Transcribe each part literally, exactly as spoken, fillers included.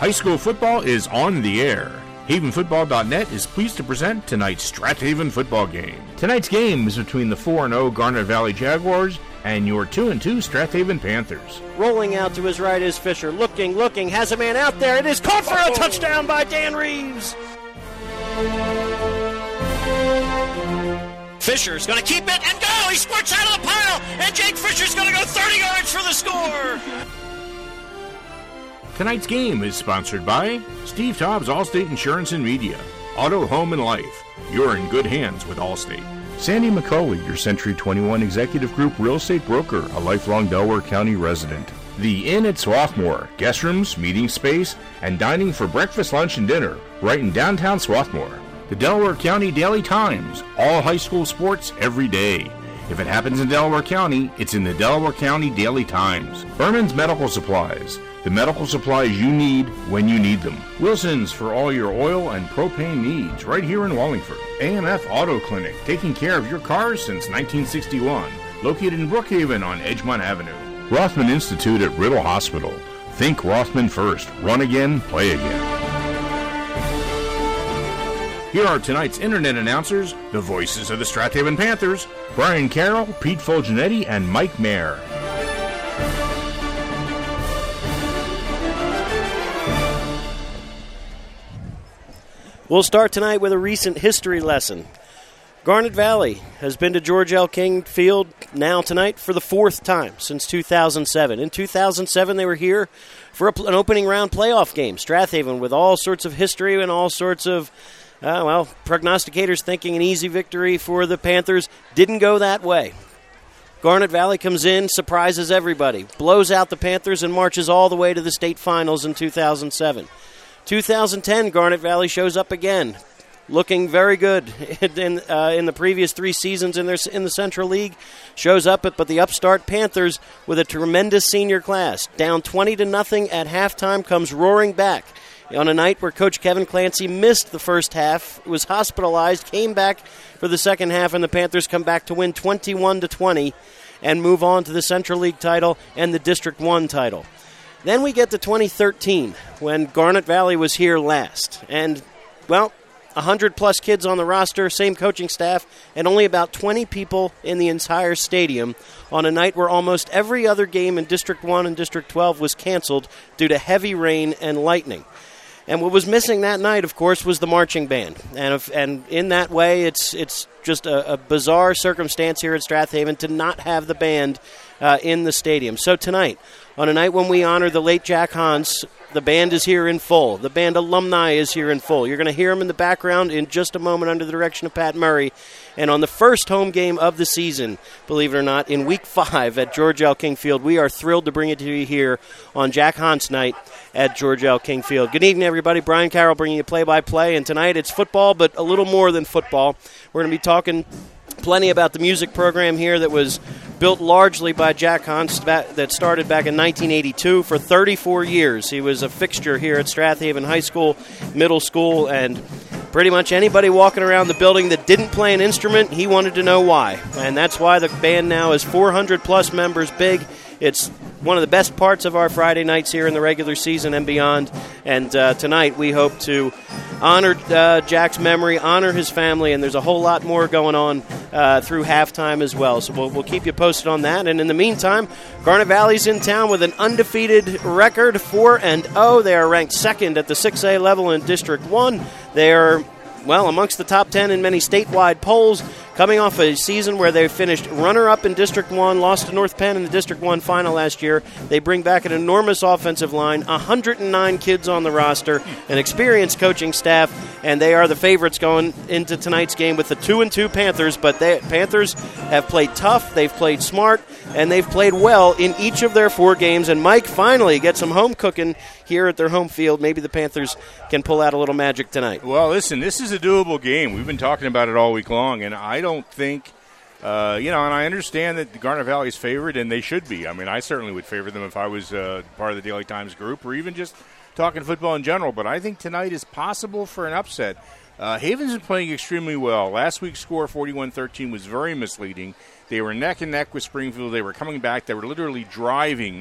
High school football is on the air. Haven Football dot net is pleased to present tonight's Strathaven football game. Tonight's game is between the four and oh Garnet Valley Jaguars and your two and two Strathaven Panthers. Rolling out to his right is Fisher. Looking, looking, has a man out there. It is caught for a touchdown by Dan Reeves. Fisher's going to keep it and go. He squirts out of the pile, and Jake Fisher's going to go thirty yards for the score. Tonight's game is sponsored by Steve Tobbs Allstate Insurance and Media, Auto, Home, and Life. You're in good hands with Allstate. Sandy McCauley, your Century twenty-one Executive Group real estate broker, a lifelong Delaware County resident. The Inn at Swarthmore, guest rooms, meeting space, and dining for breakfast, lunch, and dinner, right in downtown Swarthmore. The Delaware County Daily Times, all high school sports every day. If it happens in Delaware County, it's in the Delaware County Daily Times. Berman's Medical Supplies, the medical supplies you need when you need them. Wilson's for all your oil and propane needs, right here in Wallingford. A M F Auto Clinic, taking care of your cars since nineteen sixty-one, located in Brookhaven on Edgemont Avenue. Rothman Institute at Riddle Hospital. Think Rothman first. Run again, play again. Here are tonight's internet announcers, the voices of the Strathaven Panthers, Brian Carroll, Pete Fulgenetti, and Mike Mayer. We'll start tonight with a recent history lesson. Garnet Valley has been to George L. King Field now tonight for the fourth time since two thousand seven. In two thousand seven, they were here for a, an opening round playoff game. Strathaven with all sorts of history and all sorts of, uh, well, prognosticators thinking an easy victory for the Panthers. Didn't go that way. Garnet Valley comes in, surprises everybody, blows out the Panthers, and marches all the way to the state finals in two thousand seven. two thousand ten, Garnet Valley shows up again, looking very good in uh, in the previous three seasons in their in the Central League. Shows up, but the upstart Panthers with a tremendous senior class, down twenty to nothing at halftime, comes roaring back on a night where Coach Kevin Clancy missed the first half, was hospitalized, came back for the second half, and the Panthers come back to win twenty-one to twenty and move on to the Central League title and the District one title. Then we get to twenty thirteen, when Garnet Valley was here last. And, well, one hundred plus kids on the roster, same coaching staff, and only about twenty people in the entire stadium on a night where almost every other game in District one and District twelve was canceled due to heavy rain and lightning. And what was missing that night, of course, was the marching band. And if, and in that way, it's it's just a, a bizarre circumstance here at Strathaven to not have the band uh, in the stadium. So tonight, on a night when we honor the late Jack Hans, the band is here in full. The band alumni is here in full. You're going to hear them in the background in just a moment under the direction of Pat Murray. And on the first home game of the season, believe it or not, in week five at George L. King Field, we are thrilled to bring it to you here on Jack Hans night at George L. King Field. Good evening, everybody. Brian Carroll bringing you play-by-play. And tonight it's football, but a little more than football. We're going to be talking plenty about the music program here that was built largely by Jack Hans, that started back in nineteen eighty-two. For thirty-four years, he was a fixture here at Strathaven High School, middle school, and pretty much anybody walking around the building that didn't play an instrument, he wanted to know why. And that's why the band now is four hundred plus members big. It's one of the best parts of our Friday nights here in the regular season and beyond. And uh, tonight we hope to honor uh, Jack's memory, honor his family, and there's a whole lot more going on uh, through halftime as well. So we'll, we'll keep you posted on that. And in the meantime, Garnet Valley's in town with an undefeated record, four and oh. They are ranked second at the six A level in District one. They are, well, amongst the top ten in many statewide polls, coming off a season where they finished runner-up in District one, lost to North Penn in the District one final last year. They bring back an enormous offensive line, one hundred nine kids on the roster, an experienced coaching staff, and they are the favorites going into tonight's game with the two and two Panthers. But the Panthers have played tough, they've played smart, and they've played well in each of their four games. And Mike finally gets some home cooking here at their home field. Maybe the Panthers can pull out a little magic tonight. Well, listen, this is a doable game. We've been talking about it all week long, and I don't think, uh, you know, and I understand that Garnet Valley is favored, and they should be. I mean, I certainly would favor them if I was uh, part of the Daily Times group or even just talking football in general. But I think tonight is possible for an upset. Uh, Haven's been playing extremely well. Last week's score, forty-one thirteen, was very misleading. They were neck and neck with Springfield. They were coming back. They were literally driving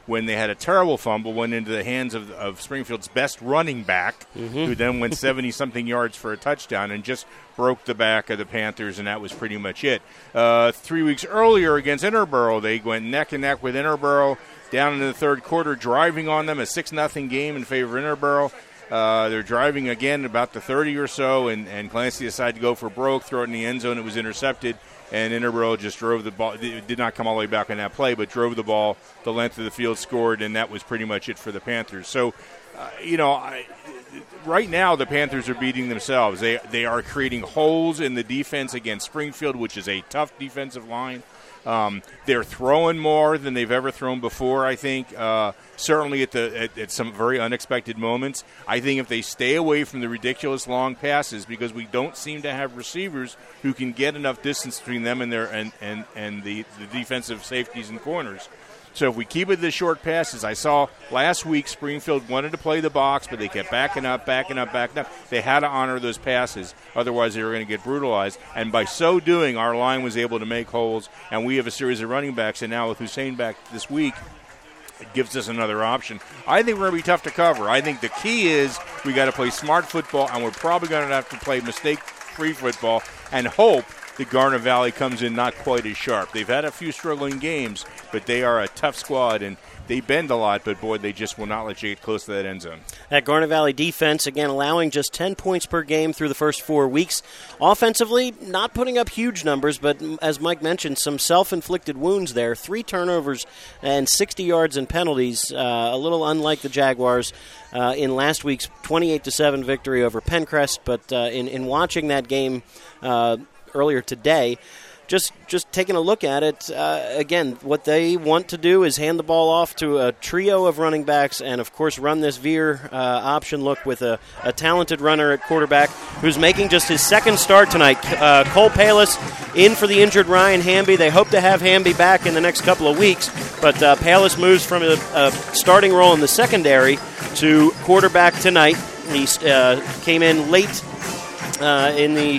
when they had a terrible fumble, went into the hands of, of Springfield's best running back, mm-hmm. who then went seventy-something yards for a touchdown and just broke the back of the Panthers, and that was pretty much it. Uh, three weeks earlier against Interboro, they went neck and neck with Interboro down into the third quarter, driving on them, a six nothing game in favor of Interboro. Uh, they're driving again about the thirty or so, and, and Clancy decided to go for broke, throw it in the end zone. It was intercepted, and Interboro just drove the ball. It did not come all the way back on that play, but drove the ball the length of the field, scored, and that was pretty much it for the Panthers. So, uh, you know, I, right now the Panthers are beating themselves. They they are creating holes in the defense against Springfield, which is a tough defensive line. Um, they're throwing more than they've ever thrown before, I think, uh, certainly at, the, at, at some very unexpected moments. I think if they stay away from the ridiculous long passes, because we don't seem to have receivers who can get enough distance between them and their and, and, and the, the defensive safeties and corners. So if we keep it to the short passes, I saw last week Springfield wanted to play the box, but they kept backing up, backing up, backing up. They had to honor those passes. Otherwise, they were going to get brutalized. And by so doing, our line was able to make holes, and we have a series of running backs. And now with Hussein back this week, it gives us another option. I think we're going to be tough to cover. I think the key is we got to play smart football, and we're probably going to have to play mistake-free football and hope that Garnet Valley comes in not quite as sharp. They've had a few struggling games, but they are a tough squad, and they bend a lot, but, boy, they just will not let you get close to that end zone. That Garnet Valley defense, again, allowing just ten points per game through the first four weeks. Offensively, not putting up huge numbers, but as Mike mentioned, some self-inflicted wounds there. Three turnovers and sixty yards in penalties, uh, a little unlike the Jaguars uh, in last week's twenty-eight to seven victory over Pencrest. But uh, in, in watching that game uh, earlier today, Just just taking a look at it, uh, again, what they want to do is hand the ball off to a trio of running backs and, of course, run this veer uh, option look with a, a talented runner at quarterback who's making just his second start tonight. Uh, Cole Palis in for the injured Ryan Hamby. They hope to have Hamby back in the next couple of weeks, but uh, Palis moves from a, a starting role in the secondary to quarterback tonight. He uh, came in late uh, in the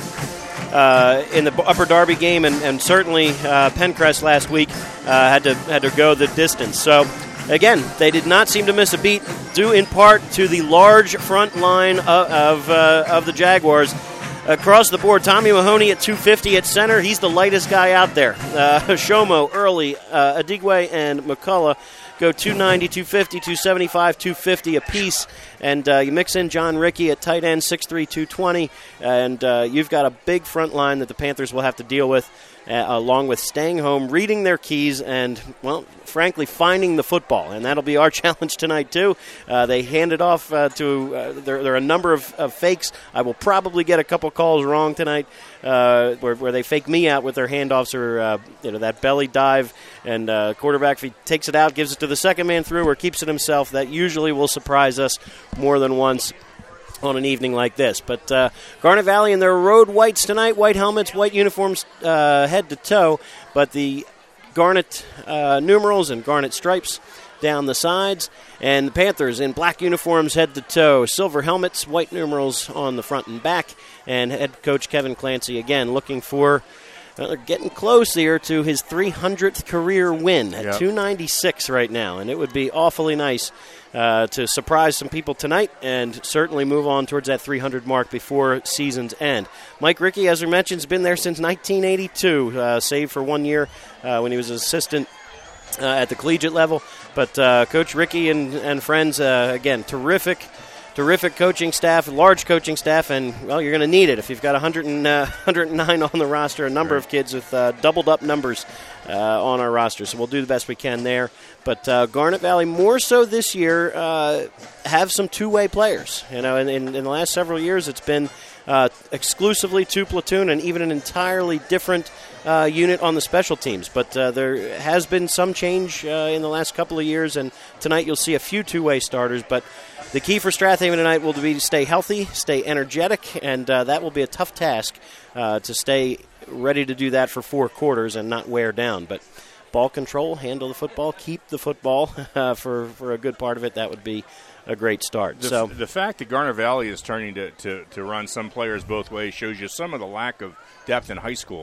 Uh, in the Upper Darby game, and, and certainly uh, Pencrest last week uh, had to had to go the distance. So, again, they did not seem to miss a beat, due in part to the large front line of of, uh, of the Jaguars. Across the board, Tommy Mahoney at two fifty at center. He's the lightest guy out there. Uh, Shomo, Early, uh, Adigwe, and McCullough go two ninety, two fifty, two seventy-five, two fifty apiece. And uh, you mix in John Rickey at tight end, six three, two twenty. And uh, you've got a big front line that the Panthers will have to deal with, uh, along with staying home, reading their keys, and, well, frankly, finding the football. And that'll be our challenge tonight, too. Uh, they hand it off uh, to uh, – there, there are a number of, of fakes. I will probably get a couple calls wrong tonight uh, where, where they fake me out with their handoffs or, uh, you know, that belly dive. And uh, quarterback, if he takes it out, gives it to the second man through or keeps it himself, that usually will surprise us more than once on an evening like this. But uh, Garnet Valley in their road whites tonight, white helmets, white uniforms uh, head to toe, but the Garnet uh, numerals and Garnet stripes down the sides, and the Panthers in black uniforms head to toe, silver helmets, white numerals on the front and back, and head coach Kevin Clancy again looking for Well, they're getting close here to his three hundredth career win at yep. two ninety-six right now, and it would be awfully nice uh, to surprise some people tonight and certainly move on towards that three hundred mark before season's end. Mike Rickey, as we mentioned, has been there since nineteen eighty-two, uh, save for one year uh, when he was an assistant uh, at the collegiate level. But uh, Coach Rickey and, and friends, uh, again, terrific Terrific coaching staff, large coaching staff, and, well, you're going to need it if you've got one hundred and, uh, one hundred nine on the roster, a number of kids with uh, doubled-up numbers uh, on our roster. So we'll do the best we can there. But uh, Garnet Valley, more so this year, uh, have some two-way players. You know, in, in, in the last several years, it's been uh, exclusively two platoon and even an entirely different uh, unit on the special teams. But uh, there has been some change uh, in the last couple of years, and tonight you'll see a few two-way starters. But the key for Strathaven tonight will be to stay healthy, stay energetic, and uh, that will be a tough task uh, to stay ready to do that for four quarters and not wear down. But ball control, handle the football, keep the football uh, for, for a good part of it, that would be a great start. The, so the fact that Garnet Valley is turning to, to, to run some players both ways shows you some of the lack of depth in high school.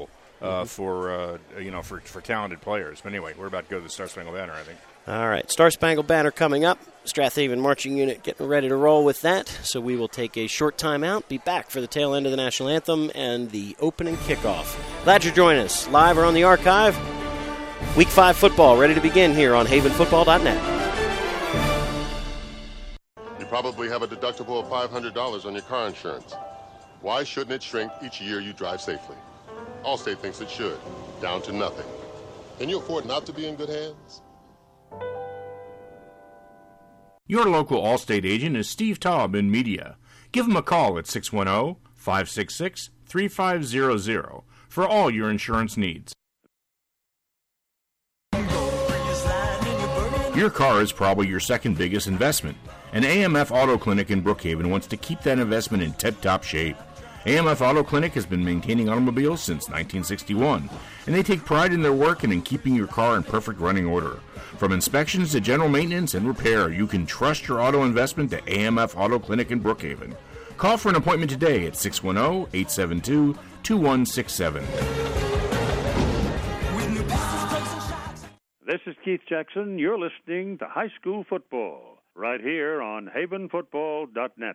uh, for uh, you know for, for talented players. But anyway, we're about to go to the Star Spangled Banner, I think. All right, Star Spangled Banner coming up. Strathaven Marching Unit getting ready to roll with that. So we will take a short time out, be back for the tail end of the National Anthem and the opening kickoff. Glad you're joining us live or on the archive. Week five football ready to begin here on haven football dot net. You probably have a deductible of five hundred dollars on your car insurance. Why shouldn't it shrink each year you drive safely? Allstate thinks it should, down to nothing. Can you afford not to be in good hands? Your local Allstate agent is Steve Taub in media. Give him a call at six one zero, five six six, three five zero zero for all your insurance needs. Your car is probably your second biggest investment, and A M F Auto Clinic in Brookhaven wants to keep that investment in tip-top shape. A M F Auto Clinic has been maintaining automobiles since nineteen sixty-one, and they take pride in their work and in keeping your car in perfect running order. From inspections to general maintenance and repair, you can trust your auto investment to A M F Auto Clinic in Brookhaven. Call for an appointment today at six one zero, eight seven two, two one six seven. This is Keith Jackson. You're listening to High School Football right here on haven football dot net.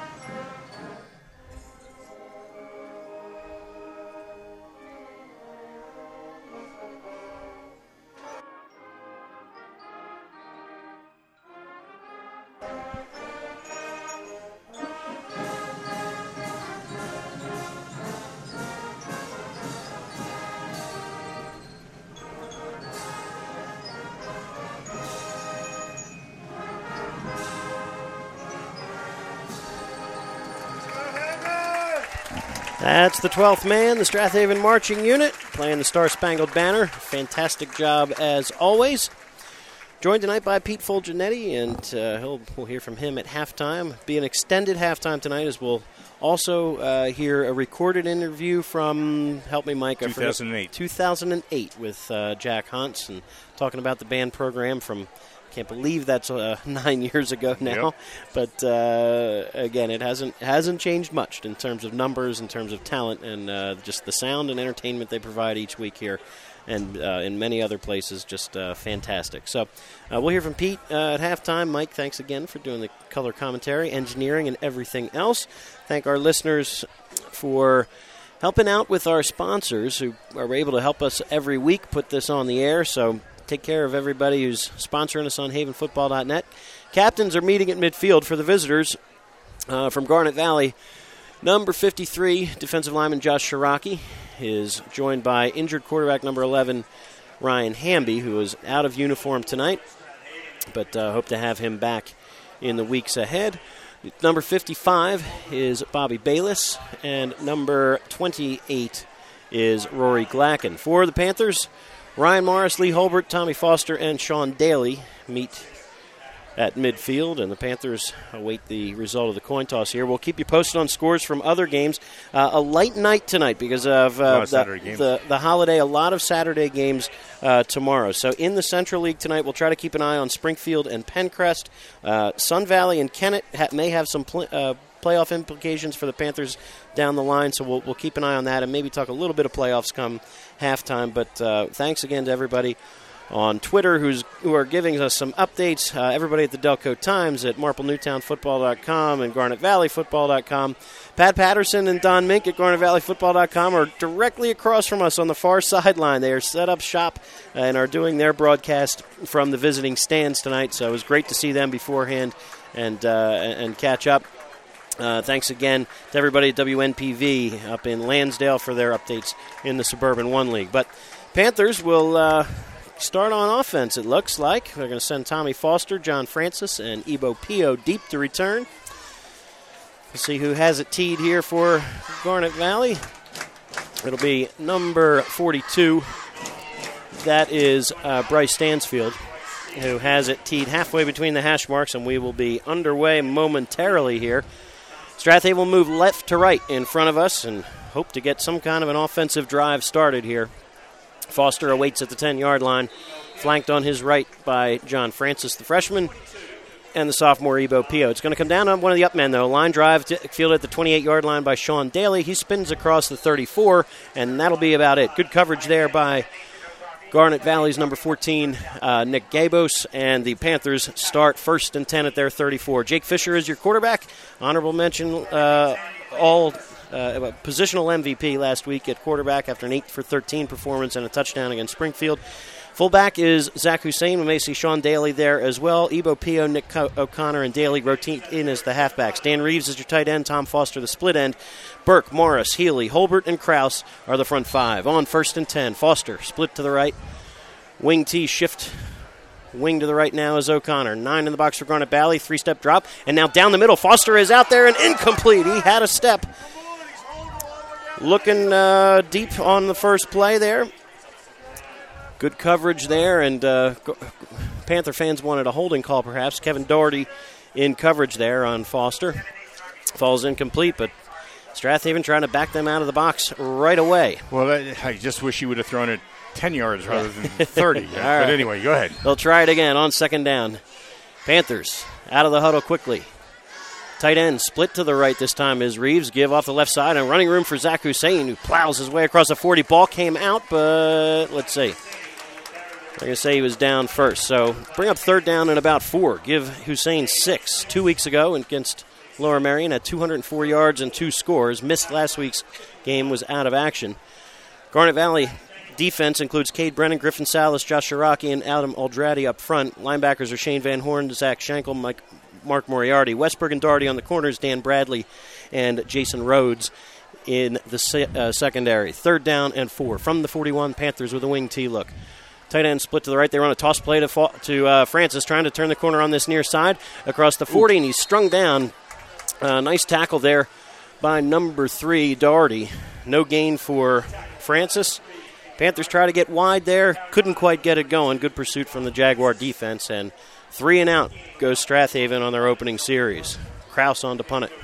That's the twelfth man, the Strathaven Marching Unit, playing the Star Spangled Banner. Fantastic job as always. Joined tonight by Pete Fulgenetti, and uh, he'll, we'll hear from him at halftime. Be an extended halftime tonight, as we'll also uh, hear a recorded interview from, help me, Mike. two thousand eight. two thousand eight with uh, Jack Hunts, and talking about the band program from, can't believe that's uh, nine years ago now. Yep. But uh, again, it hasn't hasn't changed much in terms of numbers, in terms of talent, and uh, just the sound and entertainment they provide each week here. And uh, in many other places, just uh, fantastic. So uh, we'll hear from Pete uh, at halftime. Mike, thanks again for doing the color commentary, engineering, and everything else. Thank our listeners for helping out with our sponsors who are able to help us every week put this on the air. So take care of everybody who's sponsoring us on haven football dot net. Captains are meeting at midfield for the visitors uh, from Garnet Valley. Number fifty-three, defensive lineman Josh Shiraki, is joined by injured quarterback number eleven, Ryan Hamby, who is out of uniform tonight, but uh, hope to have him back in the weeks ahead. Number fifty-five is Bobby Bayless, and number twenty-eight is Rory Glacken. For the Panthers, Ryan Morris, Lee Holbert, Tommy Foster, and Sean Daly meet at midfield, and the Panthers await the result of the coin toss here. We'll keep you posted on scores from other games. Uh, a light night tonight because of uh, of the, the, the holiday. A lot of Saturday games uh, tomorrow. So in the Central League tonight, we'll try to keep an eye on Springfield and Pencrest. Uh, Sun Valley and Kennett ha- may have some pl- uh, playoff implications for the Panthers down the line, so we'll, we'll keep an eye on that and maybe talk a little bit of playoffs come halftime. But uh, thanks again to everybody on Twitter who's who are giving us some updates. Uh, everybody at the Delco Times, at Marple Newtown Football dot com and Garnet Valley Football dot com. Pat Patterson and Don Mink at Garnet Valley Football dot com are directly across from us on the far sideline. They are set up shop and are doing their broadcast from the visiting stands tonight, so it was great to see them beforehand and uh, and catch up. Uh, thanks again to everybody at W N P V up in Lansdale for their updates in the Suburban One League. But Panthers will uh, start on offense, it looks like. They're going to send Tommy Foster, John Francis, and Ebo Pio deep to return. We'll see who has it teed here for Garnet Valley. It'll be number forty-two. That is uh, Bryce Stansfield, who has it teed halfway between the hash marks, and we will be underway momentarily here. Strathaven will move left to right in front of us and hope to get some kind of an offensive drive started here. Foster awaits at the ten-yard line, flanked on his right by John Francis, the freshman. and the sophomore Ebo Pio. It's going to come down on one of the up men, though. Line drive fielded at the twenty-eight-yard line by Sean Daly. He spins across the thirty-four, and that'll be about it. Good coverage there by Garnet Valley's number fourteen, uh, Nick Gabos, and the Panthers start first and ten at their thirty-four. Jake Fisher is your quarterback. Honorable mention, uh, all uh, positional M V P last week at quarterback after an eight for thirteen performance and a touchdown against Springfield. Fullback is Zach Hussein. We may see Sean Daly there as well. Ebo Pio, Nick Co- O'Connor, and Daly rotate in as the halfbacks. Dan Reeves is your tight end. Tom Foster, the split end. Burke, Morris, Healy, Holbert, and Kraus are the front five. On first and ten, Foster, split to the right. Wing T shift. Wing to the right now is O'Connor. Nine in the box for Garnet Valley. Three-step drop. And now down the middle. Foster is out there and incomplete. He had a step. Looking uh, deep on the first play there. Good coverage there, and uh, Panther fans wanted a holding call perhaps. Kevin Doherty in coverage there on Foster. Falls incomplete, but Strathaven trying to back them out of the box right away. Well, I just wish he would have thrown it ten yards rather than thirty. But right. Anyway, go ahead. They'll try it again on second down. Panthers out of the huddle quickly. Tight end split to the right this time is Reeves. Give off the left side and running room for Zach Hussein, who plows his way across the forty. Ball came out, but let's see. I'm going to say he was down first. So bring up third down and about four. Give Hussein six. Two weeks ago against Lower Marion at two hundred four yards and two scores. Missed last week's game, was out of action. Garnet Valley defense includes Cade Brennan, Griffin Salas, Josh Shiraki, and Adam Aldradi up front. Linebackers are Shane Van Horn, Zach Schenkel, Mike, Mark Moriarty. Westberg and Doherty on the corners, Dan Bradley and Jason Rhodes in the se- uh, secondary. Third down and four. From the forty-one, Panthers with a wing T look. Tight end split to the right. They run a toss play to, fa- to uh, Francis, trying to turn the corner on this near side across the forty, and he's strung down. Uh, nice tackle there by number three, Doherty. No gain for Francis. Panthers try to get wide there. Couldn't quite get it going. Good pursuit from the Jaguar defense, and three and out goes Strathaven on their opening series. Kraus on to punt it.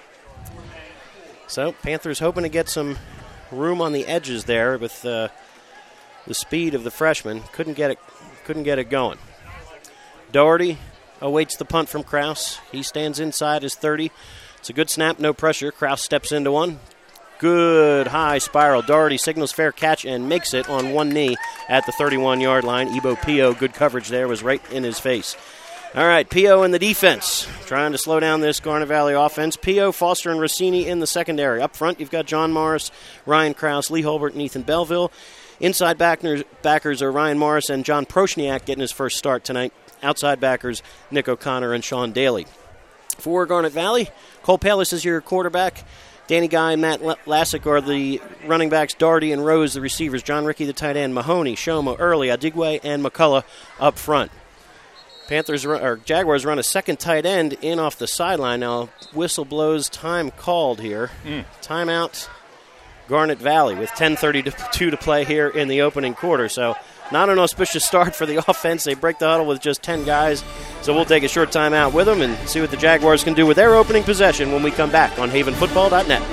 So Panthers hoping to get some room on the edges there with uh, the speed of the freshman. Couldn't get it couldn't get it going. Doherty awaits the punt from Kraus. He stands inside his thirty. It's a good snap, no pressure. Kraus steps into one. Good high spiral. Doherty signals fair catch and makes it on one knee at the thirty-one-yard line. Ebo Pio, good coverage there, was right in his face. All right, Pio in the defense, trying to slow down this Garnet Valley offense. Pio, Foster, and Rossini in the secondary. Up front, you've got John Morris, Ryan Kraus, Lee Holbert, and Ethan Belleville. Inside backers, backers are Ryan Morris and John Proshniak getting his first start tonight. Outside backers, Nick O'Connor and Sean Daly. For Garnet Valley, Cole Palis is your quarterback. Danny Guy and Matt Lassick are the running backs. Doherty and Rose, the receivers. John Rickey, the tight end. Mahoney, Shoma, Early, Adigwe, and McCullough up front. Panthers run, or Jaguars run a second tight end in off the sideline. Now, whistle blows, time called here. Mm. Timeout, Garnet Valley with ten thirty-two to play here in the opening quarter. So not an auspicious start for the offense. They break the huddle with just ten guys. So we'll take a short timeout with them and see what the Jaguars can do with their opening possession when we come back on haven football dot net.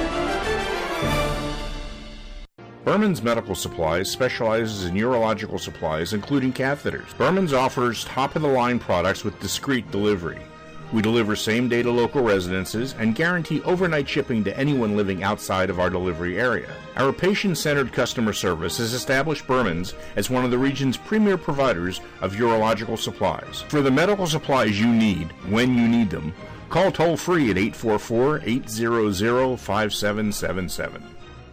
Berman's Medical Supplies specializes in urological supplies, including catheters. Berman's offers top-of-the-line products with discreet delivery. We deliver same-day to local residences and guarantee overnight shipping to anyone living outside of our delivery area. Our patient-centered customer service has established Berman's as one of the region's premier providers of urological supplies. For the medical supplies you need, when you need them, call toll-free at eight four four, eight hundred, five seven seven seven.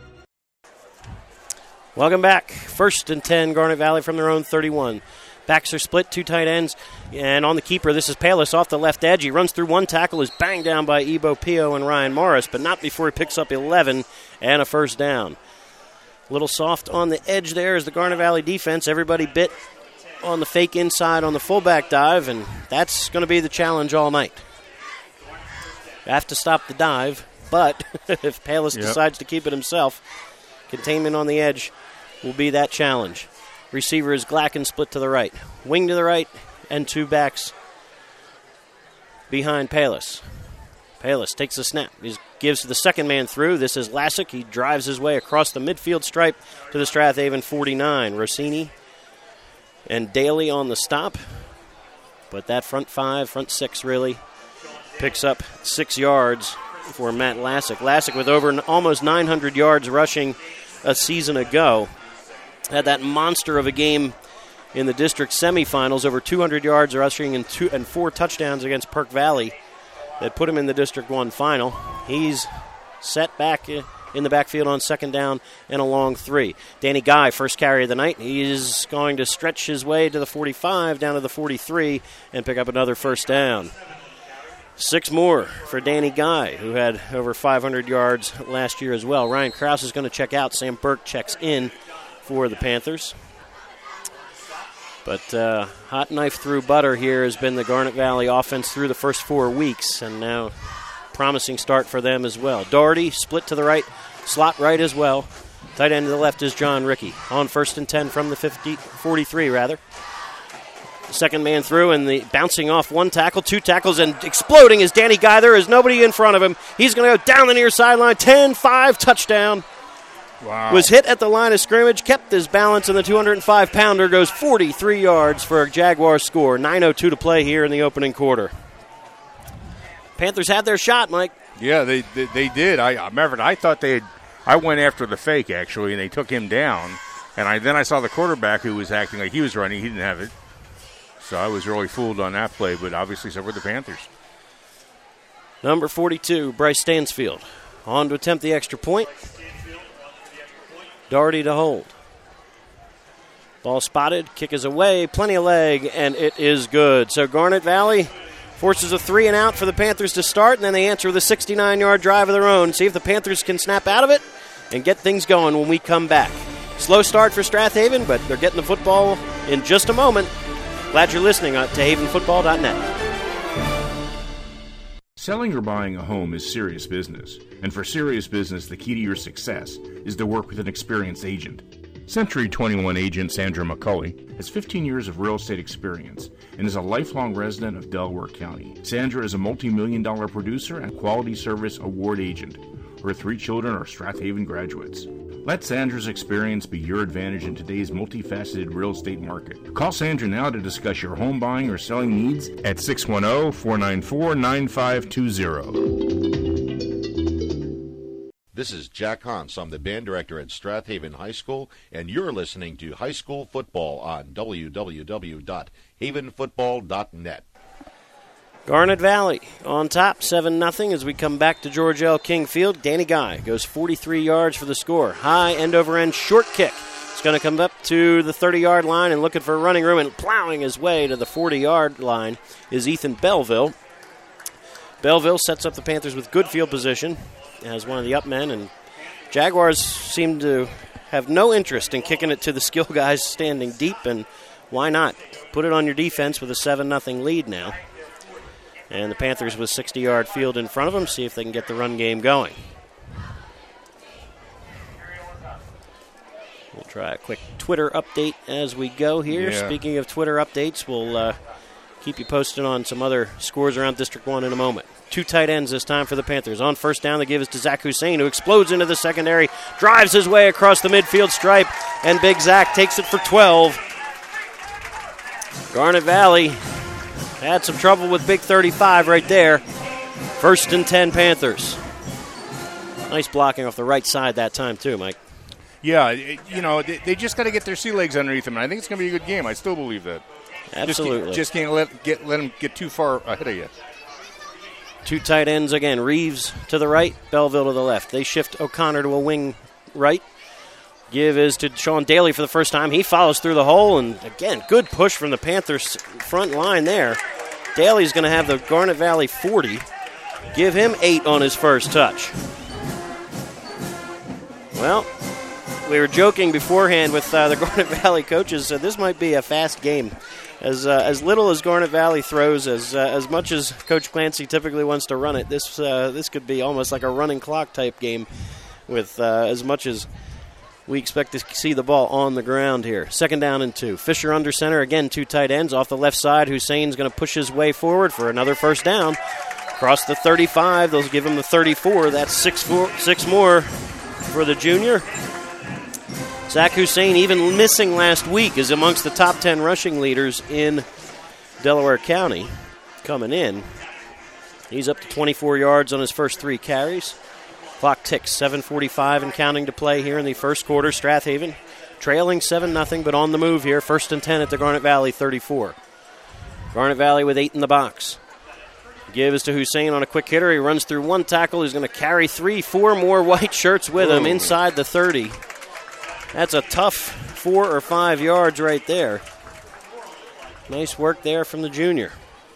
Welcome back. First and ten, Garnet Valley from their own thirty-one. Backs are split, two tight ends, and on the keeper, this is Palis off the left edge. He runs through one tackle, is banged down by Ebo Pio and Ryan Morris, but not before he picks up eleven and a first down. A little soft on the edge there is the Garnet Valley defense. Everybody bit on the fake inside on the fullback dive, and that's going to be the challenge all night. You have to stop the dive, but if Palis yep. decides to keep it himself, containment on the edge will be that challenge. Receiver is Glacken, split to the right. Wing to the right, and two backs behind Palis. Palis takes the snap. He gives the second man through. This is Lassick. He drives his way across the midfield stripe to the Strathaven forty-nine. Rossini and Daly on the stop. But that front five, front six really picks up six yards for Matt Lassick. Lassick with over almost nine hundred yards rushing a season ago. Had that monster of a game in the district semifinals, over two hundred yards rushing and, two, and four touchdowns against Park Valley that put him in the District one final. He's set back in the backfield on second down and a long three. Danny Guy, first carry of the night. He's going to stretch his way to the forty-five, down to the forty-three, and pick up another first down. Six more for Danny Guy, who had over five hundred yards last year as well. Ryan Krause is going to check out. Sam Burke checks in for the Panthers. But uh, hot knife through butter here has been the Garnet Valley offense through the first four weeks, and now promising start for them as well. Doherty split to the right, slot right as well. Tight end to the left is John Rickey. On first and ten from the fifty, forty-three, rather. Second man through, and the bouncing off one tackle, two tackles, and exploding is Danny Guy. There is nobody in front of him. He's going to go down the near sideline. ten five, touchdown. Wow. Was hit at the line of scrimmage, kept his balance, and the two hundred five pounder goes forty-three yards for a Jaguar score. nine oh two to play here in the opening quarter. Panthers had their shot, Mike. Yeah, they they, they did. I, I remember. I thought they had, I went after the fake, actually, and they took him down. And I then I saw the quarterback who was acting like he was running. He didn't have it. So I was really fooled on that play, but obviously so were the Panthers. Number forty-two, Bryce Stansfield. On to attempt the extra point. Doherty to hold. Ball spotted, kick is away, plenty of leg, and it is good. So Garnet Valley forces a three and out for the Panthers to start, and then they answer with a sixty-nine-yard drive of their own. See if the Panthers can snap out of it and get things going when we come back. Slow start for Strathaven, but they're getting the football in just a moment. Glad you're listening to haven football dot net. Selling or buying a home is serious business, and for serious business, the key to your success is to work with an experienced agent. Century twenty-one agent Sandra McCulley has fifteen years of real estate experience and is a lifelong resident of Delaware County. Sandra is a multi-million dollar producer and quality service award agent. Her three children are Strathaven graduates. Let Sandra's experience be your advantage in today's multifaceted real estate market. Call Sandra now to discuss your home buying or selling needs at six one zero, four nine four, nine five two zero. This is Jack Hans. I'm the band director at Strathaven High School, and you're listening to High School Football on w w w dot haven football dot net. Garnet Valley on top, seven nothing as we come back to George L. King Field. Danny Guy goes forty-three yards for the score. High end-over-end short kick. It's going to come up to the thirty-yard line and looking for running room, and plowing his way to the forty-yard line is Ethan Belleville. Belleville sets up the Panthers with good field position as one of the up men, and Jaguars seem to have no interest in kicking it to the skill guys standing deep, and why not? Put it on your defense with a seven nothing lead now. And the Panthers with sixty-yard field in front of them, see if they can get the run game going. We'll try a quick Twitter update as we go here. Yeah. Speaking of Twitter updates, we'll uh, keep you posted on some other scores around District one in a moment. Two tight ends this time for the Panthers. On first down, they give it to Zach Hussein, who explodes into the secondary, drives his way across the midfield stripe, and Big Zach takes it for twelve. Garnet Valley had some trouble with Big thirty-five right there. First and ten Panthers. Nice blocking off the right side that time too, Mike. Yeah, it, you know, they, they just got to get their sea legs underneath them, and I think it's going to be a good game. I still believe that. Absolutely. Just can't, just can't let, get, let them get too far ahead of you. Two tight ends again. Reeves to the right, Belleville to the left. They shift O'Connor to a wing right. Give is to Sean Daly for the first time. He follows through the hole, and again, good push from the Panthers front line there. Daly's going to have the Garnet Valley forty. Give him eight on his first touch. Well, we were joking beforehand with uh, the Garnet Valley coaches. Uh, this might be a fast game. As uh, as little as Garnet Valley throws, as uh, as much as Coach Clancy typically wants to run it, this uh, this could be almost like a running clock type game with uh, as much as we expect to see the ball on the ground here. Second down and two. Fisher under center. Again, two tight ends. Off the left side, Hussein's going to push his way forward for another first down. Across the thirty-five. They'll give him the thirty-four. That's six, four, six more for the junior. Zach Hussein, even missing last week, is amongst the top ten rushing leaders in Delaware County coming in. He's up to twenty-four yards on his first three carries. Clock ticks, seven forty-five and counting to play here in the first quarter. Strathaven trailing seven nothing, but on the move here. First and ten at the Garnet Valley thirty-four. Garnet Valley with eight in the box. Give is to Hussein on a quick hitter. He runs through one tackle. He's going to carry three, four more white shirts with him inside the thirty. That's a tough four or five yards right there. Nice work there from the junior.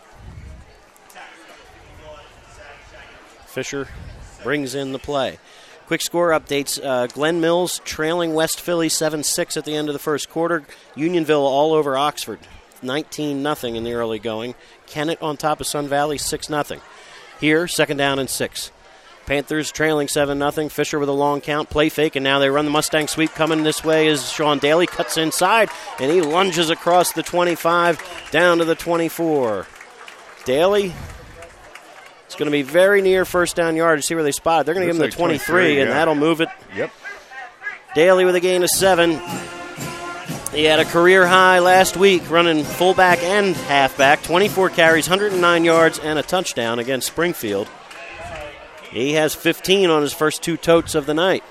Fisher brings in the play. Quick score updates. Uh, Glen Mills trailing West Philly seven six at the end of the first quarter. Unionville all over Oxford, nineteen nothing in the early going. Kennett on top of Sun Valley, six nothing. Here, second down and six. Panthers trailing seven nothing. Fisher with a long count, play fake, and now they run the Mustang sweep. Coming this way is Sean Daly, cuts inside, and he lunges across the twenty-five down to the twenty-four. Daly, it's going to be very near first down yard. See where they spot it. They're going to give him like the twenty-three, and yeah. that'll move it. Yep. Daly with a gain of seven. He had a career high last week running fullback and halfback. twenty-four carries, one hundred nine yards, and a touchdown against Springfield. He has fifteen on his first two totes of the night.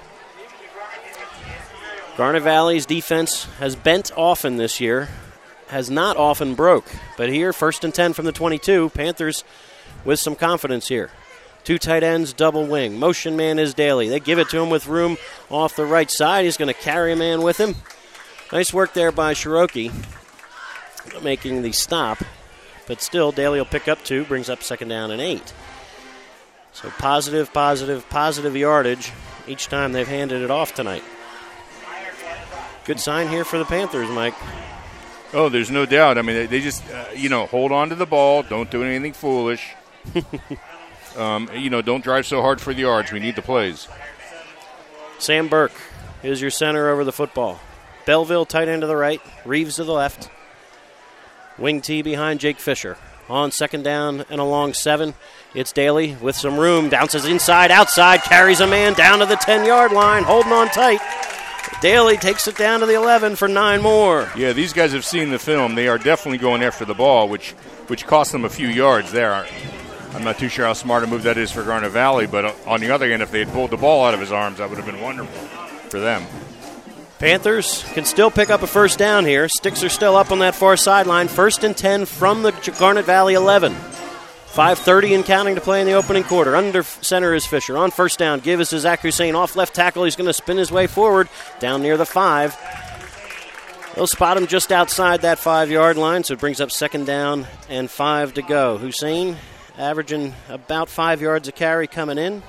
Garnet Valley's defense has bent often this year, has not often broke. But here, first and ten from the twenty-two. Panthers with some confidence here. Two tight ends, double wing. Motion man is Daly. They give it to him with room off the right side. He's going to carry a man with him. Nice work there by Cherokee, making the stop. But still, Daly will pick up two, brings up second down and eight. So positive, positive, positive yardage each time they've handed it off tonight. Good sign here for the Panthers, Mike. Oh, there's no doubt. I mean, they, they just, uh, you know, hold on to the ball. Don't do anything foolish. um, you know, don't drive so hard for the yards. We need the plays. Sam Burke is your center over the football. Belleville tight end to the right. Reeves to the left. Wing T behind Jake Fisher. On second down and a long seven, it's Daly with some room. Bounces inside, outside, carries a man down to the ten-yard line, holding on tight. Daly takes it down to the eleven for nine more. Yeah, these guys have seen the film. They are definitely going after the ball, which which cost them a few yards there. I'm not too sure how smart a move that is for Garnet Valley, but on the other hand, if they had pulled the ball out of his arms, that would have been wonderful for them. Panthers can still pick up a first down here. Sticks are still up on that far sideline. First and ten from the Garnet Valley eleven. five thirty and counting to play in the opening quarter. Under center is Fisher. On first down, give us to Zach Hussein. Off left tackle, he's going to spin his way forward down near the five. They'll spot him just outside that five-yard line, so it brings up second down and five to go. Hussein averaging about five yards a carry coming in.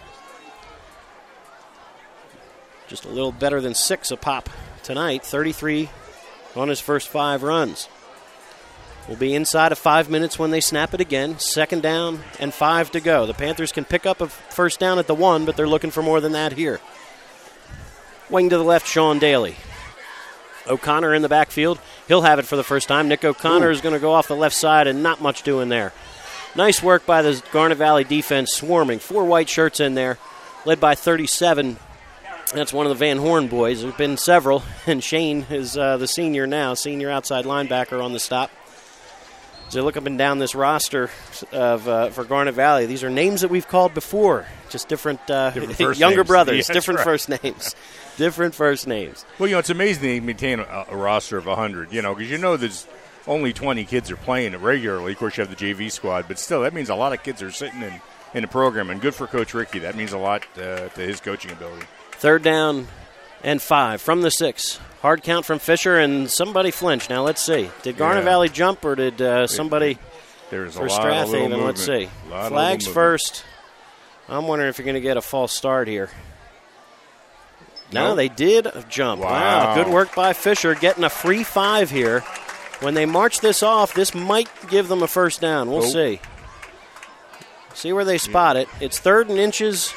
Just a little better than six a pop tonight. thirty-three on his first five runs. We'll be inside of five minutes when they snap it again. Second down and five to go. The Panthers can pick up a first down at the one, but they're looking for more than that here. Wing to the left, Sean Daly. O'Connor in the backfield. He'll have it for the first time. Nick O'Connor Ooh. is going to go off the left side and not much doing there. Nice work by the Garnet Valley defense, swarming. Four white shirts in there, led by thirty-seven. That's one of the Van Horn boys. There have been several, and Shane is uh, the senior now, senior outside linebacker on the stop. As I look up and down this roster of uh, for Garnet Valley, these are names that we've called before, just different, uh, different younger names. brothers, yeah, different right. first names. Different first names. Well, you know, it's amazing they maintain a, a roster of one hundred, you know, because you know there's only twenty kids are playing it regularly. Of course, you have the J V squad, but still, that means a lot of kids are sitting in, in the program, and good for Coach Ricky. That means a lot uh, to his coaching ability. Third down and five from the six. Hard count from Fisher, and somebody flinched. Now, let's see. Did Garnet yeah. Valley jump, or did uh, somebody There's for a lot Strathaven? of Let's see. Flags first. I'm wondering if you're going to get a false start here. No, nope. they did jump. Wow. wow. Good work by Fisher, getting a free five here. When they march this off, this might give them a first down. We'll oh. see. See where they spot it. It's third and inches.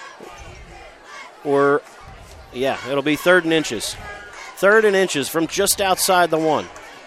Or, yeah, it'll be third and inches. Third and inches from just outside the one.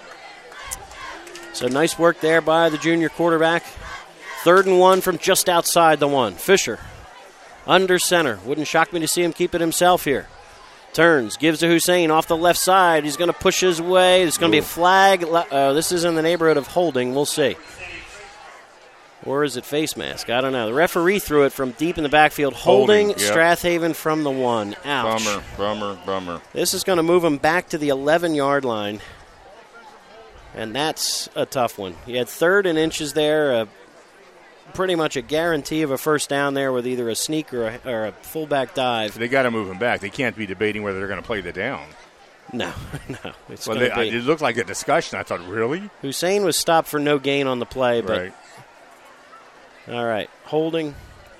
So nice work there by the junior quarterback. Third and one from just outside the one. Fisher under center. Wouldn't shock me to see him keep it himself here. Turns, gives to Hussein off the left side. He's going to push his way. It's going to be a flag. Uh, this is in the neighborhood of holding. We'll see. Or is it face mask? I don't know. The referee threw it from deep in the backfield. Holding, holding yep. Strathaven from the one. Ouch. Bummer, bummer, bummer. This is going to move him back to the eleven-yard line. And that's a tough one. He had third and inches there. Uh, pretty much a guarantee of a first down there with either a sneak or a, or a fullback dive. They got to move him back. They can't be debating whether they're going to play the down. No, no. It's well, they, be. It looked like a discussion. I thought, really? Hussein was stopped for no gain on the play, but... Right. All right, holding.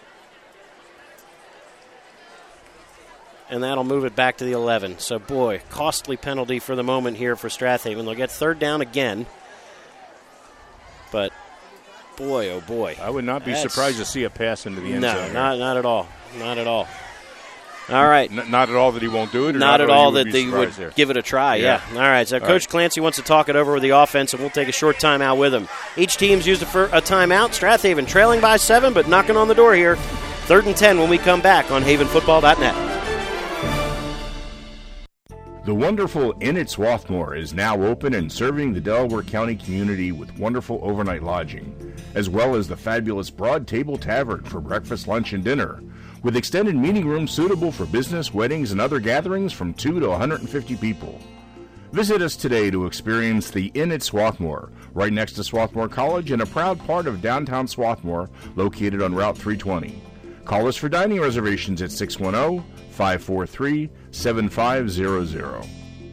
And that'll move it back to the eleven. So, boy, costly penalty for the moment here for Strathaven. They'll get third down again. But, boy, oh, boy. I would not be That's, surprised to see a pass into the end no, zone. No, not, not at all. Not at all. All right. N- not at all that he won't do it? Or not, not at all that they would there? give it a try, yeah. yeah. All right, so all Coach right. Clancy wants to talk it over with the offense, and we'll take a short timeout with him. Each team's used a, fir- a timeout. Strathaven trailing by seven, but knocking on the door here. Third and ten when we come back on haven football dot net. The wonderful Inn at Swarthmore is now open and serving the Delaware County community with wonderful overnight lodging, as well as the fabulous Broad Table Tavern for breakfast, lunch, and dinner, with extended meeting rooms suitable for business, weddings, and other gatherings from two to one hundred fifty people. Visit us today to experience the Inn at Swarthmore, right next to Swarthmore College and a proud part of downtown Swarthmore, located on Route three twenty. Call us for dining reservations at six one zero, five four three, seven five zero zero.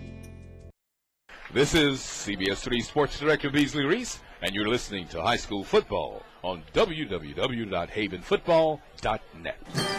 This is C B S three Sports Director Beasley Reese, and you're listening to High School Football on w w w dot haven football dot net.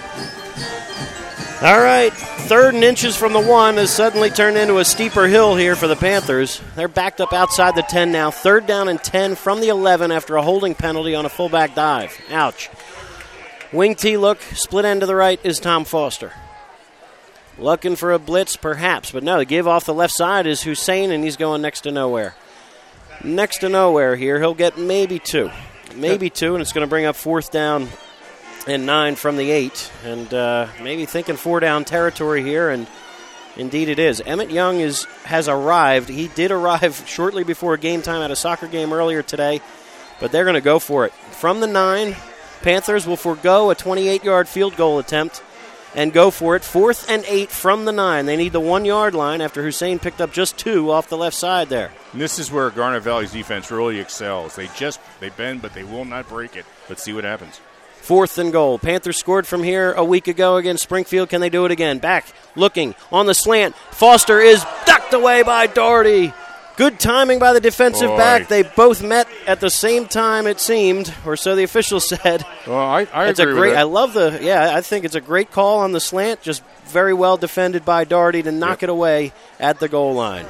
All right, third and inches from the one has suddenly turned into a steeper hill here for the Panthers. They're backed up outside the ten now. Third down and ten from the eleven after a holding penalty on a fullback dive. Ouch. Wing T look, split end to the right is Tom Foster. Looking for a blitz, perhaps, but no, the give off the left side is Hussein, and he's going next to nowhere. Next to nowhere here. He'll get maybe two. Maybe two, and it's going to bring up fourth down and nine from the eight. And uh, maybe thinking four down territory here, and indeed it is. Emmett Young is has arrived. He did arrive shortly before game time at a soccer game earlier today, but they're going to go for it. From the nine, Panthers will forego a twenty-eight-yard field goal attempt and go for it. Fourth and eight from the nine. They need the one-yard line after Hussein picked up just two off the left side there. And this is where Garnet Valley's defense really excels. They just, they bend, but they will not break it. Let's see what happens. Fourth and goal. Panthers scored from here a week ago against Springfield. Can they do it again? Back, looking, on the slant. Foster is ducked away by Doherty. Good timing by the defensive Boy. back. They both met at the same time, it seemed, or so the official said. Well, I, I it's agree a great, with that. I love the, yeah, I think it's a great call on the slant. Just very well defended by Doherty to knock yep. it away at the goal line.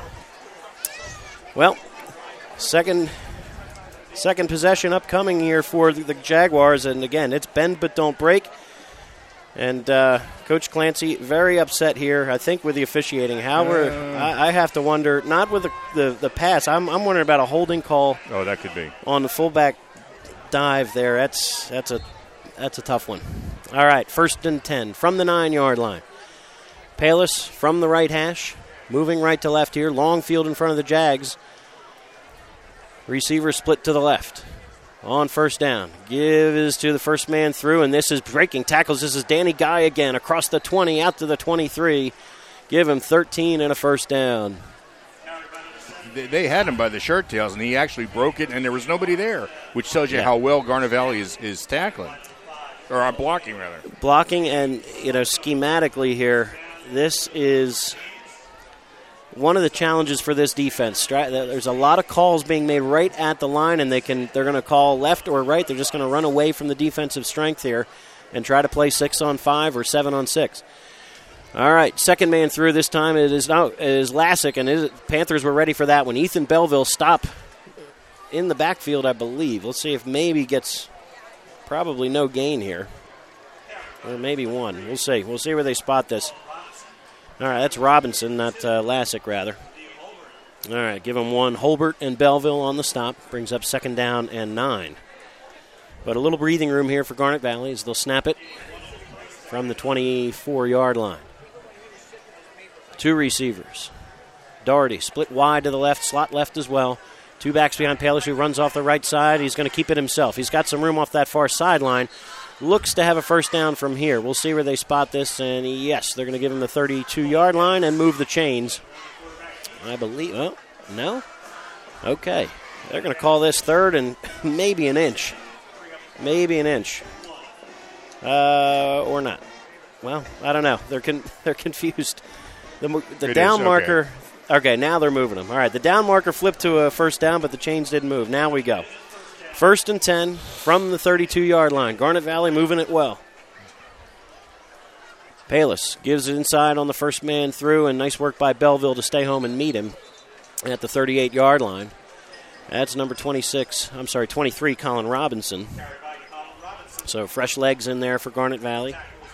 Well, second second possession upcoming here for the Jaguars. And, again, it's bend but don't break. And uh, Coach Clancy very upset here, I think, with the officiating. How we're, uh, I, I have to wonder, not with the the, the pass. I'm, I'm wondering about a holding call. Oh, that could be on the fullback dive there. That's that's a that's a tough one. All right, first and ten from the nine-yard line. Palis from the right hash, moving right to left here. Long field in front of the Jags. Receiver split to the left. On first down. Give is to the first man through, and this is breaking tackles. This is Danny Guy again across the twenty, out to the twenty-three. Give him thirteen and a first down. They had him by the shirt tails, and he actually broke it, and there was nobody there, which tells you yeah. how well Garnet Valley is, is tackling, or uh, blocking, rather. Blocking, and, you know, schematically here, this is one of the challenges for this defense. There's a lot of calls being made right at the line, and they can, they're going to call left or right. They're just going to run away from the defensive strength here and try to play six on five or seven on six. All right, second man through this time. It is no, it is Lassick, and it is, Panthers were ready for that one. Ethan Belleville stop in the backfield, I believe. Let's see if maybe gets probably no gain here. Or maybe one. We'll see. We'll see where they spot this. All right, that's Robinson, not uh, Lassick, rather. All right, give him one. Holbert and Belleville on the stop. Brings up second down and nine. But a little breathing room here for Garnet Valley as they'll snap it from the twenty-four-yard line. Two receivers. Doherty split wide to the left, slot left as well. Two backs behind Palis, who runs off the right side. He's going to keep it himself. He's got some room off that far sideline. Looks to have a first down from here. We'll see where they spot this. And yes, they're going to give him the thirty-two-yard line and move the chains. I believe. Oh, no? Okay. They're going to call this third and maybe an inch. Maybe an inch. Uh, or not. Well, I don't know. They're con- they're confused. The, the down is, marker. okay. okay, now they're moving them. All right, the down marker flipped to a first down, but the chains didn't move. Now we go. First and ten from the thirty-two-yard line. Garnet Valley moving it well. Palis gives it inside on the first man through, and nice work by Belleville to stay home and meet him at the thirty-eight-yard line. That's number twenty-six, I'm sorry, twenty-three, Colin Robinson. So fresh legs in there for Garnet Valley.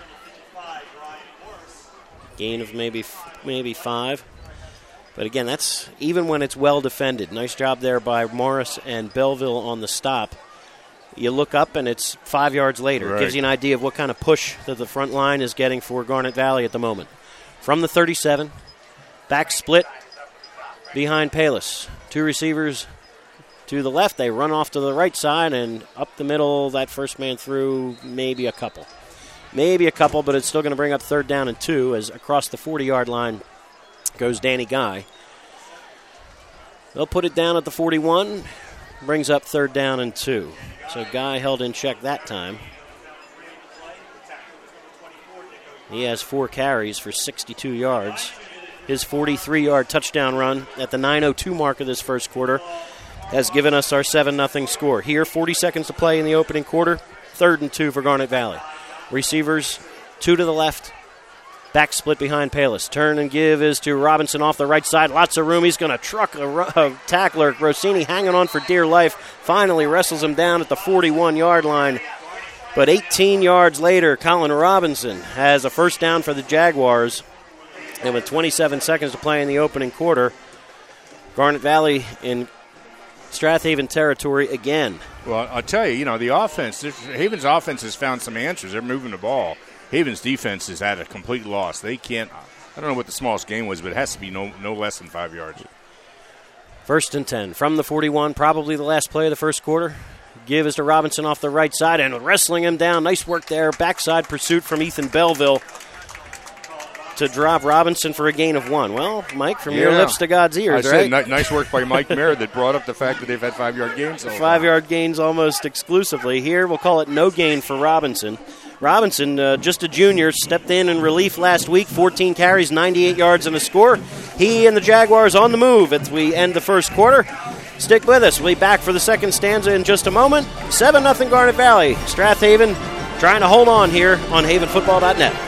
Gain of maybe maybe five. But again, that's even when it's well defended. Nice job there by Morris and Belleville on the stop. You look up and it's five yards later. Right. It gives you an idea of what kind of push that the front line is getting for Garnet Valley at the moment. From the thirty-seven, back split behind Palis. Two receivers to the left. They run off to the right side and up the middle. That first man through, maybe a couple. Maybe a couple, but it's still going to bring up third down and two as across the forty-yard line goes Danny Guy. They'll put it down at the forty-one. Brings up third down and two. So Guy held in check that time. He has four carries for sixty-two yards. His forty-three-yard touchdown run at the nine oh two mark of this first quarter has given us our seven nothing score. Here, forty seconds to play in the opening quarter. Third and two for Garnet Valley. Receivers, two to the left. Back split behind Palis. Turn and give is to Robinson off the right side. Lots of room. He's going to truck a, a tackler. Rossini hanging on for dear life. Finally wrestles him down at the forty-one-yard line. But eighteen yards later, Colin Robinson has a first down for the Jaguars. And with twenty-seven seconds to play in the opening quarter, Garnet Valley in Strathaven territory again. Well, I'll tell you, you know, the offense, Haven's offense has found some answers. They're moving the ball. Haven's defense is at a complete loss. They can't, I don't know what the smallest gain was, but it has to be no no less than five yards. First and ten from the forty-one, probably the last play of the first quarter. Give is to Robinson off the right side and wrestling him down. Nice work there. Backside pursuit from Ethan Belleville to drop Robinson for a gain of one. Well, Mike, from yeah. your lips to God's ears, I right? said, n- nice work by Mike Merritt that brought up the fact that they've had five-yard gains. Five-yard gains almost exclusively. Here, we'll call it no gain for Robinson. Robinson, uh, just a junior, stepped in in relief last week. fourteen carries, ninety-eight yards, and a score. He and the Jaguars on the move as we end the first quarter. Stick with us. We'll be back for the second stanza in just a moment. seven nothing Garnet Valley. Strathaven trying to hold on here on haven football dot net.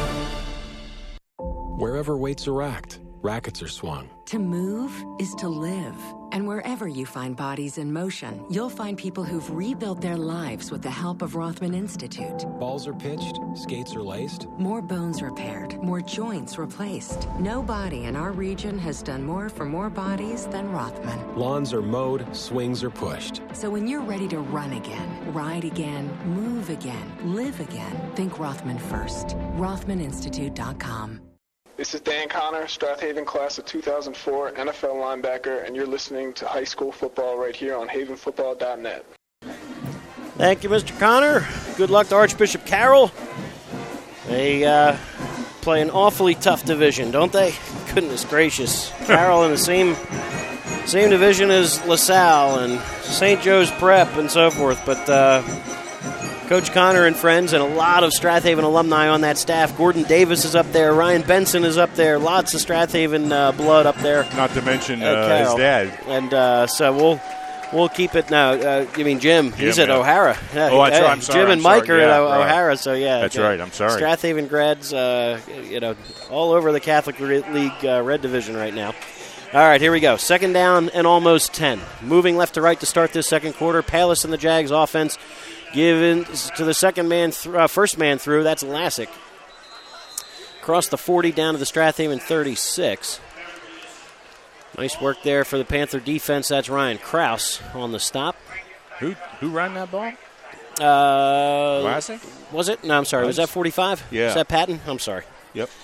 Wherever weights are racked, rackets are swung. To move is to live. And wherever you find bodies in motion, you'll find people who've rebuilt their lives with the help of Rothman Institute. Balls are pitched, skates are laced. More bones repaired, more joints replaced. No body in our region has done more for more bodies than Rothman. Lawns are mowed, swings are pushed. So when you're ready to run again, ride again, move again, live again, think Rothman first. Rothman Institute dot com. This is Dan Connor, Strathaven class of two thousand four, N F L linebacker, and you're listening to High School Football right here on haven football dot net. Thank you, Mister Connor. Good luck to Archbishop Carroll. They uh, play an awfully tough division, don't they? Goodness gracious. Carroll in the same same division as LaSalle and Saint Joe's Prep and so forth, but uh, Coach Connor and friends and a lot of Strathaven alumni on that staff. Gordon Davis is up there. Ryan Benson is up there. Lots of Strathaven uh, blood up there. Not to mention uh, his dad. And uh, so we'll we'll keep it now. Uh, you mean Jim? He's Jim, at yeah. O'Hara. Yeah, oh, that's right. I'm sorry. Jim and I'm Mike sorry. are Yeah, at o- right. O'Hara. So yeah, that's uh, right. I'm sorry. Strathaven grads, uh, you know, all over the Catholic League uh, Red Division right now. All right, here we go. Second down and almost ten. Moving left to right to start this second quarter. Palis and the Jags offense. Given to the second man, th- uh, first man through. That's Lassick. Across the forty down to the Strathaven thirty-six. Nice work there for the Panther defense. That's Ryan Kraus on the stop. Who who ran that ball? Uh, Lassick? Was it? No, I'm sorry. Was that forty-five? Yeah. Was that Patton? I'm sorry. Yep.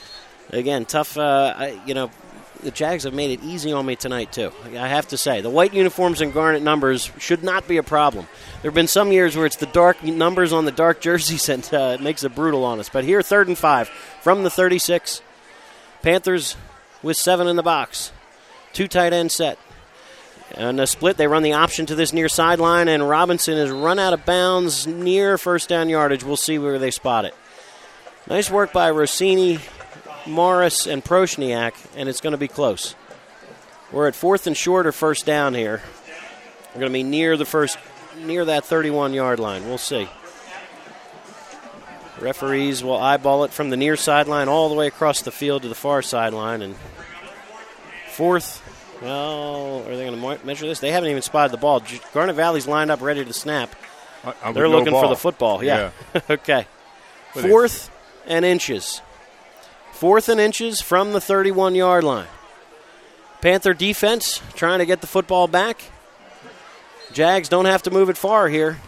Again, tough, uh, I, you know, the Jags have made it easy on me tonight, too. I have to say, the white uniforms and garnet numbers should not be a problem. There have been some years where it's the dark numbers on the dark jerseys and uh, it makes it brutal on us. But here, third and five from the thirty-six. Panthers with seven in the box. Two tight end set. And a split, they run the option to this near sideline, and Robinson is run out of bounds near first down yardage. We'll see where they spot it. Nice work by Rossini, Morris, and Proshniak, and it's going to be close. We're at fourth and short or first down here. We're going to be near the first, near that thirty-one-yard line. We'll see. Referees will eyeball it from the near sideline all the way across the field to the far sideline. And fourth, well, are they going to measure this? They haven't even spotted the ball. Garnet Valley's lined up ready to snap. Uh, They're no looking ball. for the football. Yeah. yeah. Okay. Fourth and inches. Fourth and inches from the thirty-one-yard line. Panther defense trying to get the football back. Jags don't have to move it far here.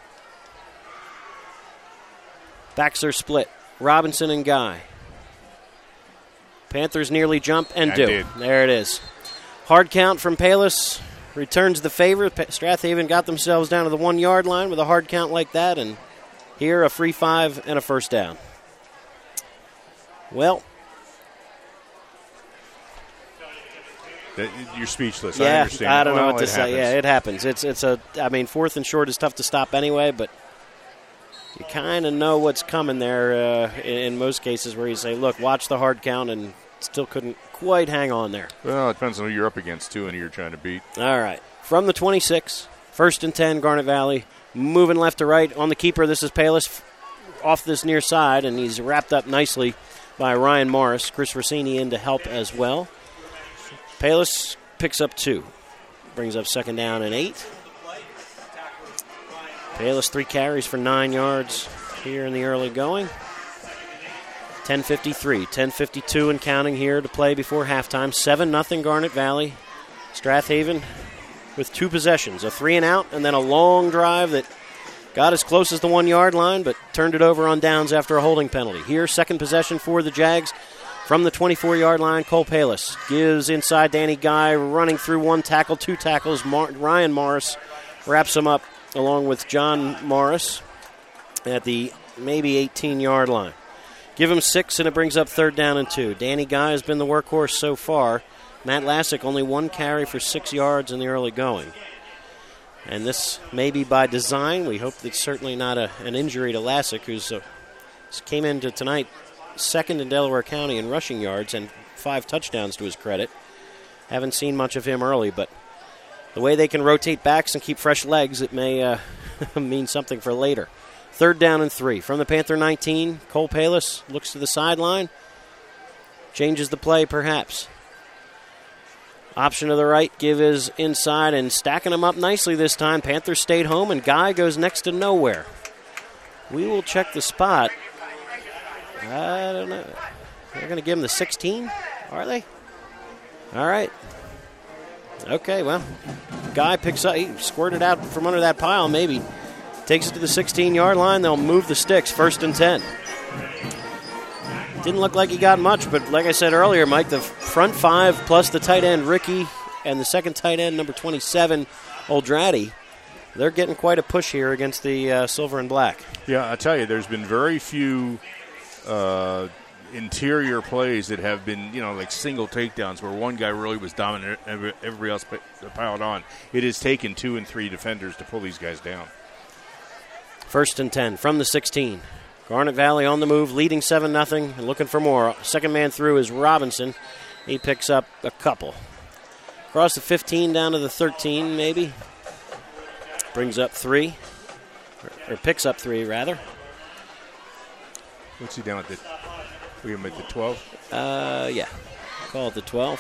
Backs are split. Robinson and Guy. Panthers nearly jump and I do. did. There it is. Hard count from Palis. Returns the favor. Strathaven got themselves down to the one-yard line with a hard count like that. And here a free five and a first down. Well. That, you're speechless. I Yeah, understand. I don't know Well, what to it say. happens. Yeah, it happens. It's it's a. I mean, fourth and short is tough to stop anyway, but you kind of know what's coming there uh, in, in most cases where you say, look, watch the hard count, and still couldn't quite hang on there. Well, it depends on who you're up against, too, and who you're trying to beat. All right. From the twenty-six, first and ten, Garnet Valley. Moving left to right on the keeper. This is Palis off this near side, and he's wrapped up nicely by Ryan Morris. Chris Rossini in to help as well. Palis picks up two. Brings up second down and eight. Palis three carries for nine yards here in the early going. ten fifty-three, ten fifty-two and counting here to play before halftime. seven nothing Garnet Valley. Strathaven with two possessions, a three and out, and then a long drive that got as close as the one-yard line, but turned it over on downs after a holding penalty. Here, second possession for the Jags. From the twenty-four-yard line, Cole Palis gives inside Danny Guy, running through one tackle, two tackles. Mar- Ryan Morris wraps him up along with John Morris at the maybe eighteen-yard line. Give him six, and it brings up third down and two. Danny Guy has been the workhorse so far. Matt Lassick only one carry for six yards in the early going. And this may be by design. We hope it's certainly not a, an injury to Lassick, who's uh, came into tonight second in Delaware County in rushing yards and five touchdowns to his credit. Haven't seen much of him early, but the way they can rotate backs and keep fresh legs, it may uh, mean something for later. Third down and three. From the Panther nineteen, Cole Palis looks to the sideline. Changes the play, perhaps. Option to the right, give is inside and stacking them up nicely this time. Panthers stayed home, and Guy goes next to nowhere. We will check the spot. I don't know. They're going to give him the sixteen, are they? All right. Okay, well, Guy picks up. He squirted out from under that pile, maybe. Takes it to the sixteen-yard line. They'll move the sticks, first and ten. Didn't look like he got much, but like I said earlier, Mike, the front five plus the tight end, Ricky, and the second tight end, number twenty-seven, Oldrati, they're getting quite a push here against the uh, silver and black. Yeah, I tell you, there's been very few uh, interior plays that have been, you know, like single takedowns where one guy really was dominant and everybody else piled on. It has taken two and three defenders to pull these guys down. First and ten from the sixteen. Garnet Valley on the move, leading seven nothing and looking for more. Second man through is Robinson. He picks up a couple. Across the fifteen down to the thirteen, maybe. Brings up three. Or, or picks up three, rather. What's he down at the... We him at the twelve? Uh, yeah. Call it the twelve.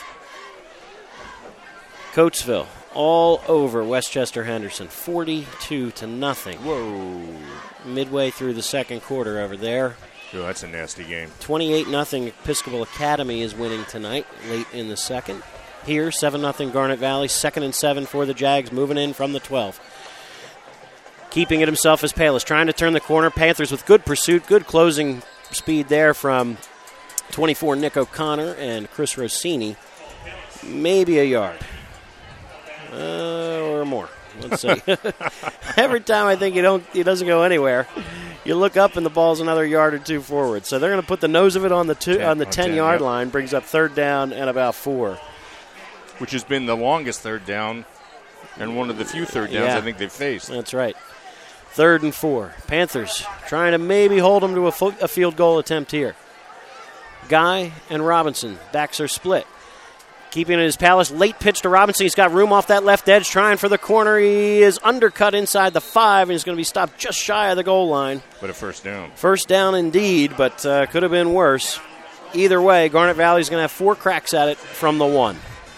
Coatesville all over Westchester Henderson, forty-two to nothing. Whoa. Midway through the second quarter over there. Oh, that's a nasty game. twenty-eight nothing Episcopal Academy is winning tonight, late in the second. Here, seven nothing Garnet Valley, second and seven for the Jags, moving in from the twelve. Keeping it himself is Palis, trying to turn the corner. Panthers with good pursuit, good closing speed there from twenty-four, Nick O'Connor, and Chris Rossini. Maybe a yard. Uh, or more. Let's see. Every time I think he don't, he doesn't go anywhere, you look up and the ball's another yard or two forward. So they're going to put the nose of it on the two, ten, on the ten-yard ten, yep. line, brings up third down and about four. Which has been the longest third down and one of the few third downs yeah, I think they've faced. That's right. Third and four. Panthers trying to maybe hold them to a, fo- a field goal attempt here. Guy and Robinson, backs are split. Keeping it his Palace, late pitch to Robinson. He's got room off that left edge, trying for the corner. He is undercut inside the five, and he's going to be stopped just shy of the goal line. But a first down. First down indeed, but uh, could have been worse. Either way, Garnet Valley's going to have four cracks at it from the one.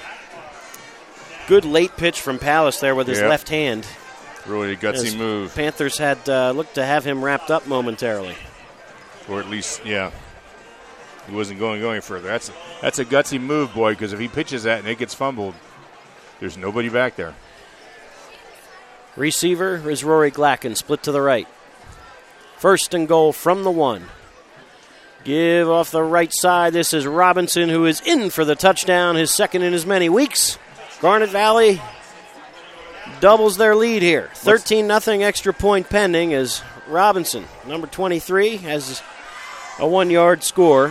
Good late pitch from Palace there with his yep. left hand. Really a gutsy As move. Panthers had uh, looked to have him wrapped up momentarily. Or at least, yeah. He wasn't going going further. That's a, that's a gutsy move, boy, because if he pitches that and it gets fumbled, there's nobody back there. Receiver is Rory Glacken, split to the right. First and goal from the one. Give off the right side. This is Robinson, who is in for the touchdown, his second in as many weeks. Garnet Valley doubles their lead here. thirteen nothing extra point pending as Robinson, number twenty-three, has a one-yard score.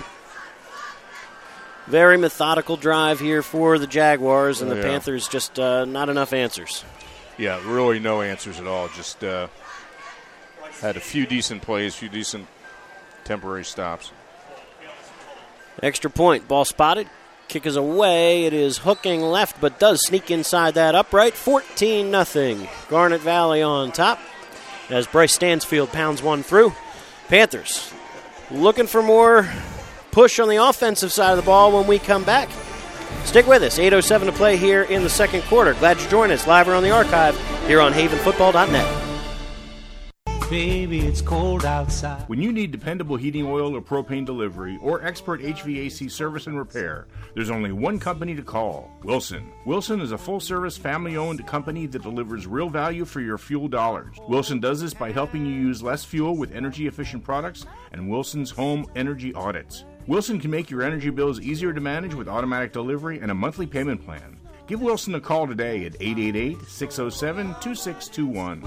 Very methodical drive here for the Jaguars, and oh, the yeah. Panthers just uh, not enough answers. Yeah, really no answers at all. Just uh, had a few decent plays, few decent temporary stops. Extra point, ball spotted. Kick is away. It is hooking left, but does sneak inside that upright. fourteen nothing. Garnet Valley on top as Bryce Stansfield pounds one through. Panthers looking for more push on the offensive side of the ball when we come back. Stick with us. eight oh seven to play here in the second quarter. Glad you joined us live or on the archive here on haven football dot net. Baby, it's cold outside. When you need dependable heating oil or propane delivery or expert H V A C service and repair, there's only one company to call, Wilson. Wilson is a full-service, family-owned company that delivers real value for your fuel dollars. Wilson does this by helping you use less fuel with energy-efficient products and Wilson's home energy audits. Wilson can make your energy bills easier to manage with automatic delivery and a monthly payment plan. Give Wilson a call today at eight eight eight, six oh seven, two six two one.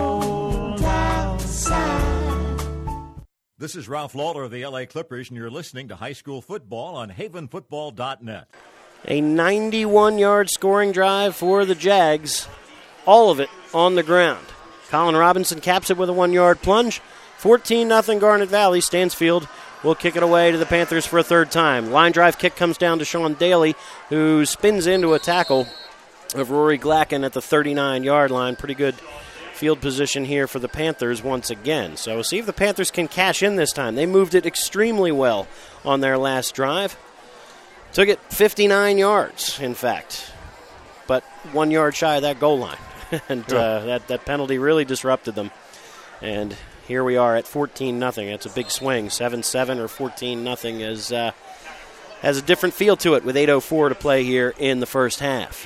This is Ralph Lawler of the L A Clippers, and you're listening to High School Football on haven football dot net. A ninety-one-yard scoring drive for the Jags, all of it on the ground. Colin Robinson caps it with a one-yard plunge. fourteen nothing Garnet Valley. Stansfield will kick it away to the Panthers for a third time. Line drive kick comes down to Sean Daly, who spins into a tackle of Rory Glacken at the thirty-nine-yard line. Pretty good field position here for the Panthers once again. So we'll see if the Panthers can cash in this time. They moved it extremely well on their last drive. Took it fifty-nine yards, in fact, but one yard shy of that goal line. and yeah. uh, that, that penalty really disrupted them. And here we are at fourteen nothing. It's a big swing. seven seven or fourteen nothing is, uh, has a different feel to it with eight oh four to play here in the first half.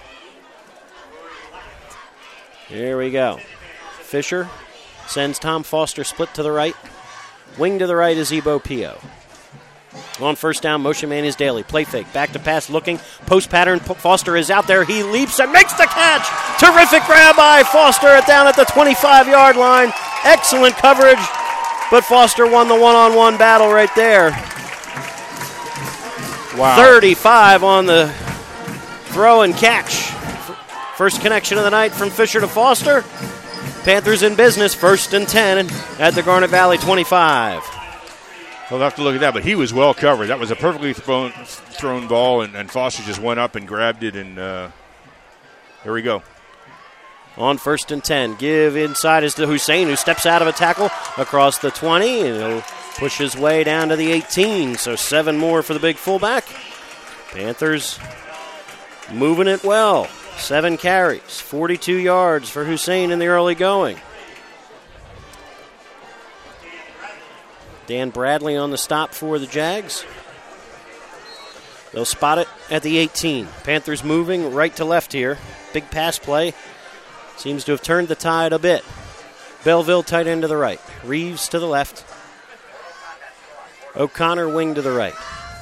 Here we go. Fisher sends Tom Foster split to the right. Wing to the right is Ebo Pio. On first down, motion man is Daly. Play fake, back to pass, looking. Post pattern, Foster is out there. He leaps and makes the catch. Terrific grab by Foster down at the twenty-five-yard line. Excellent coverage, but Foster won the one-on-one battle right there. Wow. thirty-five on the throw and catch. First connection of the night from Fisher to Foster. Panthers in business, first and ten at the Garnet Valley twenty-five. We'll have to look at that, but he was well covered. That was a perfectly thrown, thrown ball, and, and Foster just went up and grabbed it, and uh, here we go. On first and ten, give inside is to Hussein, who steps out of a tackle across the twenty, and he'll push his way down to the eighteen, so seven more for the big fullback. Panthers moving it well. Seven carries, forty-two yards for Hussein in the early going. Dan Bradley on the stop for the Jags. They'll spot it at the eighteen. Panthers moving right to left here. Big pass play. Seems to have turned the tide a bit. Belleville tight end to the right. Reeves to the left. O'Connor wing to the right.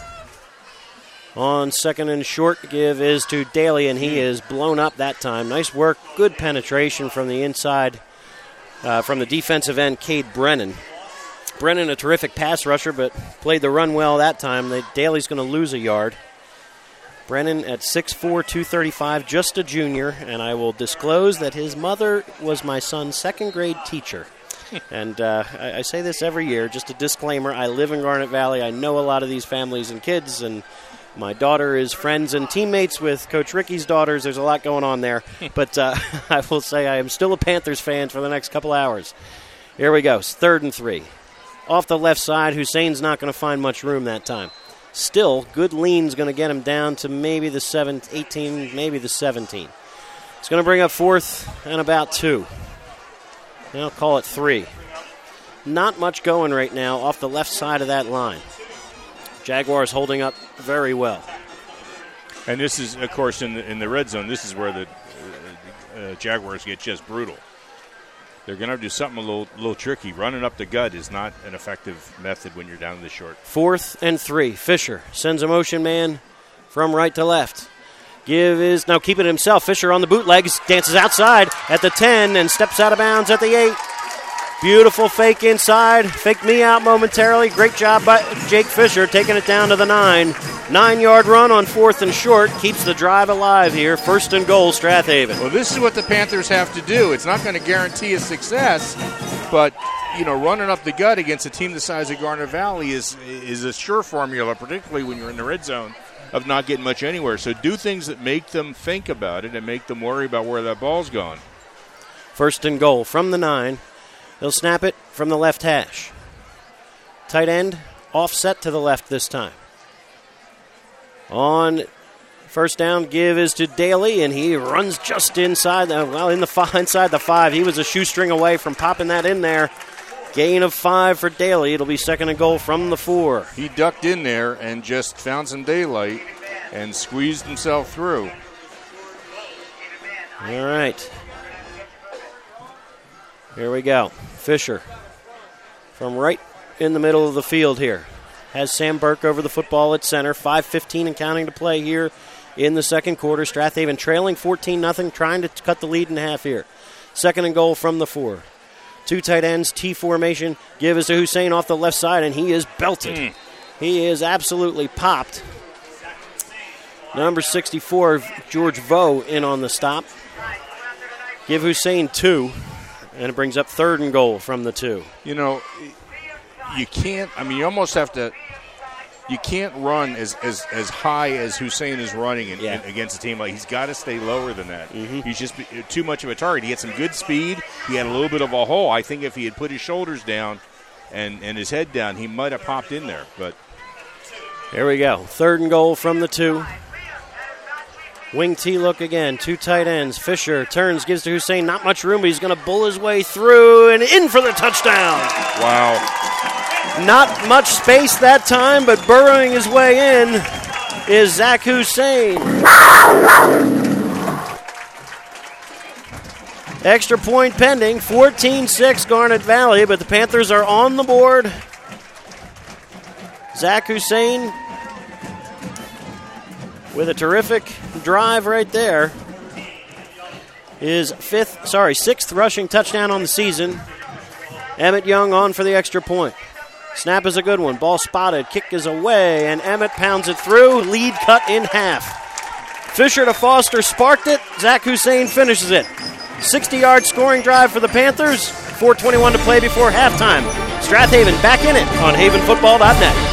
On second and short, give is to Daly, and he is blown up that time. Nice work, good penetration from the inside, uh, from the defensive end, Cade Brennan. Brennan, a terrific pass rusher, but played the run well that time. The, Daly's going to lose a yard. Brennan at six four, two thirty-five, just a junior, and I will disclose that his mother was my son's second grade teacher. And uh, I, I say this every year, just a disclaimer, I live in Garnet Valley. I know a lot of these families and kids, and my daughter is friends and teammates with Coach Ricky's daughters. There's a lot going on there. But uh, I will say I am still a Panthers fan for the next couple hours. Here we go, third and three. Off the left side, Hussein's not going to find much room that time. Still, good lean's going to get him down to maybe the seven, eighteen, maybe the seventeen. It's going to bring up fourth and about two. Now call it three. Not much going right now off the left side of that line. Jaguars holding up very well. And this is, of course, in the, in the red zone, this is where the uh, uh, Jaguars get just brutal. They're going to do something a little, little tricky. Running up the gut is not an effective method when you're down the short. Fourth and three. Fisher sends a motion man from right to left. Give is now keeping it himself. Fisher on the bootlegs, dances outside at the ten and steps out of bounds at the eight. Beautiful fake inside. Faked me out momentarily. Great job by Jake Fisher taking it down to the nine. Nine-yard run on fourth and short. Keeps the drive alive here. First and goal, Strathaven. Well, this is what the Panthers have to do. It's not going to guarantee a success, but, you know, running up the gut against a team the size of Garnet Valley is, is a sure formula, particularly when you're in the red zone, of not getting much anywhere. So do things that make them think about it and make them worry about where that ball's going. First and goal from the nine. They'll snap it from the left hash. Tight end, offset to the left this time. On first down, give is to Daly, and he runs just inside, the, well, in the five, inside the five. He was a shoestring away from popping that in there. Gain of five for Daly. It'll be second and goal from the four. He ducked in there and just found some daylight and squeezed himself through. All right. Here we go. Fisher from right in the middle of the field here. Has Sam Burke over the football at center. five fifteen and counting to play here in the second quarter. Strathaven trailing fourteen nothing, trying to cut the lead in half here. Second and goal from the four. Two tight ends, T formation. Give is to Hussein off the left side, and he is belted. Mm. He is absolutely popped. Number sixty-four, George Vo, in on the stop. Give Hussein two. And it brings up third and goal from the two. You know, you can't, I mean, you almost have to, you can't run as as, as high as Hussein is running in, yeah. in, against a team like he's got to stay lower than that. Mm-hmm. He's just too much of a target. He had some good speed. He had a little bit of a hole. I think if he had put his shoulders down and, and his head down, he might have popped in there. But here we go. Third and goal from the two. Wing T look again. Two tight ends. Fisher turns, gives to Hussein. Not much room, but he's going to bull his way through and in for the touchdown. Wow. Not much space that time, but burrowing his way in is Zach Hussein. Extra point pending. fourteen six Garnet Valley, but the Panthers are on the board. Zach Hussein with a terrific drive right there. His fifth, sorry, sixth rushing touchdown on the season. Emmett Young on for the extra point. Snap is a good one. Ball spotted. Kick is away, and Emmett pounds it through. Lead cut in half. Fisher to Foster sparked it. Zach Hussein finishes it. sixty-yard scoring drive for the Panthers. four twenty-one to play before halftime. Strathaven back in it on haven football dot net.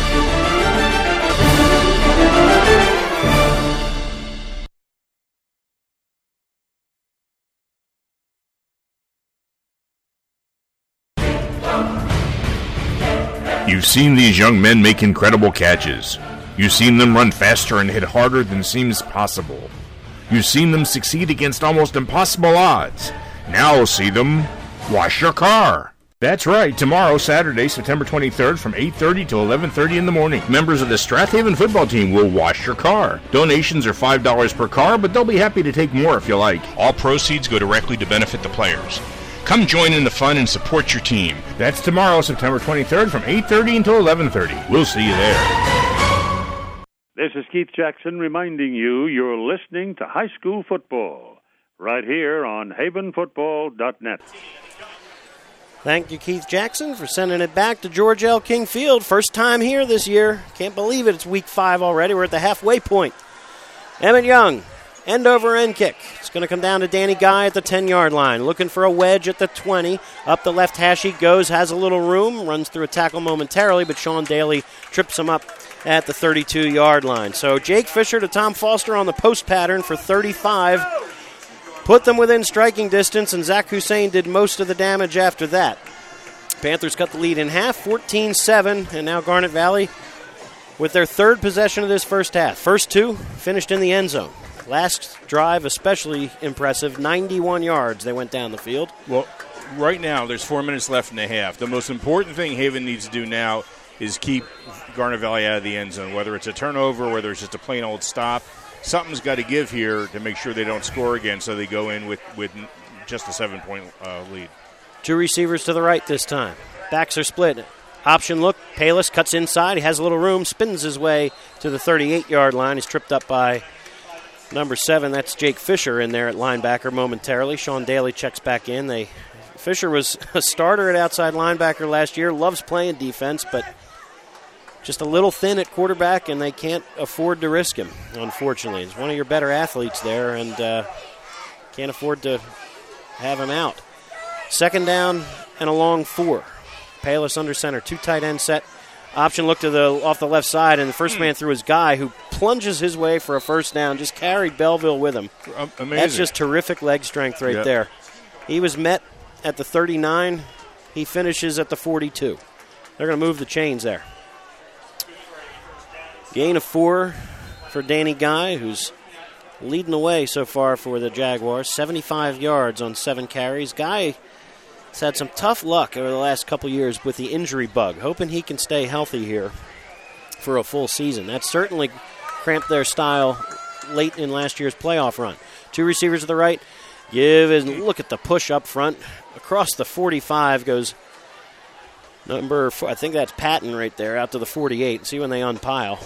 You've seen these young men make incredible catches. You've seen them run faster and hit harder than seems possible. You've seen them succeed against almost impossible odds. Now see them wash your car. That's right, tomorrow, Saturday, September twenty-third, from eight thirty to eleven thirty in the morning, members of the Strathaven football team will wash your car. Donations are five dollars per car, but they'll be happy to take more if you like. All proceeds go directly to benefit the players. Come join in the fun and support your team. That's tomorrow, September twenty-third from eight thirty until eleven thirty. We'll see you there. This is Keith Jackson reminding you you're listening to High School Football right here on haven football dot net. Thank you, Keith Jackson, for sending it back to George L. King Field. First time here this year. Can't believe it. It's week five already. We're at the halfway point. Emmett Young, end over end kick. It's going to come down to Danny Guy at the ten-yard line. Looking for a wedge at the twenty. Up the left hash he goes, has a little room, runs through a tackle momentarily, but Sean Daly trips him up at the thirty-two-yard line. So Jake Fisher to Tom Foster on the post pattern for thirty-five. Put them within striking distance, and Zach Hussein did most of the damage after that. Panthers cut the lead in half, fourteen seven, and now Garnet Valley with their third possession of this first half. First two finished in the end zone. Last drive especially impressive, ninety-one yards they went down the field. Well, right now there's four minutes left in the half. The most important thing Haven needs to do now is keep Garnet Valley out of the end zone, whether it's a turnover, whether it's just a plain old stop. Something's got to give here to make sure they don't score again, so they go in with, with just a seven-point uh, lead. Two receivers to the right this time. Backs are split. Option look. Palis cuts inside. He has a little room, spins his way to the thirty-eight-yard line. He's tripped up by number seven. That's Jake Fisher in there at linebacker momentarily. Sean Daly checks back in. They Fisher was a starter at outside linebacker last year. Loves playing defense, but just a little thin at quarterback, and they can't afford to risk him, unfortunately. He's one of your better athletes there, and uh, can't afford to have him out. Second down and a long four. Palis under center, two tight end set. Option look to the off the left side, and the first man through is Guy, who plunges his way for a first down, just carried Belleville with him. Amazing. That's just terrific leg strength right yep. there. He was met at the thirty-nine. He finishes at the forty-two. They're going to move the chains there. Gain of four for Danny Guy, who's leading the way so far for the Jaguars. seventy-five yards on seven carries. Guy has had some tough luck over the last couple years with the injury bug. Hoping he can stay healthy here for a full season. That certainly cramped their style late in last year's playoff run. Two receivers to the right. Give and look at the push up front. Across the forty-five goes number four. I think that's Patton right there out to the forty-eight. See when they unpile.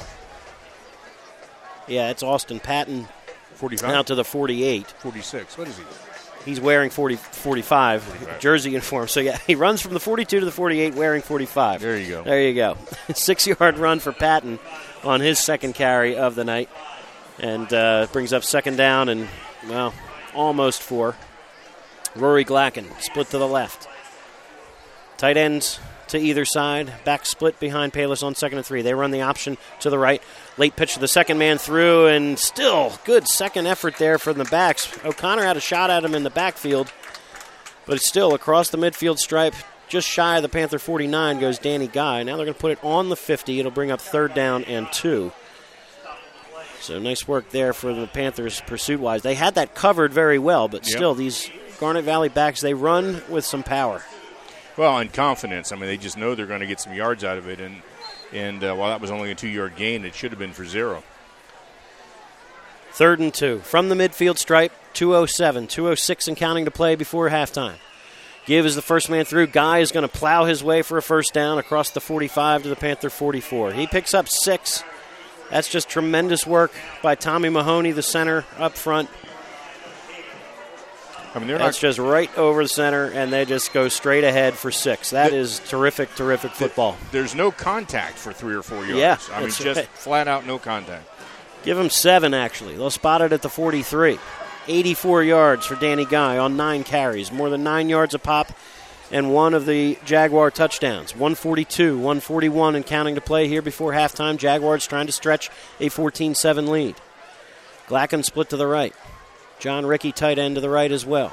Yeah, it's Austin Patton. forty-five? Out to the forty-eight. forty-six. What is he? He's wearing forty, forty-five, forty-five jersey uniform. So, yeah, he runs from the forty-two to the forty-eight wearing forty-five. There you go. There you go. Six-yard run for Patton on his second carry of the night. And uh, brings up second down and, well, almost four. Rory Glacken split to the left. Tight ends to either side. Back split behind Palis on second and three. They run the option to the right. Late pitch to the second man through, and still good second effort there from the backs. O'Connor had a shot at him in the backfield, but it's still across the midfield stripe, just shy of the Panther forty-nine goes Danny Guy. Now they're going to put it on the fifty. It'll bring up third down and two. So nice work there for the Panthers pursuit-wise. They had that covered very well, but yep. still, these Garnet Valley backs, they run with some power. Well, and confidence. I mean, they just know they're going to get some yards out of it. And, and uh, while that was only a two-yard gain, it should have been for zero. Third and two. From the midfield stripe, two oh seven. two oh six and counting to play before halftime. Give is the first man through. Guy is going to plow his way for a first down across the forty-five to the Panther forty-four. He picks up six. That's just tremendous work by Tommy Mahoney, the center, up front. I mean, they're That's not, just right over the center, and they just go straight ahead for six. That is terrific, terrific football. There's no contact for three or four yards. Yeah, I mean, just flat out no contact. Give them seven, actually. They'll spot it at the forty-three. eighty-four yards for Danny Guy on nine carries. More than nine yards a pop, and one of the Jaguar touchdowns. one forty-two, one forty-one and counting to play here before halftime. Jaguars trying to stretch a fourteen seven lead. Glacken split to the right. John Rickey, tight end to the right as well.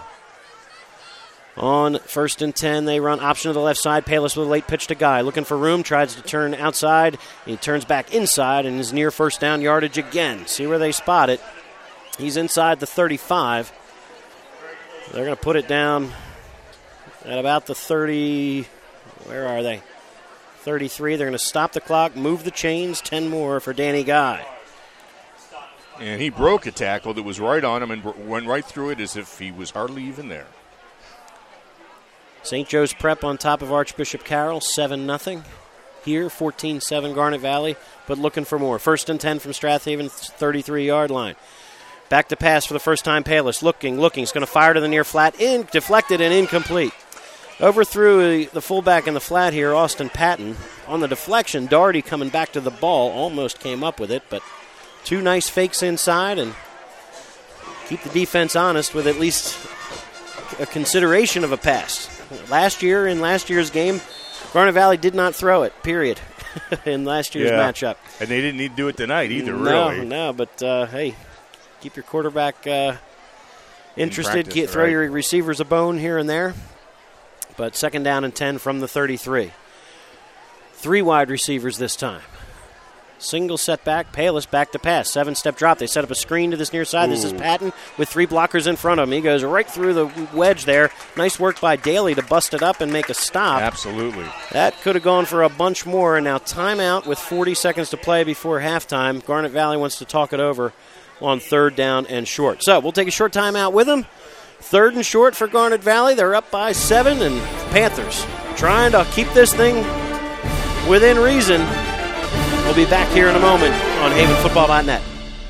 On first and ten, they run option to the left side. Palis with a late pitch to Guy. Looking for room, tries to turn outside. He turns back inside and is near first down yardage again. See where they spot it. He's inside the thirty-five. They're going to put it down at about the thirty. Where are they? thirty-three. They're going to stop the clock, move the chains. ten more for Danny Guy. And he broke a tackle that was right on him and went right through it as if he was hardly even there. Saint Joe's Prep on top of Archbishop Carroll, seven nothing. Here, fourteen seven Garnet Valley, but looking for more. First and ten from Strathaven, thirty-three-yard line. Back to pass for the first time, Payless. Looking, looking. He's going to fire to the near flat. In, deflected and incomplete. Overthrew the fullback in the flat here, Austin Patton. On the deflection, Doherty coming back to the ball. Almost came up with it, but two nice fakes inside and keep the defense honest with at least a consideration of a pass. Last year, in last year's game, Garnet Valley did not throw it, period, in last year's yeah. matchup. And they didn't need to do it tonight either, no, really. No, but, uh, hey, keep your quarterback uh, interested. In practice, Get, throw right. your receivers a bone here and there. But second down and ten from the thirty-three. Three wide receivers this time. Single setback, Payless back to pass. Seven-step drop. They set up a screen to this near side. Ooh. This is Patton with three blockers in front of him. He goes right through the wedge there. Nice work by Daly to bust it up and make a stop. Absolutely. That could have gone for a bunch more. And now timeout with forty seconds to play before halftime. Garnet Valley wants to talk it over on third down and short. So we'll take a short timeout with them. Third and short for Garnet Valley. They're up by seven, and Panthers trying to keep this thing within reason. We'll be back here in a moment on Haven Football dot net.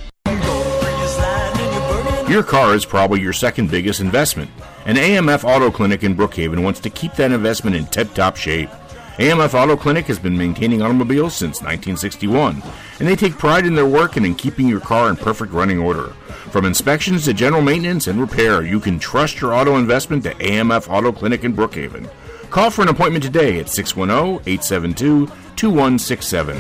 Your car is probably your second biggest investment, and A M F Auto Clinic in Brookhaven wants to keep that investment in tip-top shape. A M F Auto Clinic has been maintaining automobiles since nineteen sixty-one, and they take pride in their work and in keeping your car in perfect running order. From inspections to general maintenance and repair, you can trust your auto investment to A M F Auto Clinic in Brookhaven. Call for an appointment today at six one zero, eight seven two, two one six seven.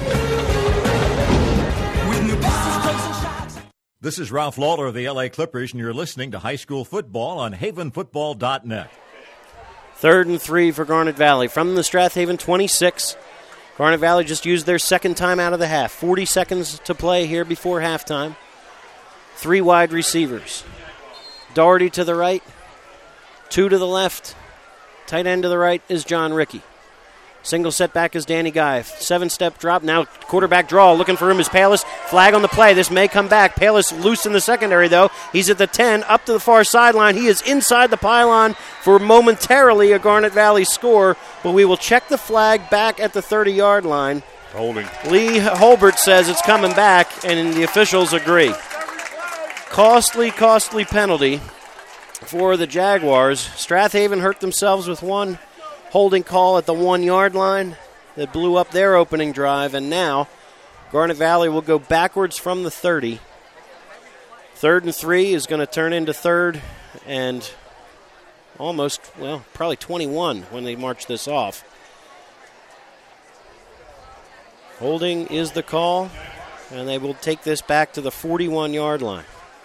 This is Ralph Lawler of the L A Clippers, and you're listening to High School Football on Haven Football dot net. Third and three for Garnet Valley. From the Strathaven twenty-six, Garnet Valley just used their second time out of the half. forty seconds to play here before halftime. Three wide receivers. Doherty to the right, two to the left. Tight end to the right is John Rickey. Single setback is Danny Guy. Seven-step drop. Now quarterback draw. Looking for him is Payless. Flag on the play. This may come back. Payless loose in the secondary, though. He's at the ten, up to the far sideline. He is inside the pylon for momentarily a Garnet Valley score, but we will check the flag back at the thirty-yard line. Holding. Lee Holbert says it's coming back, and the officials agree. Costly, costly penalty for the Jaguars. Strathaven hurt themselves with one holding call at the one-yard line that blew up their opening drive, and now Garnet Valley will go backwards from the thirty. Third and three is going to turn into third and almost, well, probably twenty-one when they march this off. Holding is the call, and they will take this back to the forty-one-yard line.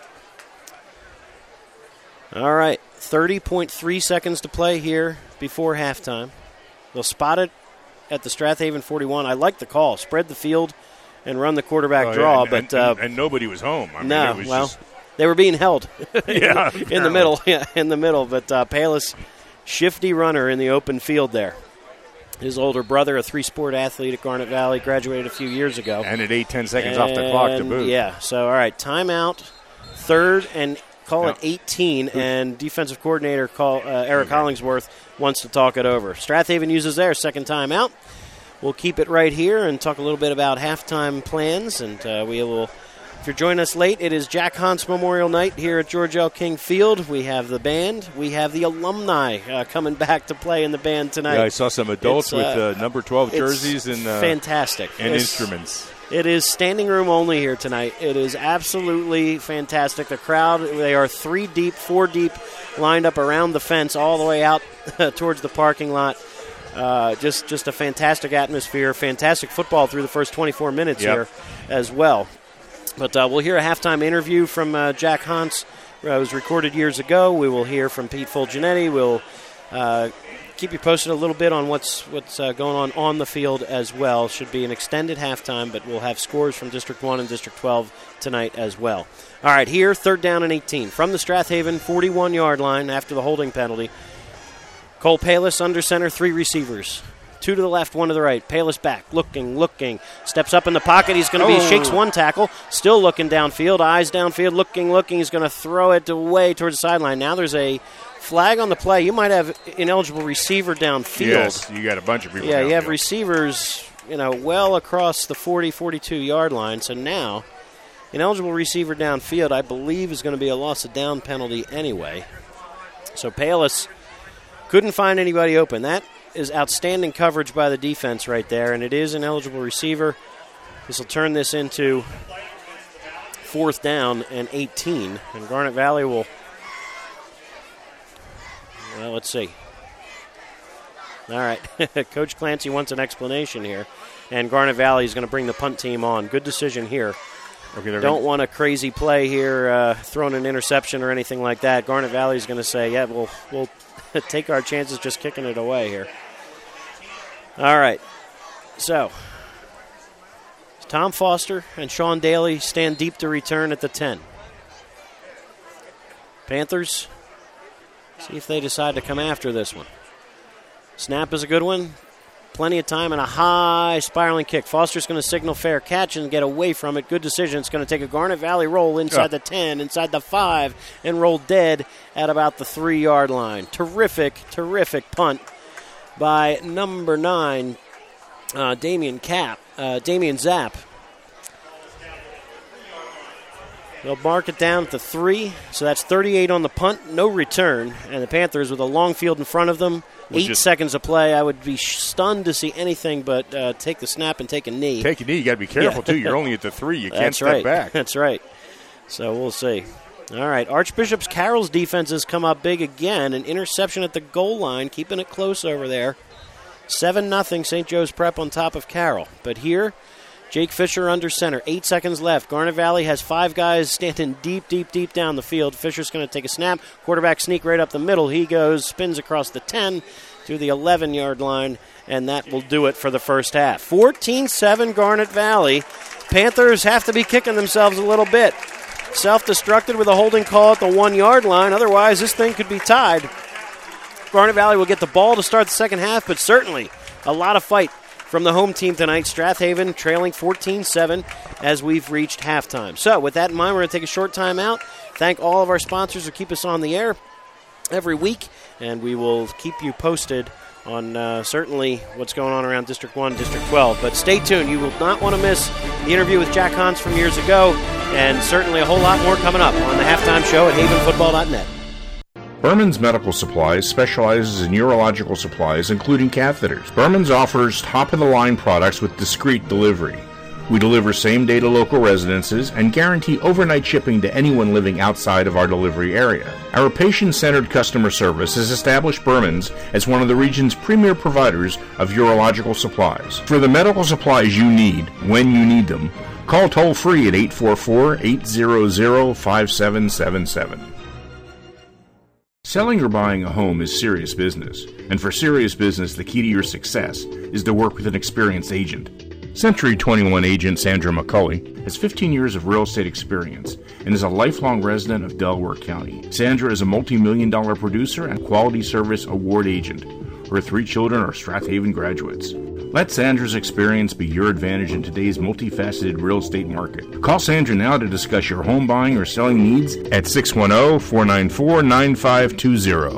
All right, thirty point three seconds to play here before halftime. They'll spot it at the Strathaven forty-one. I like the call. Spread the field and run the quarterback oh, draw. Yeah, and, but and, uh, and nobody was home. I no, mean, it was well, just... they were being held yeah, in the middle. Yeah, in the middle. But uh, Payless, shifty runner in the open field there. His older brother, a three-sport athlete at Garnet Valley, graduated a few years ago. And at eight, ten seconds and, off the clock to boot. Yeah, so, all right, timeout, third and call it eighteen, and defensive coordinator call, uh, Eric okay. Hollingsworth wants to talk it over. Strathaven uses their second timeout. We'll keep it right here and talk a little bit about halftime plans, and uh, we will, if you're joining us late, it is Jack Hans Memorial Night here at George L. King Field. We have the band. We have the alumni uh, coming back to play in the band tonight. Yeah, I saw some adults uh, with uh, number twelve jerseys and uh, fantastic and it's, instruments. It is standing room only here tonight. It is absolutely fantastic. The crowd, they are three deep, four deep, lined up around the fence all the way out towards the parking lot. Uh, just, just a fantastic atmosphere, fantastic football through the first twenty-four minutes yep. here as well. But uh, we'll hear a halftime interview from uh, Jack Hans. Uh, it was recorded years ago. We will hear from Pete Fulginetti. We'll uh, keep you posted a little bit on what's what's uh, going on on the field as well. Should be an extended halftime, but we'll have scores from District one and District twelve tonight as well. All right, here, third down and eighteen. From the Strathaven forty-one-yard line after the holding penalty. Cole Payless under center, three receivers. Two to the left, one to the right. Payless back, looking, looking. Steps up in the pocket. He's going to be, oh. shakes one tackle. Still looking downfield, eyes downfield, looking, looking. He's going to throw it away towards the sideline. Now there's a flag on the play. You might have ineligible receiver downfield. Yes, you got a bunch of people Yeah, downfield. you have receivers, you know, well across the forty, forty-two-yard line. So now, ineligible receiver downfield, I believe, is going to be a loss of down penalty anyway. So Palis couldn't find anybody open. That is outstanding coverage by the defense right there, and it is an eligible receiver. This will turn this into fourth down and eighteen, and Garnet Valley will, well, let's see. All right, Coach Clancy wants an explanation here, and Garnet Valley is going to bring the punt team on. Good decision here. Okay, Don't gonna... want a crazy play here, uh, throwing an interception or anything like that. Garnet Valley is going to say, yeah, we'll, we'll take our chances just kicking it away here. All right, so Tom Foster and Sean Daly stand deep to return at the ten. Panthers, see if they decide to come after this one. Snap is a good one. Plenty of time and a high spiraling kick. Foster's going to signal fair catch and get away from it. Good decision. It's going to take a Garnet Valley roll inside oh. the ten, inside the five, and roll dead at about the three-yard line. Terrific, terrific punt by number nine, uh, Damian Cap, uh, Damian Zapp. They'll mark it down at the three, so that's thirty-eight on the punt, no return, and the Panthers with a long field in front of them, eight just, seconds of play. I would be stunned to see anything but uh, take the snap and take a knee. Take a knee. You got to be careful yeah. too. You're only at the three. You can't that's step right. back. That's right. So we'll see. All right, Archbishop's Carroll's defense has come up big again. An interception at the goal line, keeping it close over there. seven nothing Saint Joe's Prep on top of Carroll. But here, Jake Fisher under center. Eight seconds left. Garnet Valley has five guys standing deep, deep, deep down the field. Fisher's going to take a snap. Quarterback sneak right up the middle. He goes, spins across the ten to the eleven-yard line, and that will do it for the first half. fourteen seven Garnet Valley. Panthers have to be kicking themselves a little bit. Self-destructed with a holding call at the one-yard line. Otherwise, this thing could be tied. Garnet Valley will get the ball to start the second half, but certainly a lot of fight from the home team tonight. Strathaven trailing fourteen seven as we've reached halftime. So with that in mind, we're going to take a short time out. Thank all of our sponsors who keep us on the air every week, and we will keep you posted on uh, certainly what's going on around District one, District twelve. But stay tuned. You will not want to miss the interview with Jack Hans from years ago, and certainly a whole lot more coming up on the halftime show at haven football dot net. Berman's Medical Supplies specializes in urological supplies, including catheters. Berman's offers top-of-the-line products with discreet delivery. We deliver same-day to local residences and guarantee overnight shipping to anyone living outside of our delivery area. Our patient-centered customer service has established Berman's as one of the region's premier providers of urological supplies. For the medical supplies you need, when you need them, call toll-free at eight four four, eight hundred, five seven seven seven. Selling or buying a home is serious business, and for serious business, the key to your success is to work with an experienced agent. Century twenty-one agent Sandra McCulley has fifteen years of real estate experience and is a lifelong resident of Delaware County. Sandra is a multi-million dollar producer and quality service award agent. Her three children are Strathaven graduates. Let Sandra's experience be your advantage in today's multifaceted real estate market. Call Sandra now to discuss your home buying or selling needs at six one zero, four nine four, nine five two zero.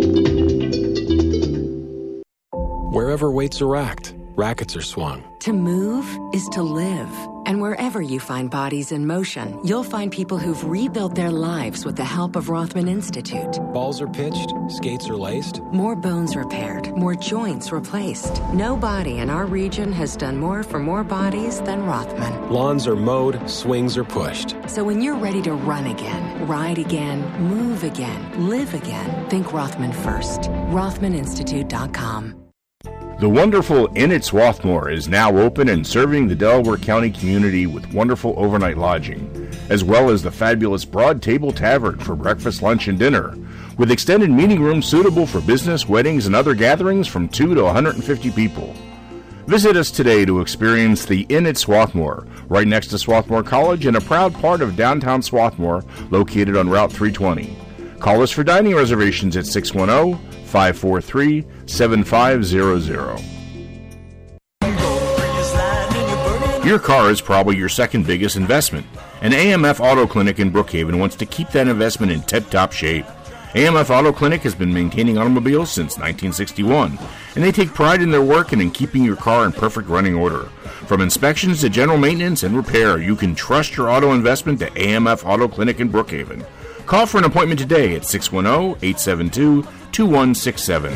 Wherever weights are racked, rackets are swung. To move is to live. And wherever you find bodies in motion, you'll find people who've rebuilt their lives with the help of Rothman Institute. Balls are pitched, skates are laced. More bones repaired, more joints replaced. Nobody in our region has done more for more bodies than Rothman. Lawns are mowed, swings are pushed. So when you're ready to run again, ride again, move again, live again, think Rothman first. Rothman Institute dot com. The wonderful Inn at Swarthmore is now open and serving the Delaware County community with wonderful overnight lodging, as well as the fabulous Broad Table Tavern for breakfast, lunch, and dinner, with extended meeting rooms suitable for business, weddings, and other gatherings from two to one hundred fifty people. Visit us today to experience the Inn at Swarthmore, right next to Swarthmore College and a proud part of downtown Swarthmore, located on Route three twenty. Call us for dining reservations at six one zero, five four three, seven five zero zero. Your car is probably your second biggest investment, and A M F Auto Clinic in Brookhaven wants to keep that investment in tip-top shape. A M F Auto Clinic has been maintaining automobiles since nineteen sixty-one, and they take pride in their work and in keeping your car in perfect running order. From inspections to general maintenance and repair, you can trust your auto investment to A M F Auto Clinic in Brookhaven. Call for an appointment today at six one zero, eight seven two, two one six seven.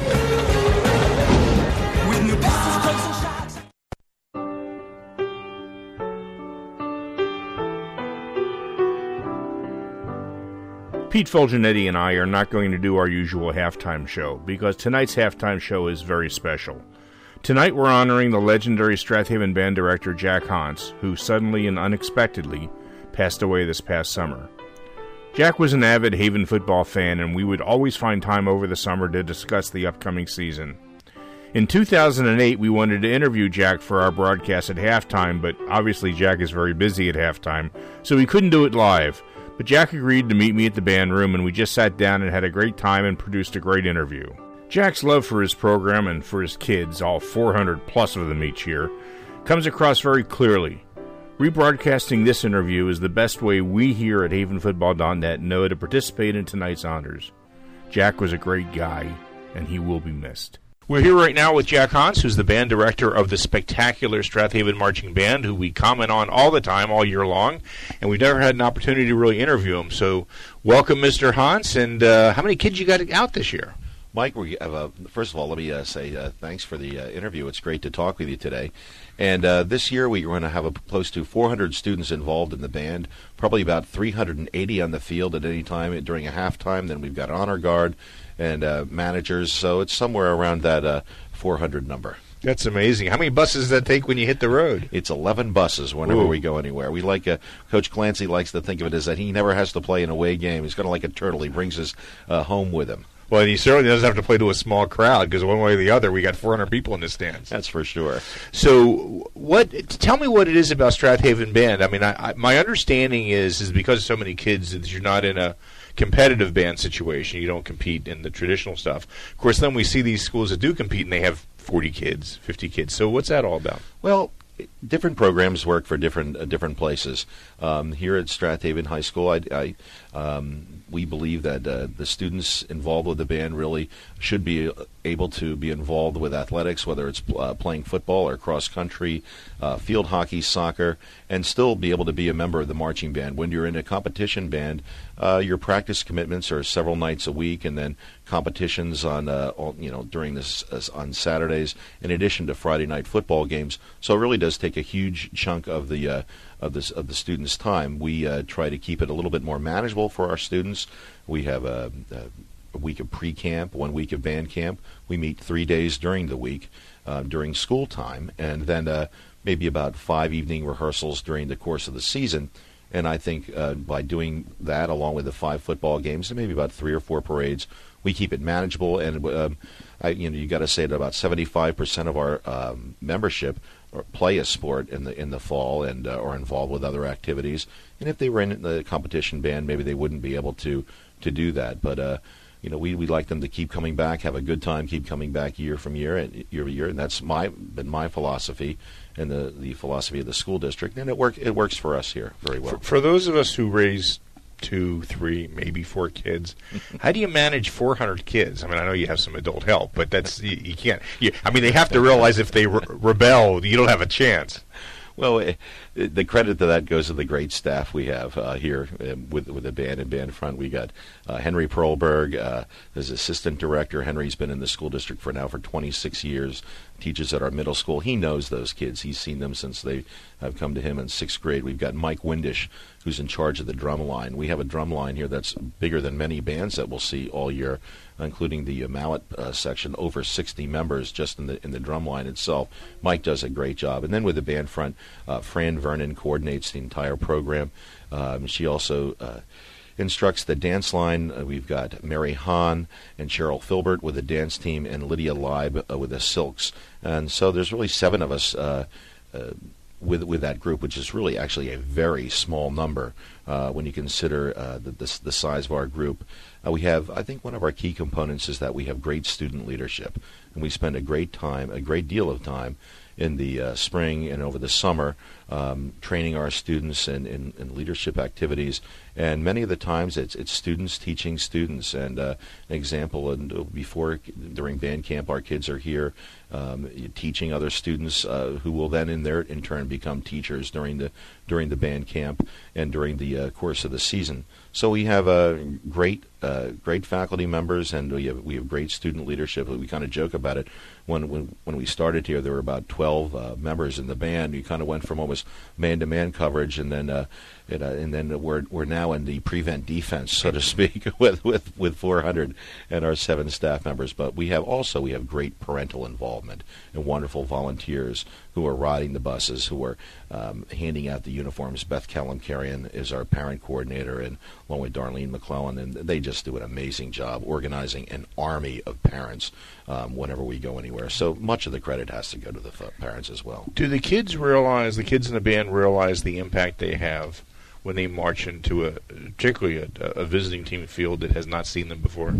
Pete Fulgenetti and I are not going to do our usual halftime show because tonight's halftime show is very special. Tonight we're honoring the legendary Strathaven band director Jack Hans, who suddenly and unexpectedly passed away this past summer. Jack was an avid Haven football fan, and we would always find time over the summer to discuss the upcoming season. In two thousand eight, we wanted to interview Jack for our broadcast at halftime, but obviously Jack is very busy at halftime, so we couldn't do it live. But Jack agreed to meet me at the band room, and we just sat down and had a great time and produced a great interview. Jack's love for his program and for his kids, all four hundred plus of them each year, comes across very clearly. Rebroadcasting this interview is the best way we here at Haven Football dot net know to participate in tonight's honors. Jack was a great guy, and he will be missed. We're here right now with Jack Hans, who's the band director of the spectacular Strathaven Marching Band, who we comment on all the time, all year long, and we've never had an opportunity to really interview him. So welcome, Mister Hans, and uh, how many kids you got out this year? Mike, we have, uh, first of all, let me uh, say uh, thanks for the uh, interview. It's great to talk with you today. And uh, this year we're going to have a, close to four hundred students involved in the band, probably about three hundred eighty on the field at any time during a halftime. Then we've got honor guard and uh, managers, so it's somewhere around that uh, four hundred number. That's amazing. How many buses does that take when you hit the road? It's eleven buses whenever Ooh. we go anywhere. We like uh, Coach Clancy likes to think of it as that he never has to play an away game. He's kind of like a turtle. He brings his uh, home with him. Well, and he certainly doesn't have to play to a small crowd because one way or the other, we got four hundred people in the stands. That's for sure. So, what? Tell me what it is about Strathaven Band. I mean, I, I, my understanding is is because of so many kids that you're not in a competitive band situation. You don't compete in the traditional stuff. Of course, then we see these schools that do compete, and they have forty kids, fifty kids. So, what's that all about? Well, different programs work for different uh, different places. Um, here at Strathaven High School, I, I um, we believe that uh, the students involved with the band really should be able to be involved with athletics, whether it's uh, playing football or cross country, uh, field hockey, soccer, and still be able to be a member of the marching band. When you're in a competition band, uh, your practice commitments are several nights a week, and then competitions on uh, all, you know during this uh, on Saturdays, in addition to Friday night football games. So it really does take a huge chunk of the uh, of this of the students' time. We uh, try to keep it a little bit more manageable for our students. We have a, a week of pre-camp, one week of band camp. We meet three days during the week uh, during school time, and then uh, maybe about five evening rehearsals during the course of the season. And I think uh, by doing that, along with the five football games and maybe about three or four parades, we keep it manageable. And um, I, you know, you got to say that about seventy-five percent of our um, membership play a sport in the in the fall and uh, are involved with other activities. And if they were in the competition band, maybe they wouldn't be able to to do that. But uh, you know, we we like them to keep coming back, have a good time, keep coming back year from year and year to year. And that's my been my philosophy and the, the philosophy of the school district. And it work it works for us here very well. For, for those of us who raise two, three, maybe four kids, how do you manage four hundred kids? I mean, I know you have some adult help, but that's you, you can't. You, I mean, they have to realize if they re- rebel, you don't have a chance. Well, it, the credit to that goes to the great staff we have uh, here uh, with with the band and band front. We got uh, Henry Perlberg uh, as assistant director. Henry's been in the school district for now for twenty-six years. Teaches at our middle school. He knows those kids. He's seen them since they have come to him in sixth grade. We've got Mike Windish, who's in charge of the drum line. We have a drum line here that's bigger than many bands that we'll see all year, including the uh, mallet uh, section. Over sixty members just in the in the drum line itself. Mike does a great job. And then with the band front, uh, Fran Vernon coordinates the entire program. Um, she also uh, instructs the dance line. Uh, we've got Mary Hahn and Cheryl Filbert with the dance team and Lydia Leib uh, with the Silks. And so there's really seven of us uh, uh, with with that group, which is really actually a very small number uh, when you consider uh, the, the, the size of our group. Uh, we have, I think one of our key components is that we have great student leadership. And and we spend a great time, a great deal of time in the uh, spring and over the summer, um, training our students in, in, in leadership activities. And many of the times it's it's students teaching students. And uh, an example, and before, during band camp, our kids are here um, teaching other students uh, who will then in their in turn become teachers during the during the band camp and during the uh, course of the season. So we have uh, great uh, great faculty members, and we have we have great student leadership. We kind of joke about it. When when when we started here, there were about twelve uh, members in the band. We kind of went from almost man-to-man coverage, and then uh, it, uh, and then we're we're now in the prevent defense, so to speak, with with with four hundred and our seven staff members. But we have also we have great parental involvement and wonderful volunteers who are riding the buses, who are um, handing out the uniforms. Beth Callum-Carrion is our parent coordinator, and along with Darlene McClellan, and they just do an amazing job organizing an army of parents um, whenever we go anywhere. So much of the credit has to go to the f- parents as well. Do the kids realize, the kids in the band realize the impact they have when they march into a, particularly a, a visiting team field that has not seen them before?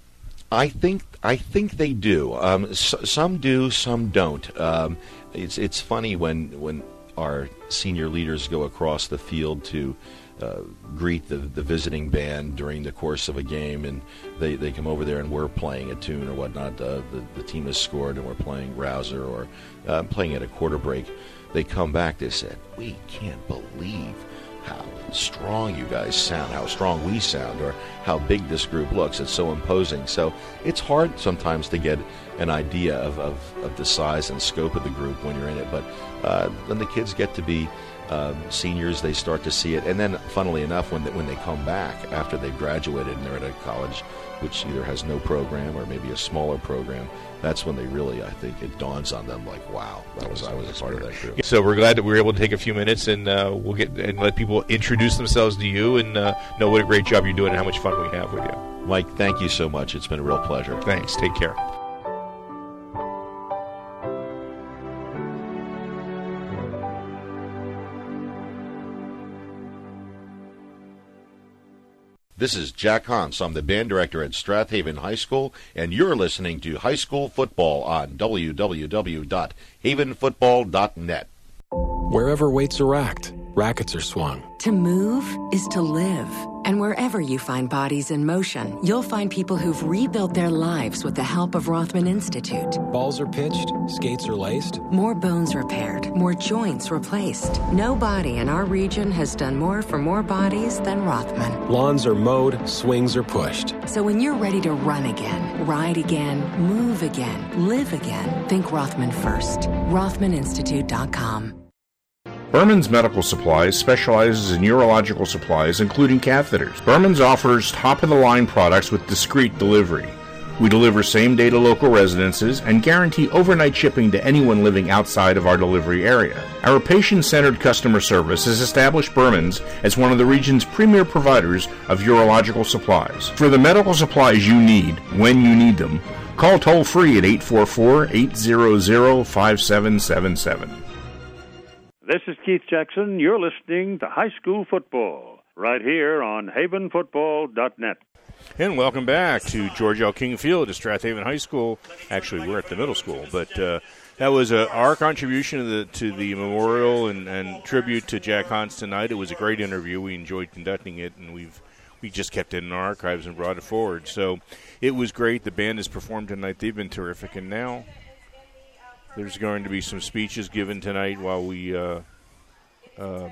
I think I think they do. Um, s- some do, some don't. Um, it's it's funny when when our senior leaders go across the field to uh, greet the the visiting band during the course of a game, and they, they come over there and we're playing a tune or whatnot. Uh, the the team has scored and we're playing Rouser or uh, playing at a quarter break. They come back. They said, "We can't believe how strong you guys sound, how strong we sound, or how big this group looks. It's so imposing." So it's hard sometimes to get an idea of, of, of the size and scope of the group when you're in it. But uh, when the kids get to be uh, seniors, they start to see it. And then, funnily enough, when they, when they come back after they've graduated and they're at a college which either has no program or maybe a smaller program, that's when they really, I think, it dawns on them like, wow, that was I was a part of that group. So we're glad that we were able to take a few minutes and uh, we'll get and let people introduce themselves to you and uh, know what a great job you're doing and how much fun we have with you. Mike, thank you so much. It's been a real pleasure. Thanks. Take care. This is Jack Hans. I'm the band director at Strathaven High School, and you're listening to High School Football on w w w dot haven football dot net. Wherever weights are racked, rackets are swung. To move is to live. And wherever you find bodies in motion, you'll find people who've rebuilt their lives with the help of Rothman Institute. Balls are pitched, skates are laced. More bones repaired, more joints replaced. No body in our region has done more for more bodies than Rothman. Lawns are mowed, swings are pushed. So when you're ready to run again, ride again, move again, live again, think Rothman first. Rothman Institute dot com. Berman's Medical Supplies specializes in urological supplies, including catheters. Berman's offers top-of-the-line products with discreet delivery. We deliver same-day to local residences and guarantee overnight shipping to anyone living outside of our delivery area. Our patient-centered customer service has established Berman's as one of the region's premier providers of urological supplies. For the medical supplies you need, when you need them, call toll-free at eight four four, eight zero zero, five seven seven seven. This is Keith Jackson. You're listening to High School Football right here on haven football dot net. And welcome back to George L. King Field at Strathaven High School. Actually, we're at the middle school, but uh, that was uh, our contribution to the, to the memorial and, and tribute to Jack Hans tonight. It was a great interview. We enjoyed conducting it, and we've we just kept it in our archives and brought it forward. So it was great. The band has performed tonight. They've been terrific, and now there's going to be some speeches given tonight while we, uh, um,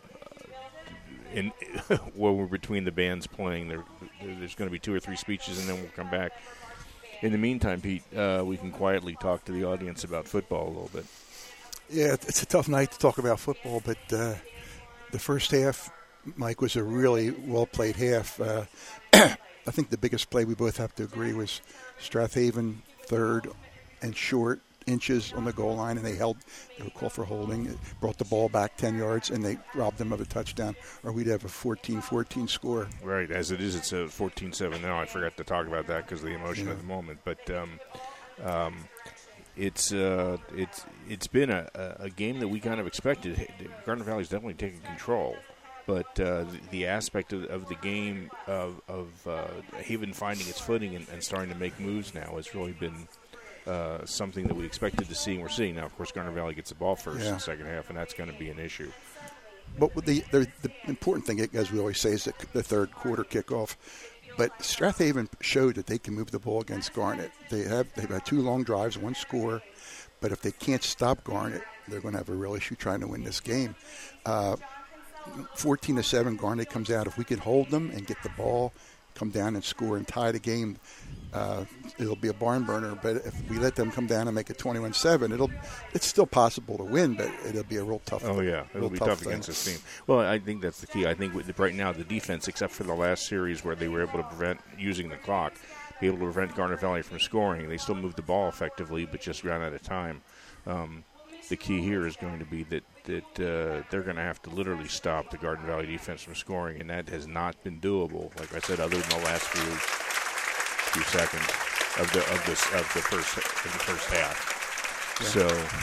in while we're between the bands playing. There, there's going to be two or three speeches, and then we'll come back. In the meantime, Pete, uh, we can quietly talk to the audience about football a little bit. Yeah, it's a tough night to talk about football, but uh, the first half, Mike, was a really well-played half. Uh, I think the biggest play we both have to agree was Strathaven third and short inches on the goal line, and they held. They were called for holding. It brought the ball back ten yards, and they robbed them of a touchdown, or we'd have a fourteen fourteen score. Right, as it is, it's a fourteen seven now. I forgot to talk about that because of the emotion Yeah. of the moment. But um, um, it's uh, it's it's been a, a game that we kind of expected. Garden Valley's definitely taken control. But uh, the, the aspect of, of the game of, of uh, Haven finding its footing and, and starting to make moves now has really been uh, something that we expected to see and we're seeing. Now, of course, Garnet Valley gets the ball first Yeah. in the second half, and that's going to be an issue. But the, the the important thing, as we always say, is the, the third quarter kickoff. But Strathaven showed that they can move the ball against Garnet. They have they've had two long drives, one score. But if they can't stop Garnet, they're going to have a real issue trying to win this game. Uh, fourteen to seven, Garnet comes out. If we can hold them and get the ball, come down and score and tie the game, uh, it'll be a barn burner. But if we let them come down and make it twenty-one seven, it'll it's still possible to win, but it'll be a real tough. Oh yeah, it'll be tough, tough against this team. Well, I think that's the key. I think with, right now the defense, except for the last series where they were able to prevent using the clock, be able to prevent Garnet Valley from scoring. They still moved the ball effectively, but just ran out of time. Um, the key here is going to be that that uh, they're going to have to literally stop the Garden Valley defense from scoring, and that has not been doable. Like I said, other than the last few few seconds of the of this of the first of the first half. Yeah.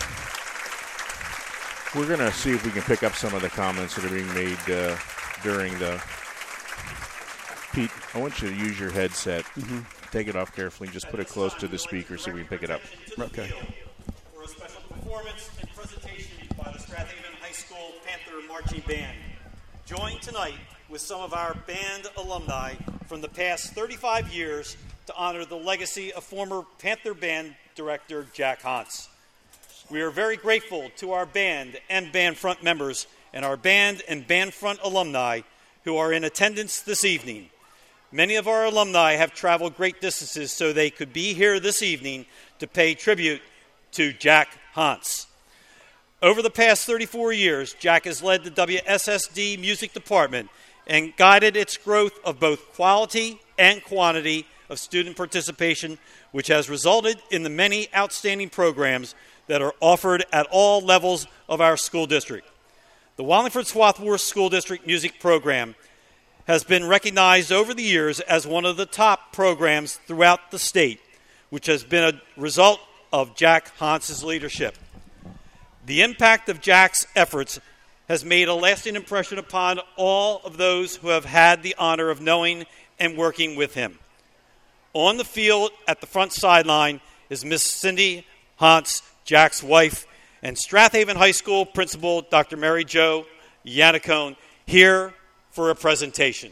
So we're going to see if we can pick up some of the comments that are being made uh, during the. Pete, I want you to use your headset. Mm-hmm. Take it off carefully. Just put it close to the speaker so we can pick it up. Okay. For a special performance and presentation by the Strathaven High School Panther Marching Band. Joined tonight with some of our band alumni from the past thirty-five years to honor the legacy of former Panther Band director Jack Hans. We are very grateful to our band and band front members and our band and band front alumni who are in attendance this evening. Many of our alumni have traveled great distances so they could be here this evening to pay tribute to Jack Hans. Over the past thirty-four years, Jack has led the W S S D music department and guided its growth of both quality and quantity of student participation, which has resulted in the many outstanding programs that are offered at all levels of our school district. The Wallingford-Swarthmore School District Music Program has been recognized over the years as one of the top programs throughout the state, which has been a result of Jack Hans's leadership. The impact of Jack's efforts has made a lasting impression upon all of those who have had the honor of knowing and working with him. On the field at the front sideline is Miss Cindy Hans, Jack's wife, and Strathaven High School principal Doctor Mary Jo Yannicone, here for a presentation.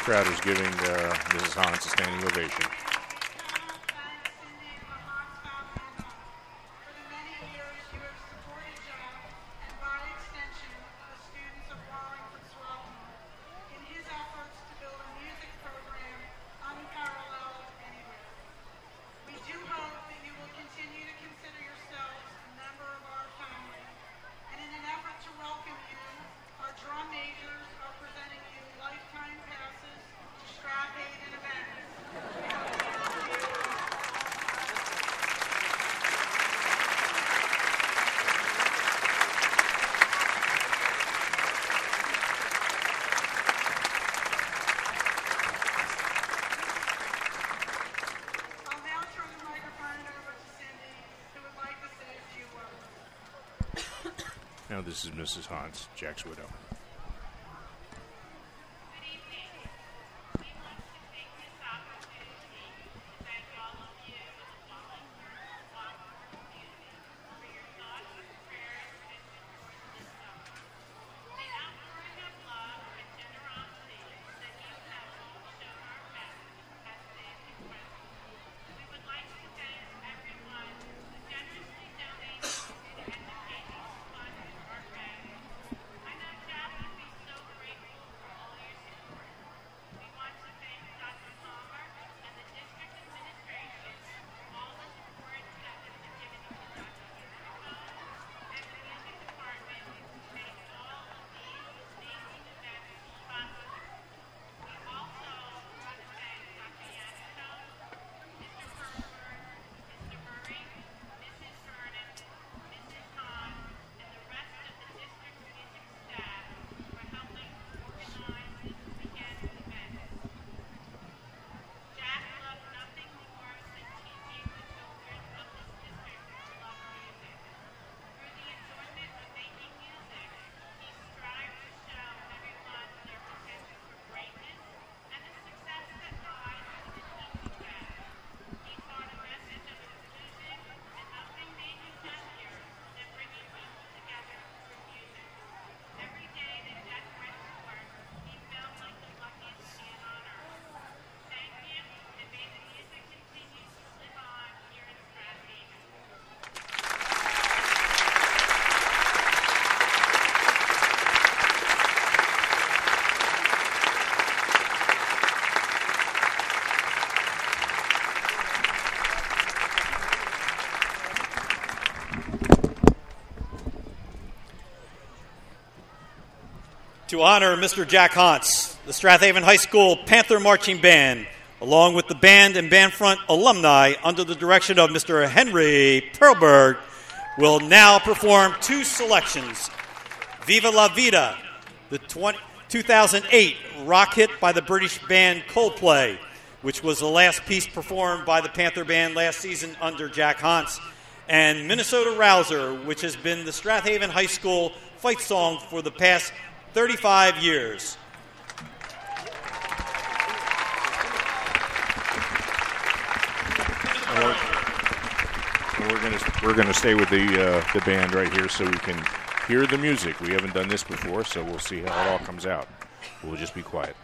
crowd is giving uh, Missus Hans a standing ovation. Now this is Missus Hans, Jack's widow. To honor Mister Jack Hans, the Strathaven High School Panther Marching Band, along with the band and band front alumni under the direction of Mister Henry Perlberg, will now perform two selections. Viva la Vida, the two thousand eight rock hit by the British band Coldplay, which was the last piece performed by the Panther Band last season under Jack Hans, and Minnesota Rouser, which has been the Strathaven High School fight song for the past thirty-five years. We're going to we're going to stay with the uh, the band right here so we can hear the music. We haven't done this before, so we'll see how it all comes out. We'll just be quiet.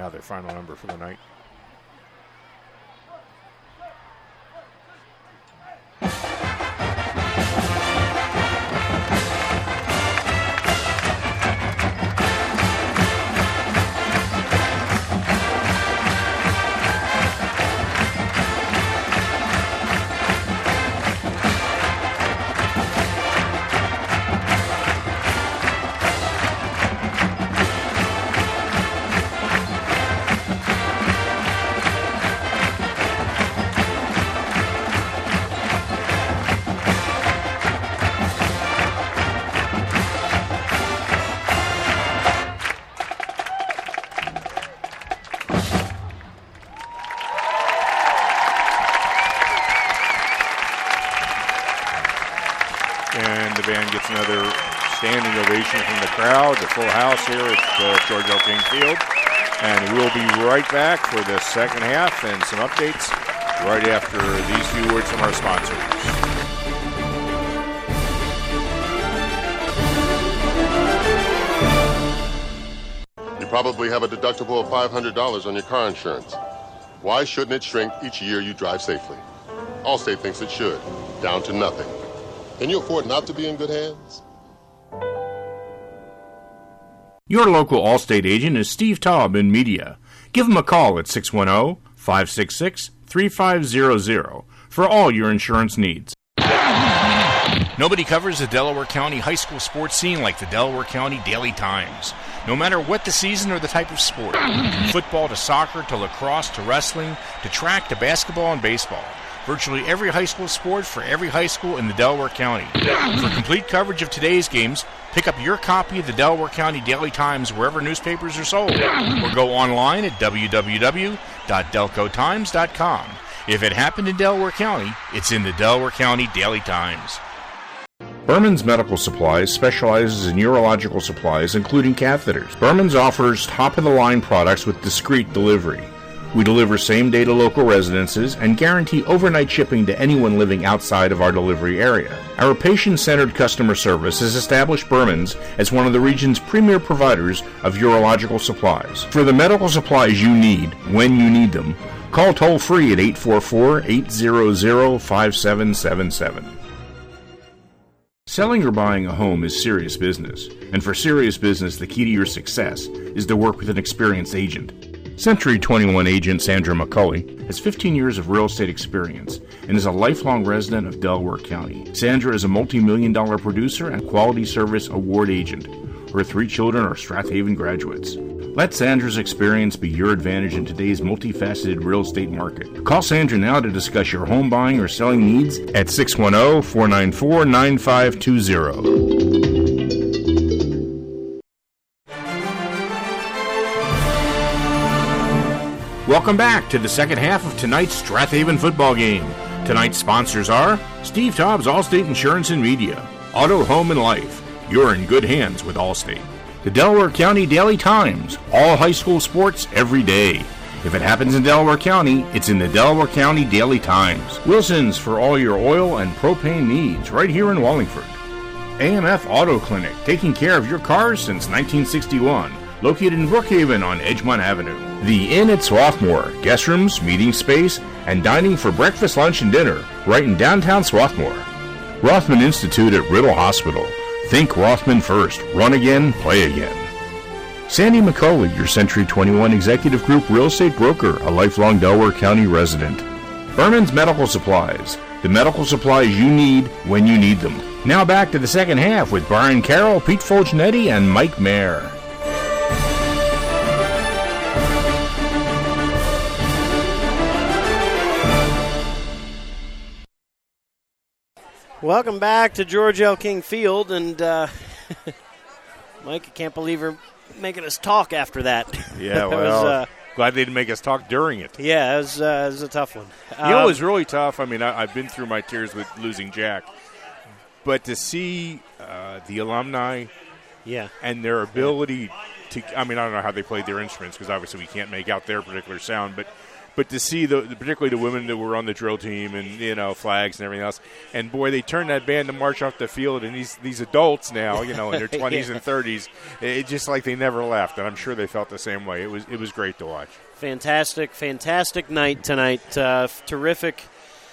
Now their final number for the night. Another standing ovation from the crowd, the full house here at uh, George L. King Field. And we'll be right back for the second half and some updates right after these few words from our sponsors. You probably have a deductible of five hundred dollars on your car insurance. Why shouldn't it shrink each year you drive safely? Allstate thinks it should, down to nothing. Can you afford not to be in good hands? Your local Allstate agent is Steve Taub in media. Give him a call at six one zero, five six six, three five zero zero for all your insurance needs. Nobody covers the Delaware County high school sports scene like the Delaware County Daily Times. No matter what the season or the type of sport, from football to soccer to lacrosse to wrestling to track to basketball and baseball. Virtually every high school sport for every high school in the Delaware County. For complete coverage of today's games, pick up your copy of the Delaware County Daily Times wherever newspapers are sold, or go online at w w w dot delco times dot com. If it happened in Delaware County, it's in the Delaware County Daily Times. Berman's Medical Supplies specializes in urological supplies, including catheters. Berman's offers top-of-the-line products with discreet delivery. We deliver same-day to local residences and guarantee overnight shipping to anyone living outside of our delivery area. Our patient-centered customer service has established Berman's as one of the region's premier providers of urological supplies. For the medical supplies you need, when you need them, call toll-free at eight four four, eight zero zero, five seven seven seven. Selling or buying a home is serious business, and for serious business, the key to your success is to work with an experienced agent. Century twenty-one agent Sandra McCulley has fifteen years of real estate experience and is a lifelong resident of Delaware County. Sandra is a multi-million dollar producer and quality service award agent. Her three children are Strathaven graduates. Let Sandra's experience be your advantage in today's multifaceted real estate market. Call Sandra now to discuss your home buying or selling needs at six one zero, four nine four, nine five two zero. Welcome back to the second half of tonight's Strathaven football game. Tonight's sponsors are Steve Taub's Allstate Insurance and Media, Auto, Home, and Life. You're in good hands with Allstate. The Delaware County Daily Times, all high school sports every day. If it happens in Delaware County, it's in the Delaware County Daily Times. Wilson's for all your oil and propane needs, right here in Wallingford. A M F Auto Clinic, taking care of your cars since nineteen sixty-one. Located in Brookhaven on Edgemont Avenue. The Inn at Swarthmore, guest rooms, meeting space, and dining for breakfast, lunch, and dinner, right in downtown Swarthmore. Rothman Institute at Riddle Hospital. Think Rothman first. Run again, play again. Sandy McCulley, your Century twenty-one Executive Group real estate broker, a lifelong Delaware County resident. Berman's Medical Supplies, the medical supplies you need when you need them. Now back to the second half with Brian Carroll, Pete Fulgenetti, and Mike Mayer. Welcome back to George L. King Field, and uh, Mike, I can't believe you're making us talk after that. Yeah, well, was, uh, glad they didn't make us talk during it. Yeah, it was, uh, it was a tough one. You um, know, it was really tough. I mean, I, I've been through my tears with losing Jack, but to see uh, the alumni, yeah, and their ability to—I mean, I don't know how they played their instruments because obviously we can't make out their particular sound, but but to see the particularly the women that were on the drill team and you know flags and everything else, and boy, they turned that band to march off the field, and these these adults now, you know, in their twenties yeah. and thirties, it's just like they never left, and I'm sure they felt the same way. It was it was great to watch. Fantastic, fantastic night tonight. Uh, terrific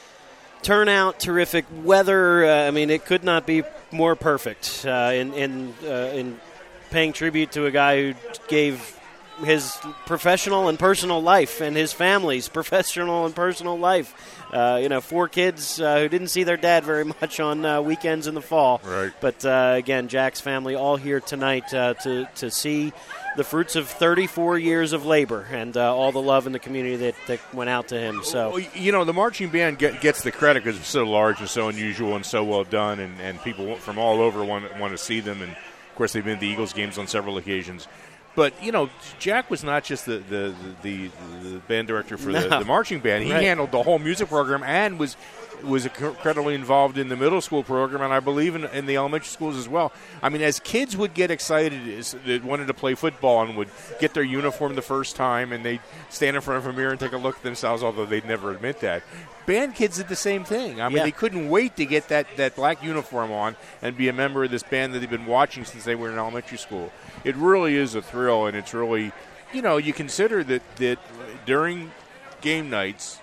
turnout, terrific weather. Uh, I mean, it could not be more perfect uh, in in uh, in paying tribute to a guy who gave his professional and personal life and his family's professional and personal life. Uh, you know, four kids uh, who didn't see their dad very much on uh, weekends in the fall. Right. But, uh, again, Jack's family all here tonight uh, to, to see the fruits of thirty-four years of labor and uh, all the love in the community that, that went out to him. So, well, you know, the marching band get, gets the credit because it's so large and so unusual and so well done, and, and people from all over want, want to see them. And, of course, they've been to the Eagles games on several occasions. But, you know, Jack was not just the the, the, the band director for no. the, the marching band. He right. handled the whole music program and was was incredibly involved in the middle school program, and I believe in, in the elementary schools as well. I mean, as kids would get excited, they wanted to play football and would get their uniform the first time, and they'd stand in front of a mirror and take a look at themselves, although they'd never admit that. Band kids did the same thing. I mean, yeah. they couldn't wait to get that, that black uniform on and be a member of this band that they've been watching since they were in elementary school. It really is a thrill, and it's really, you know, you consider that, that during game nights,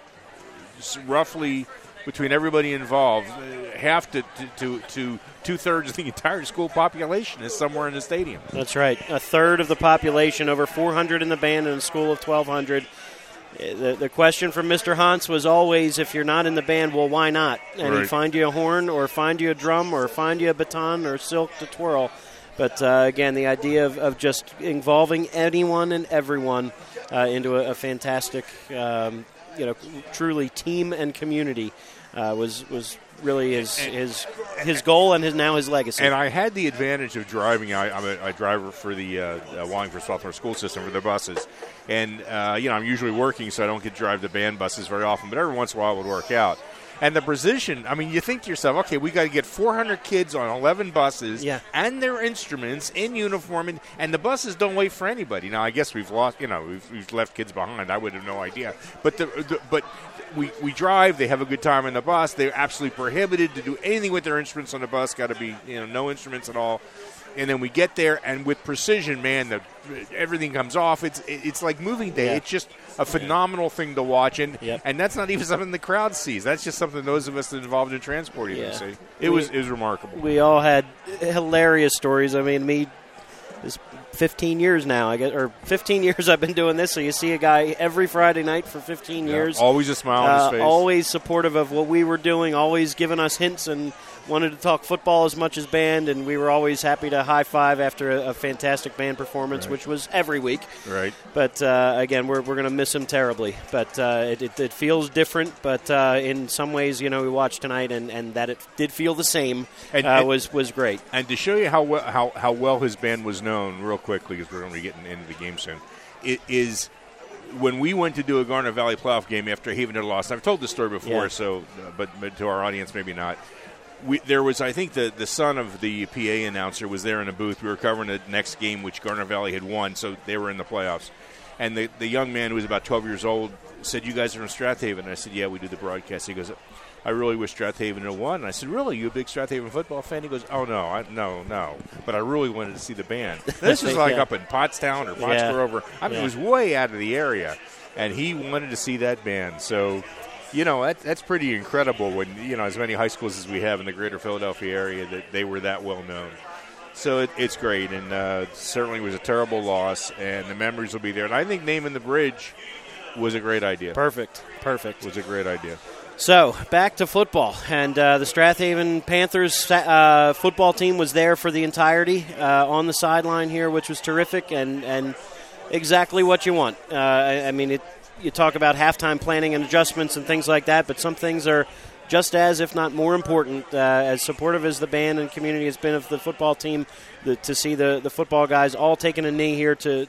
roughly between everybody involved, half to, to, to, to two-thirds of the entire school population is somewhere in the stadium. That's right. A third of the population, over four hundred in the band in a school of twelve hundred. The, the question from Mister Hans was always, if you're not in the band, well, why not? And right. he'd find you a horn or find you a drum or find you a baton or silk to twirl. But, uh, again, the idea of, of just involving anyone and everyone uh, into a, a fantastic, um, you know, truly team and community uh, was was really his his his goal and his now his legacy. And I had the advantage of driving. I, I'm a, a driver for the uh, uh, Wallingford Sophomore School System for their buses. And, uh, you know, I'm usually working, so I don't get to drive the band buses very often. But every once in a while it would work out. And the precision, I mean, you think to yourself, okay, we got to get four hundred kids on eleven buses yeah. and their instruments in uniform, and, and the buses don't wait for anybody. Now, I guess we've lost, you know, we've, we've left kids behind. I would have no idea. But the, the but we, we drive, they have a good time on the bus. They're absolutely prohibited to do anything with their instruments on the bus. Got to be, you know, no instruments at all. And then we get there, and with precision, man, the, everything comes off. It's it's like moving day. Yeah. It's just a phenomenal thing to watch, and yep. and that's not even something the crowd sees. That's just something those of us that are involved in transport even yeah. see. It we, was it was remarkable. We all had hilarious stories. I mean, me, this fifteen years now, I guess, or fifteen years I've been doing this. So you see a guy every Friday night for fifteen yeah. years, always a smile on uh, his face, always supportive of what we were doing, always giving us hints and wanted to talk football as much as band, and we were always happy to high-five after a, a fantastic band performance, right. which was every week. Right. But, uh, again, we're we're going to miss him terribly. But uh, it, it, it feels different, but uh, in some ways, you know, we watched tonight, and, and that it did feel the same and, uh, and, was, was great. And to show you how well, how, how well his band was known, real quickly, because we're going to be getting into the game soon, it is when we went to do a Garnet Valley playoff game after Haven had lost. I've told this story before, yeah. so uh, but, but to our audience, maybe not. We, there was, I think, the, the son of the P A announcer was there in a booth. We were covering the next game, which Garnet Valley had won, so they were in the playoffs. And the, the young man who was about twelve years old said, "You guys are from Strathaven." And I said, "Yeah, we do the broadcast." He goes, "I really wish Strathaven had won." And I said, "Really? You a big Strathaven football fan?" He goes, "Oh, no, I, no, no. But I really wanted to see the band." This was like yeah. up in Pottstown or Pottsboro. Yeah. I mean, yeah. it was way out of the area. And he wanted to see that band. So, you know, that, that's pretty incredible when, you know, as many high schools as we have in the greater Philadelphia area, that they were that well known. So it, it's great, and uh, certainly was a terrible loss, and the memories will be there. And I think naming the bridge was a great idea. Perfect, perfect. Was a great idea. So, back to football, and uh, the Strathaven Panthers uh, football team was there for the entirety uh, on the sideline here, which was terrific, and, and exactly what you want. Uh, I, I mean, it, you talk about halftime planning and adjustments and things like that, but some things are just as, if not more important, uh, as supportive as the band and community has been of the football team, the, to see the, the football guys all taking a knee here to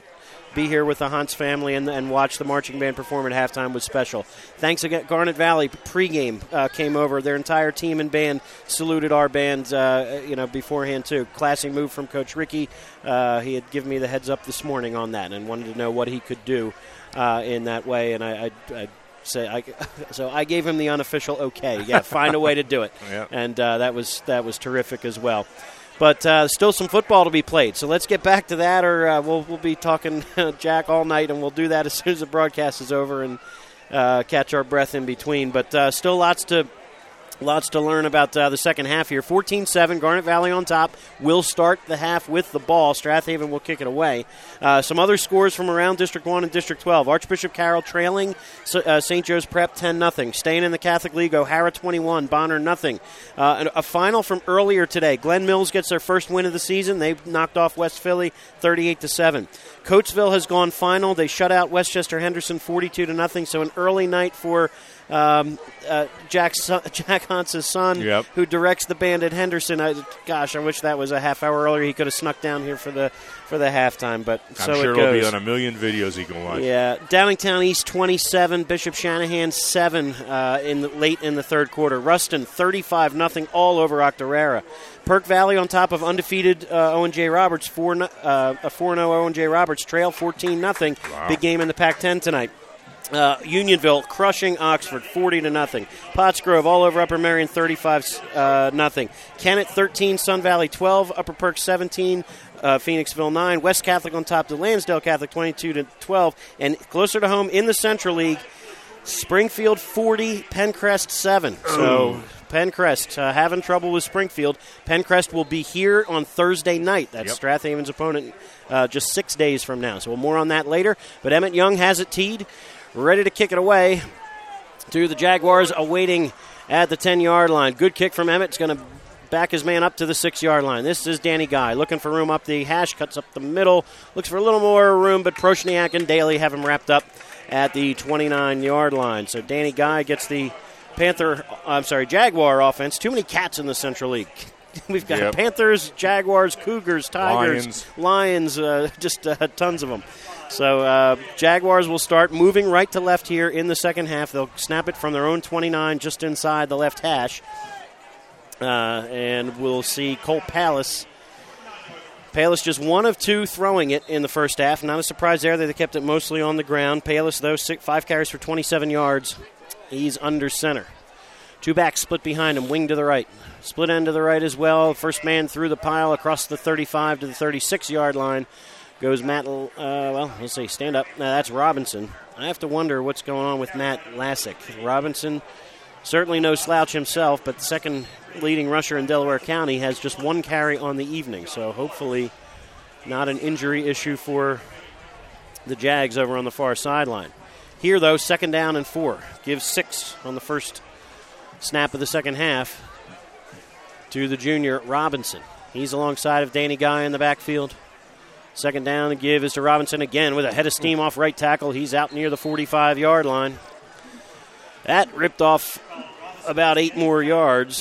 be here with the Hans family and, and watch the marching band perform at halftime was special. Thanks again. Garnet Valley pregame uh, came over. Their entire team and band saluted our band, uh, you know, beforehand too. Classy move from Coach Ricky. Uh, he had given me the heads up this morning on that and wanted to know what he could do uh, in that way. And I, I, I say, I, so I gave him the unofficial okay. Yeah, find a way to do it. Yep. And uh, that was that was terrific as well. But uh, still some football to be played. So let's get back to that, or uh, we'll we'll be talking Jack all night, and we'll do that as soon as the broadcast is over and uh, catch our breath in between. But uh, still lots to lots to learn about uh, the second half here. fourteen seven, Garnet Valley on top. Will start the half with the ball. Strathaven will kick it away. Uh, some other scores from around District one and District twelve. Archbishop Carroll trailing uh, Saint Joe's Prep ten nothing. Staying in the Catholic League, O'Hara twenty-one, Bonner nothing. Uh, a final from earlier today. Glen Mills gets their first win of the season. They knocked off West Philly thirty-eight to seven. Coatesville has gone final. They shut out Westchester Henderson forty-two to nothing. So an early night for Um, uh, Jack's son, Jack Hans's son, yep. who directs the band at Henderson. I, gosh, I wish that was a half hour earlier. He could have snuck down here for the for the halftime, but I'm so sure it goes. it'll be on a million videos he can watch. Yeah, Downingtown East twenty-seven, Bishop Shanahan seven uh, in the, late in the third quarter. Ruston thirty-five nothing all over Octorara. Perk Valley on top of undefeated uh, Owen J. Roberts, four uh, a four and oh Owen J. Roberts trail fourteen nothing. Wow. Big game in the Pac ten tonight. Uh, Unionville crushing Oxford forty to nothing. Pottsgrove all over Upper Marion thirty-five uh, nothing. Kennett thirteen, Sun Valley twelve, Upper Perk seventeen, uh, Phoenixville nine. West Catholic on top to Lansdale Catholic twenty-two to twelve, and closer to home in the Central League, Springfield forty, Pencrest seven. So Pencrest uh, having trouble with Springfield. Pencrest will be here on Thursday night. That's Yep. Strathaven's opponent uh, just six days from now. So more on that later. But Emmett Young has it teed. Ready to kick it away to the Jaguars, awaiting at the ten-yard line. Good kick from Emmett. It's going to back his man up to the six-yard line. This is Danny Guy looking for room up the hash, cuts up the middle, looks for a little more room, but Proshniak and Daly have him wrapped up at the twenty-nine-yard line. So Danny Guy gets the Panther, I'm sorry, Jaguar offense. Too many cats in the Central League. We've got Yep. Panthers, Jaguars, Cougars, Tigers, Lions, Lions uh, just uh, tons of them. So uh, Jaguars will start moving right to left here in the second half. They'll snap it from their own twenty-nine just inside the left hash. Uh, and we'll see Colt Palace. Palis just one of two throwing it in the first half. Not a surprise there. They kept it mostly on the ground. Palis, though, six, five carries for twenty-seven yards. He's under center. Two backs split behind him, wing to the right. Split end to the right as well. First man through the pile across the thirty-five to the thirty-six-yard line. Goes Matt, uh, well, let's see, stand up. Uh, that's Robinson. I have to wonder what's going on with Matt Lassick. Robinson, certainly no slouch himself, but the second leading rusher in Delaware County has just one carry on the evening. So hopefully not an injury issue for the Jags over on the far sideline. Here, though, second down and four. Gives six on the first snap of the second half to the junior Robinson. He's alongside of Danny Guy in the backfield. Second down, the give is to Robinson again with a head of steam off right tackle. He's out near the forty-five-yard line. That ripped off about eight more yards.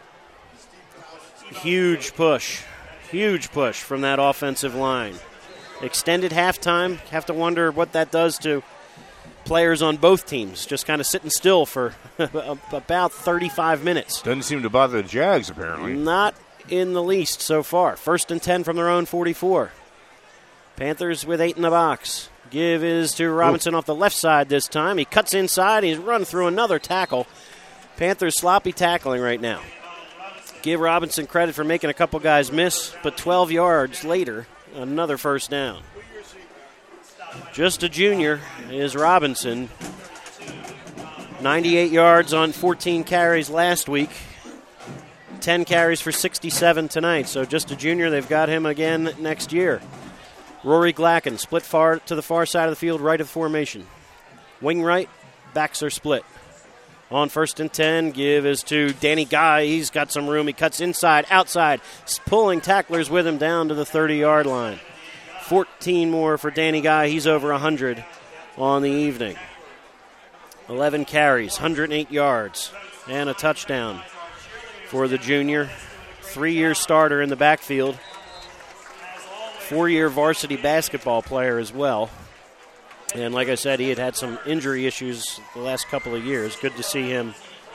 Huge push. Huge push from that offensive line. Extended halftime. Have to wonder what that does to players on both teams. Just kind of sitting still for about thirty-five minutes. Doesn't seem to bother the Jags, apparently. Not in the least so far. First and ten from their own forty-four. Panthers with eight in the box. Give is to Robinson Ooh. Off the left side this time. He cuts inside. He's run through another tackle. Panthers sloppy tackling right now. Give Robinson credit for making a couple guys miss, but twelve yards later, another first down. Just a junior is Robinson. ninety-eight yards on fourteen carries last week. ten carries for sixty-seven tonight. So just a junior. They've got him again next year. Rory Glacken, split far to the far side of the field, right of formation. Wing right, backs are split. On first and ten, give is to Danny Guy. He's got some room. He cuts inside, outside, pulling tacklers with him down to the thirty-yard line. fourteen more for Danny Guy. He's over one hundred on the evening. eleven carries, one hundred eight yards, and a touchdown for the junior. Three-year starter in the backfield. four-year varsity basketball player as well. And like I said, he had had some injury issues the last couple of years. Good to see him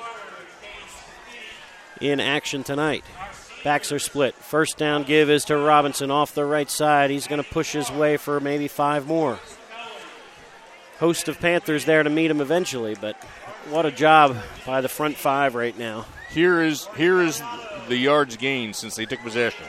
in action tonight. Backs are split. First down give is to Robinson off the right side. He's going to push his way for maybe five more. Host of Panthers there to meet him eventually, but what a job by the front five right now. Here is here is the yards gained since they took possession.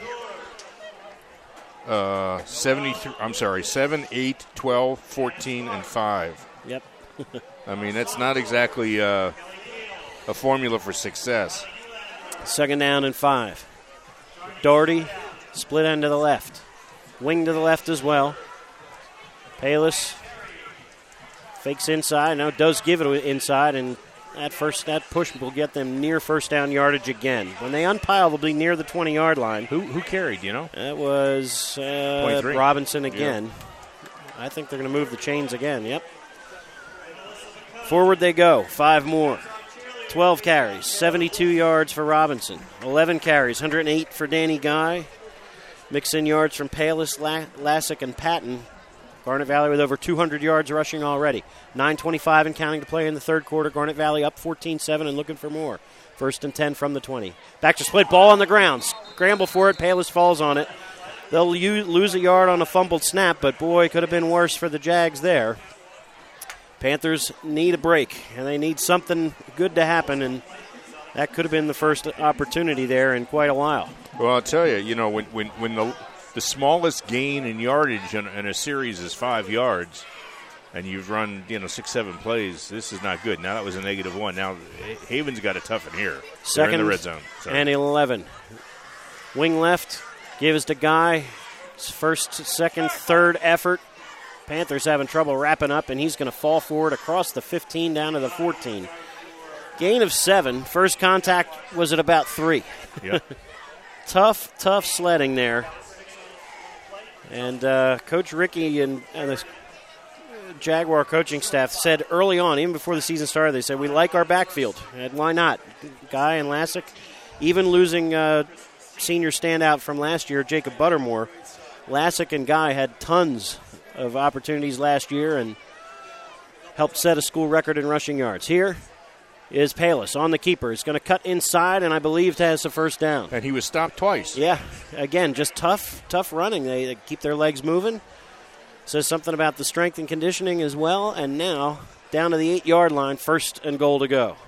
Uh, seventy-three. I'm sorry, seven, eight, twelve, fourteen, and five. Yep. I mean, that's not exactly uh, a formula for success. Second down and five. Doherty, split end to the left. Wing to the left as well. Palis fakes inside. Now does give it inside, and that first that push will get them near first down yardage again. When they unpile, they'll be near the twenty-yard line. Who who carried, you know? That was uh, Robinson again. Yeah. I think they're going to move the chains again, yep. Forward they go. Five more. twelve carries, seventy-two yards for Robinson. eleven carries, one hundred eight for Danny Guy. Mix in yards from Palis, La- Lassick, and Patton. Garnet Valley with over two hundred yards rushing already. nine twenty-five and counting to play in the third quarter. Garnet Valley up fourteen seven and looking for more. First and ten from the twenty. Back to split, ball on the ground. Scramble for it, Palis falls on it. They'll use, lose a yard on a fumbled snap, but boy, could have been worse for the Jags there. Panthers need a break, and they need something good to happen, and that could have been the first opportunity there in quite a while. Well, I'll tell you, you know, when when, when the the smallest gain in yardage in, in a series is five yards, and you've run, you know, six, seven plays, this is not good. Now that was a negative one. Now Haven's got it tough in here. Second They're in the red zone. Sorry. And eleven. Wing left, gives to Guy. His first, second, third effort. Panthers having trouble wrapping up, and he's going to fall forward across the fifteen down to the fourteen. Gain of seven. First contact was at about three. Yep. tough, tough sledding there. And uh, Coach Ricky and, and the Jaguar coaching staff said early on, even before the season started, they said, we like our backfield. And why not? Guy and Lassick, even losing uh, senior standout from last year, Jacob Buttermore, Lassick and Guy had tons of opportunities last year and helped set a school record in rushing yards. Here is Palis on the keeper. He's going to cut inside, and I believe has a first down. And he was stopped twice. Yeah, again, just tough, tough running. They, they keep their legs moving. Says something about the strength and conditioning as well. And now down to the eight-yard line, first and goal to go.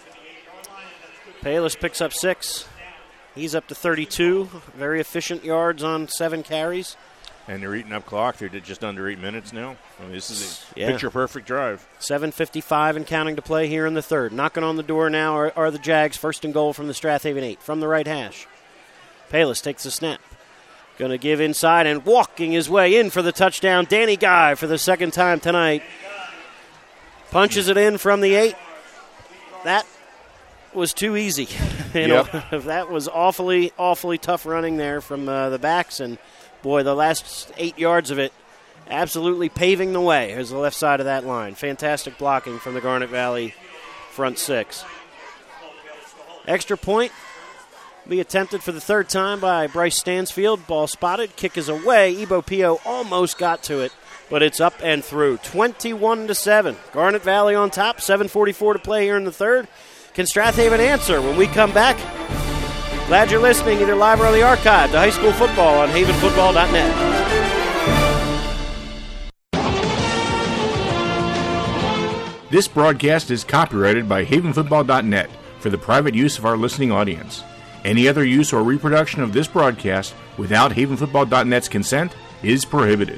Palis picks up six. He's up to thirty-two. Very efficient yards on seven carries. And they're eating up clock. They're just under eight minutes now. I mean, this is a yeah. picture-perfect drive. seven fifty-five and counting to play here in the third. Knocking on the door now are, are the Jags. First and goal from the Strathaven eight. From the right hash. Palis takes the snap. Going to give inside and walking his way in for the touchdown. Danny Guy for the second time tonight. Punches it in from the eight. That was too easy. you yep. know, that was awfully, awfully tough running there from uh, the backs. And, boy, the last eight yards of it absolutely paving the way. Here's the left side of that line. Fantastic blocking from the Garnet Valley front six. Extra point be attempted for the third time by Bryce Stansfield. Ball spotted. Kick is away. Ebo Pio almost got to it, but it's up and through. twenty-one to seven. Garnet Valley on top. seven forty-four to play here in the third. Can Strathaven answer when we come back? Glad you're listening, either live or on the archive, to High School Football on haven football dot net. This broadcast is copyrighted by haven football dot net for the private use of our listening audience. Any other use or reproduction of this broadcast without haven football dot net's consent is prohibited.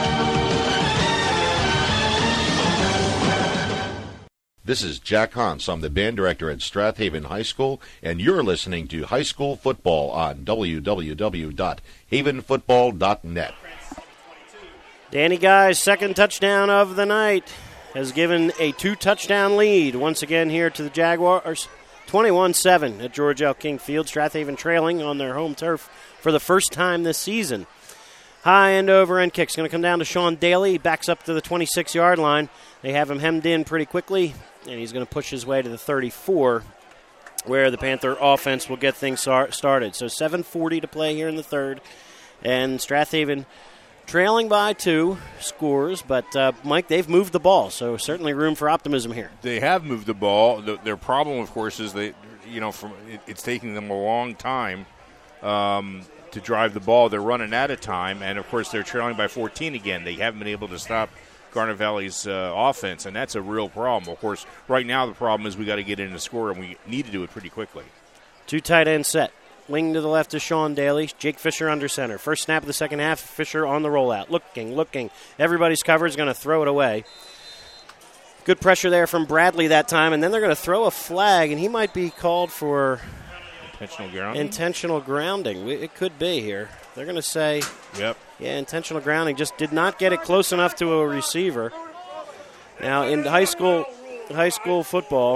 This is Jack Hans. I'm the band director at Strathaven High School, and you're listening to High School Football on w w w dot haven football dot net. Danny Guy's second touchdown of the night has given a two-touchdown lead once again here to the Jaguars. twenty-one seven at George L. King Field. Strathaven trailing on their home turf for the first time this season. High end over end kick's going to come down to Sean Daly. He backs up to the twenty-six-yard line. They have him hemmed in pretty quickly, and he's going to push his way to the thirty-four, where the Panther offense will get things started. So seven forty to play here in the third, and Strathaven Trailing by two scores, but, uh, Mike, they've moved the ball, so certainly room for optimism here. They have moved the ball. The, their problem, of course, is they, you know, from it, it's taking them a long time um, to drive the ball. They're running out of time, and, of course, they're trailing by fourteen again. They haven't been able to stop Garnet Valley's uh, offense, and that's a real problem. Of course, right now the problem is we got to get in the score, and we need to do it pretty quickly. Two tight end set. Wing to the left is Sean Daly. Jake Fisher under center. First snap of the second half, Fisher on the rollout. Looking, looking. Everybody's covered is going to throw it away. Good pressure there from Bradley that time, and then they're going to throw a flag, and he might be called for intentional grounding. Intentional grounding. It could be here. They're going to say, yep. Yeah, intentional grounding. Just did not get it close enough to a receiver. Now, in high school, high school football,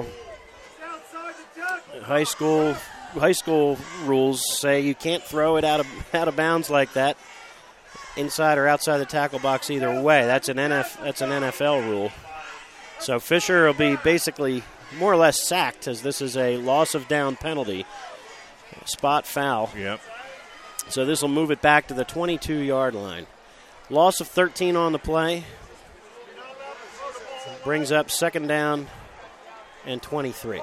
high school high school rules say you can't throw it out of out of bounds like that, inside or outside the tackle box either way. That's an N F that's an N F L rule. So Fisher will be basically more or less sacked, as this is a loss of down penalty, spot foul. Yep. So this will move it back to the twenty-two-yard line. Loss of thirteen on the play. Brings up second down and twenty-three.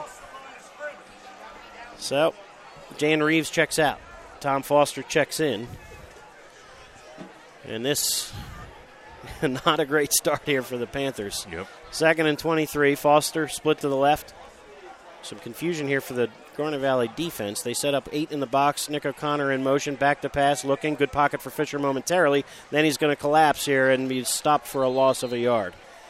So, Jan Reeves checks out. Tom Foster checks in. And this, not a great start here for the Panthers. Yep. Second and twenty-three. Foster split to the left. Some confusion here for the Garnet Valley defense. They set up eight in the box. Nick O'Connor in motion. Back to pass. Looking. Good pocket for Fisher momentarily. Then he's going to collapse here and be stopped for a loss of a yard.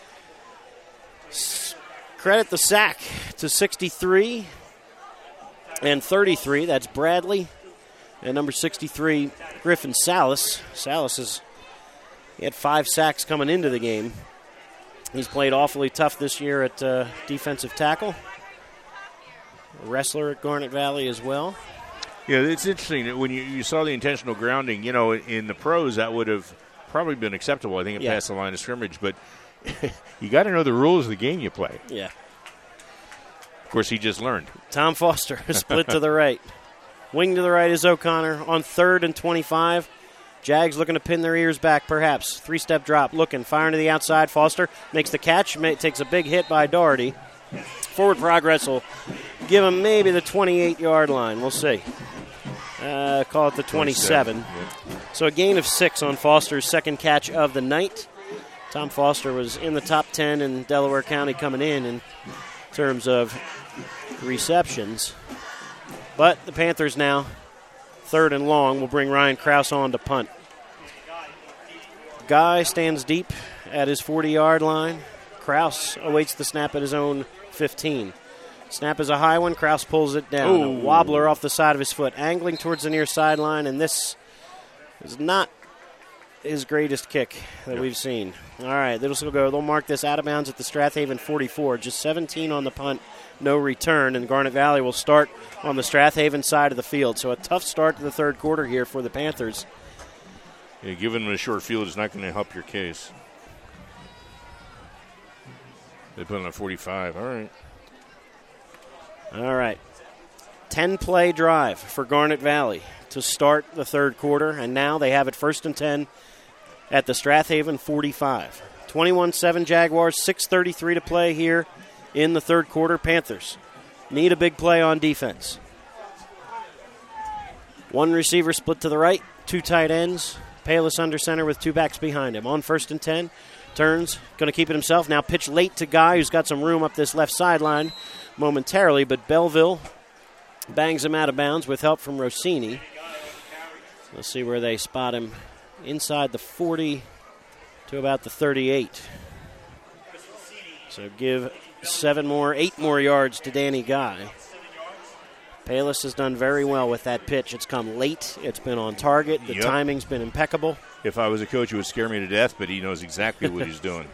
S- credit the sack to sixty-three and thirty-three. That's Bradley. And number sixty-three, Griffin Salas. Salas is, he had five sacks coming into the game. He's played awfully tough this year at uh, defensive tackle. A wrestler at Garnet Valley as well. Yeah, it's interesting that when you, you saw the intentional grounding, you know, in the pros that would have probably been acceptable. I think it yeah. passed the line of scrimmage, but you got to know the rules of the game you play. Yeah. Of course, he just learned. Tom Foster split to the right. Wing to the right is O'Connor on third and twenty-five. Jags looking to pin their ears back, perhaps. Three-step drop, looking, firing to the outside. Foster makes the catch, takes a big hit by Doherty. Forward progress will give him maybe the twenty-eight-yard line. We'll see. Uh, call it the twenty-seven. Yeah. So a gain of six on Foster's second catch of the night. Tom Foster was in the top ten in Delaware County coming in in terms of receptions. But the Panthers now, third and long, will bring Ryan Krause on to punt. Guy stands deep at his forty-yard line. Krause awaits the snap at his own fifteen. Snap is a high one. Krause pulls it down. Ooh. A wobbler off the side of his foot, angling towards the near sideline, and this is not his greatest kick that yep. we've seen. All right, this will go. They'll mark this out of bounds at the Strathaven forty-four. Just seventeen on the punt, no return, and Garnet Valley will start on the Strathaven side of the field. So a tough start to the third quarter here for the Panthers. Yeah, giving them a short field is not going to help your case. They put on a forty-five. All right. All right. ten-play drive for Garnet Valley to start the third quarter, and now they have it first and ten at the Strathaven forty-five. twenty-one seven Jaguars, six thirty-three to play here in the third quarter. Panthers need a big play on defense. One receiver split to the right, two tight ends. Payless under center with two backs behind him. On first and ten, turns, going to keep it himself. Now pitch late to Guy, who's got some room up this left sideline momentarily, but Belleville bangs him out of bounds with help from Rossini. Let's see where they spot him. Inside the forty to about the thirty-eight. So give seven more, eight more yards to Danny Guy. Payless has done very well with that pitch. It's come late. It's been on target. The yep. timing's been impeccable. If I was a coach, it would scare me to death, but he knows exactly what he's doing.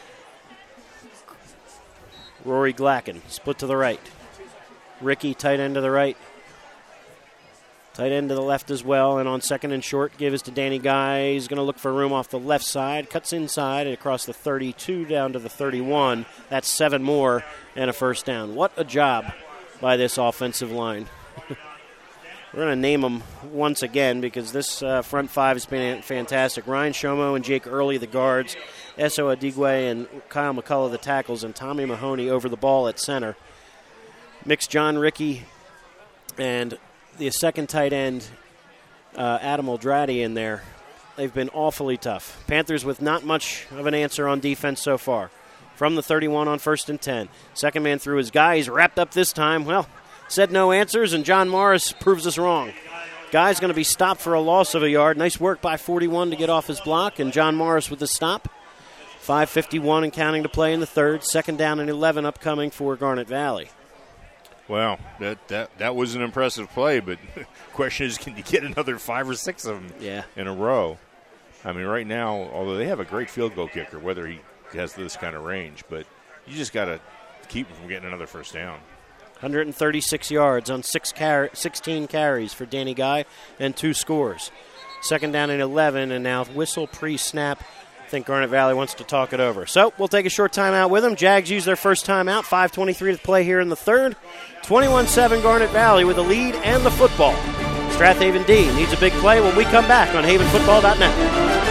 Rory Glacken, split to the right. Ricky, tight end to the right. Tight end to the left as well. And on second and short, give is to Danny Guy. He's going to look for room off the left side. Cuts inside and across the thirty-two down to the thirty-one. That's seven more and a first down. What a job by this offensive line. We're going to name them once again because this uh, front five has been fantastic. Ryan Shomo and Jake Early, the guards. Esso Adigwe and Kyle McCullough, the tackles. And Tommy Mahoney over the ball at center. Mix John Rickey and the second tight end, uh, Adam Oldrati, in there. They've been awfully tough. Panthers with not much of an answer on defense so far. From the thirty-one on first and ten. Second man through his guy. He's wrapped up this time. Well, said no answers, and John Morris proves us wrong. Guy's going to be stopped for a loss of a yard. Nice work by forty-one to get off his block, and John Morris with the stop. five fifty-one and counting to play in the third. Second down and eleven upcoming for Garnet Valley. Well, that, that, that was an impressive play, but the question is, can you get another five or six of them yeah. in a row? I mean, right now, although they have a great field goal kicker, whether he has this kind of range, but you just got to keep him from getting another first down. one hundred thirty-six yards on six car- sixteen carries for Danny Guy and two scores. Second down and eleven, and now whistle pre-snap. I think Garnet Valley wants to talk it over. So we'll take a short timeout with them. Jags use their first timeout. five twenty-three to play here in the third. twenty-one seven Garnet Valley with the lead and the football. Strathaven D needs a big play when we come back on haven football dot net.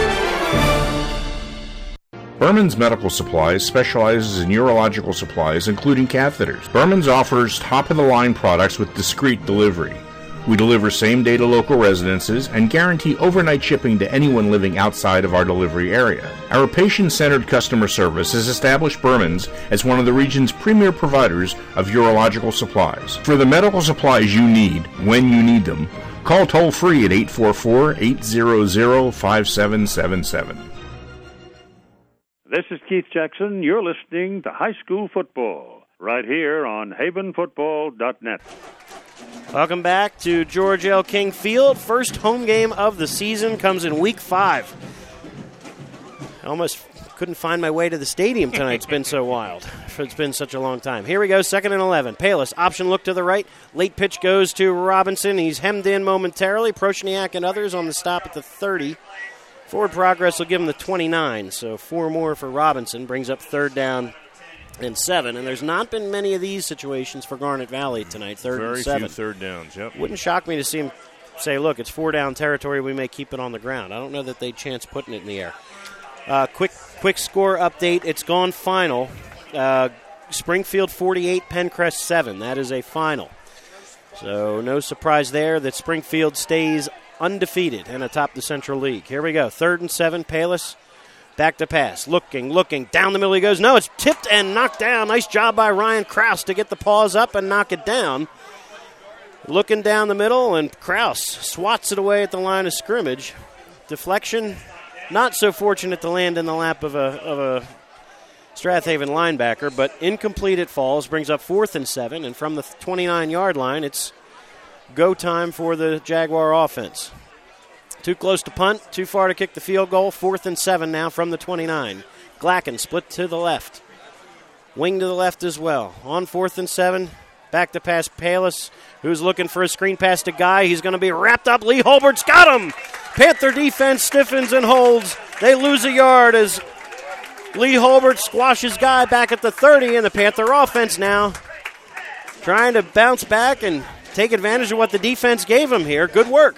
Berman's Medical Supplies specializes in urological supplies, including catheters. Berman's offers top-of-the-line products with discreet delivery. We deliver same-day to local residences and guarantee overnight shipping to anyone living outside of our delivery area. Our patient-centered customer service has established Berman's as one of the region's premier providers of urological supplies. For the medical supplies you need, when you need them, call toll-free at eight four four, eight hundred, five seven seven seven. This is Keith Jackson. You're listening to High School Football right here on haven football dot net. Welcome back to George L. King Field. First home game of the season comes in week five. I almost couldn't find my way to the stadium tonight. It's been so wild. It's been such a long time. Here we go, second and eleven. Palis, option look to the right. Late pitch goes to Robinson. He's hemmed in momentarily. Prochniak and others on the stop at the thirty. Forward progress will give him the twenty-nine, so four more for Robinson. Brings up third down and seven, and there's not been many of these situations for Garnet Valley tonight, third Very and seven. few third downs, yep. Wouldn't shock me to see him say, look, it's four-down territory, we may keep it on the ground. I don't know that they'd chance putting it in the air. Uh, quick quick score update, it's gone final. Uh, Springfield forty-eight, Pencrest seven. That is a final. So no surprise there that Springfield stays undefeated and atop the Central League. Here we go, third and seven, Palis. Back to pass, looking, looking, down the middle he goes. No, it's tipped and knocked down. Nice job by Ryan Kraus to get the paws up and knock it down. Looking down the middle, and Kraus swats it away at the line of scrimmage. Deflection, not so fortunate to land in the lap of a, of a Strathaven linebacker, but incomplete it falls, brings up fourth and seven, and from the twenty-nine-yard line, it's go time for the Jaguar offense. Too close to punt, too far to kick the field goal. Fourth and seven now from the twenty-nine. Glacken split to the left. Wing to the left as well. On fourth and seven, back to pass Palis, who's looking for a screen pass to Guy. He's going to be wrapped up. Lee Holbert's got him. Panther defense stiffens and holds. They lose a yard as Lee Holbert squashes Guy back at the thirty, and the Panther offense now trying to bounce back and take advantage of what the defense gave him here. Good work.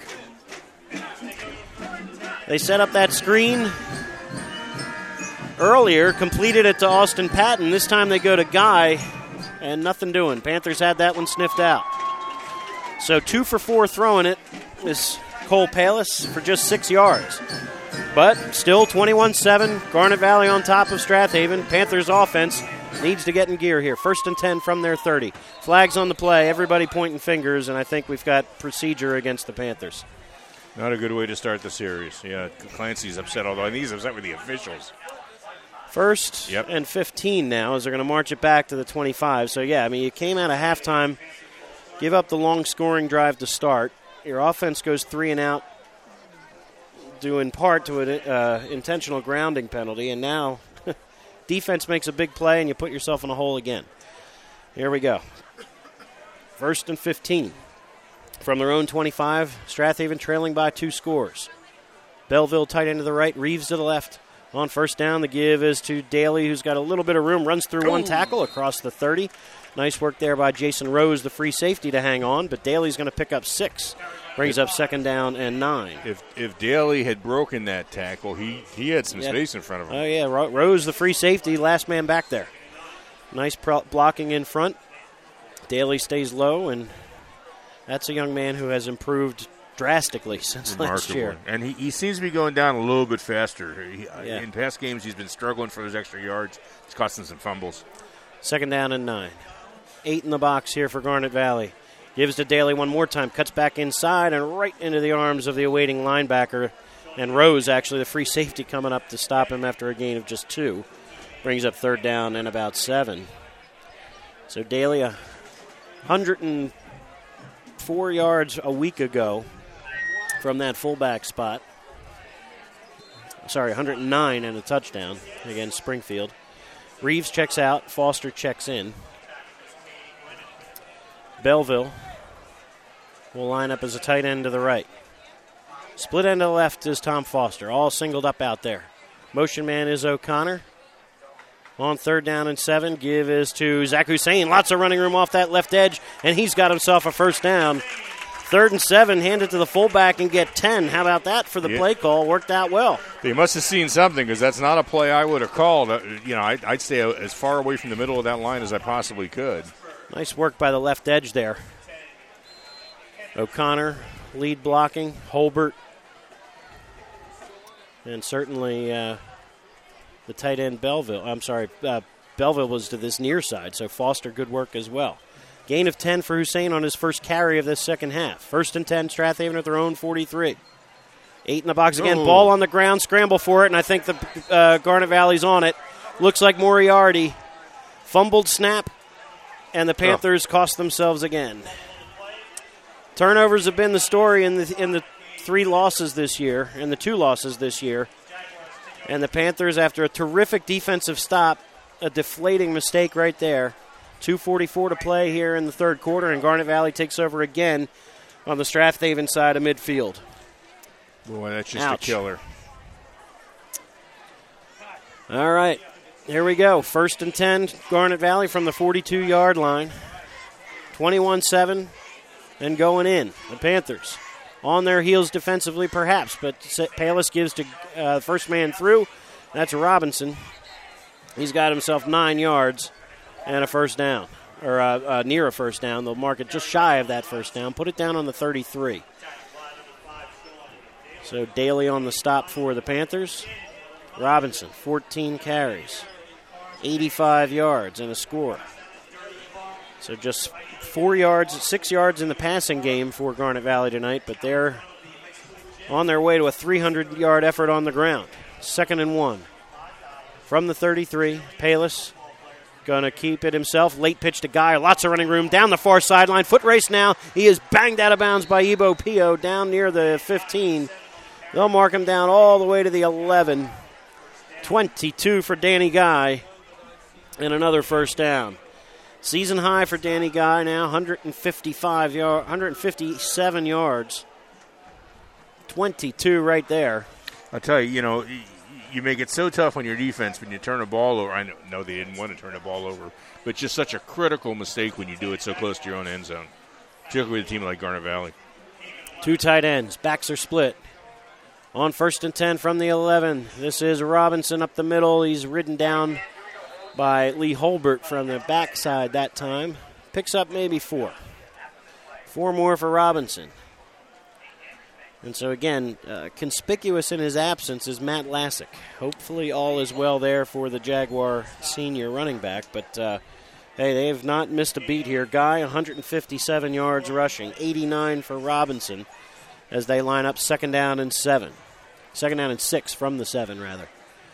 They set up that screen earlier, completed it to Austin Patton. This time they go to Guy, and nothing doing. Panthers had that one sniffed out. So two for four throwing it is Cole Palis for just six yards. But still twenty-one seven, Garnet Valley on top of Strathaven. Panthers offense needs to get in gear here. First and ten from their thirty. Flags on the play, everybody pointing fingers, and I think we've got procedure against the Panthers. Not a good way to start the series. Yeah, Clancy's upset, although I think he's upset with the officials. First yep. and fifteen now as they're going to march it back to the twenty-five. So, yeah, I mean, you came out of halftime, give up the long scoring drive to start. Your offense goes three and out, due in part to an uh, intentional grounding penalty, and now defense makes a big play and you put yourself in a hole again. Here we go. First and fifteen. From their own twenty-five, Strathaven trailing by two scores. Belleville tight end to the right, Reeves to the left. On first down, the give is to Daly, who's got a little bit of room, runs through one tackle across the thirty. Nice work there by Jason Rose, the free safety, to hang on, but Daly's going to pick up six. Brings up second down and nine. If if Daly had broken that tackle, he, he had some yeah. space in front of him. Oh, yeah, Ro- Rose, the free safety, last man back there. Nice pro- blocking in front. Daly stays low, and that's a young man who has improved drastically since Remarkable. last year. And he, he seems to be going down a little bit faster. He, Yeah. In past games, he's been struggling for those extra yards. It's costing some fumbles. Second down and nine. Eight in the box here for Garnet Valley. Gives to Daly one more time. Cuts back inside and right into the arms of the awaiting linebacker. And Rose, actually, the free safety, coming up to stop him after a gain of just two. Brings up third down and about seven. So Daly, a one hundred four yards a week ago from that fullback spot. Sorry, one hundred nine and a touchdown against Springfield. Reeves checks out. Foster checks in. Belleville will line up as a tight end to the right. Split end to the left is Tom Foster, all singled up out there. Motion man is O'Connor. On third down and seven, give is to Zach Hussein. Lots of running room off that left edge, and he's got himself a first down. Third and seven, hand it to the fullback and get ten. How about that for the Yeah. play call? Worked out well. They must have seen something, because that's not a play I would have called. Uh, You know, I'd, I'd stay as far away from the middle of that line as I possibly could. Nice work by the left edge there. O'Connor, lead blocking. Holbert. And certainly uh, the tight end Belleville. I'm sorry, uh, Belleville was to this near side, so Foster, good work as well. Gain of ten for Hussein on his first carry of this second half. First and ten, Strathaven at their own forty-three. Eight in the box again. Ooh. Ball on the ground, scramble for it, and I think the uh, Garnet Valley's on it. Looks like Moriarty. Fumbled snap, and the Panthers oh. cost themselves again. Turnovers have been the story in the in the three losses this year, in the two losses this year. And the Panthers, after a terrific defensive stop, a deflating mistake right there. two forty-four to play here in the third quarter, and Garnet Valley takes over again on the Strathaven side of midfield. Boy, that's just Ouch. a killer. All right, here we go. First and ten, Garnet Valley from the forty-two-yard line. twenty-one seven, and going in. The Panthers on their heels defensively, perhaps, but Palis gives to uh, first man through. That's Robinson. He's got himself nine yards and a first down, or uh, uh, near a first down. They'll mark it just shy of that first down. Put it down on the thirty-three. So Daly on the stop for the Panthers. Robinson, fourteen carries, eighty-five yards, and a score. So just four yards, six yards in the passing game for Garnet Valley tonight, but they're on their way to a three hundred-yard effort on the ground. Second and one. From the thirty-three, Palis going to keep it himself. Late pitch to Guy. Lots of running room down the far sideline. Foot race now. He is banged out of bounds by Ebo Pio down near the fifteen. They'll mark him down all the way to the eleven. twenty-two for Danny Guy. And another first down. Season high for Danny Guy now, one hundred fifty-five yard, one hundred fifty-seven yards. twenty-two right there. I'll tell you, you know, you make it so tough on your defense when you turn the ball over. I know they didn't want to turn the ball over, but it's just such a critical mistake when you do it so close to your own end zone, particularly with a team like Garnet Valley. Two tight ends. Backs are split. On first and ten from the eleven, this is Robinson up the middle. He's ridden down by Lee Holbert from the backside that time. Picks up maybe four. Four more for Robinson. And so, again, uh, conspicuous in his absence is Matt Lassick. Hopefully all is well there for the Jaguar senior running back. But, uh, hey, they have not missed a beat here. Guy, one hundred fifty-seven yards rushing, eighty-nine for Robinson as they line up second down and seven. Second down and six from the seven, rather.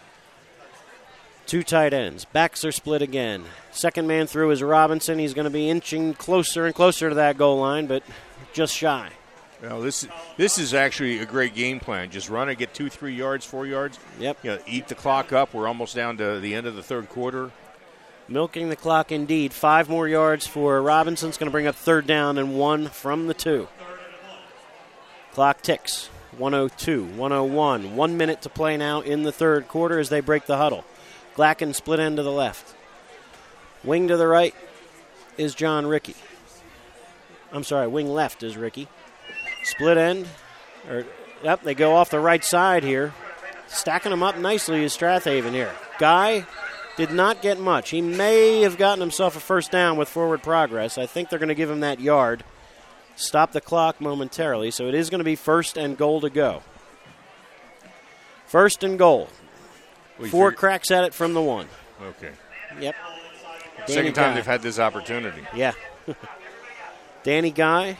Two tight ends. Backs are split again. Second man through is Robinson. He's going to be inching closer and closer to that goal line, but just shy. Well, this this is actually a great game plan. Just run it, get two, three yards, four yards. Yep. You know, eat the clock up. We're almost down to the end of the third quarter. Milking the clock indeed. Five more yards for Robinson's going to bring up third down and one from the two. Clock ticks. one oh two, one oh one. One minute to play now in the third quarter as they break the huddle. Glacken split end to the left. Wing to the right is John Rickey. I'm sorry, wing left is Rickey. Split end. Or, yep, they go off the right side here. Stacking them up nicely is Strathaven here. Guy did not get much. He may have gotten himself a first down with forward progress. I think they're going to give him that yard. Stop the clock momentarily, so it is going to be first and goal to go. First and goal. Four cracks at it from the one. Okay. Yep. Danny Second time Guy. They've had this opportunity. Yeah. Danny Guy.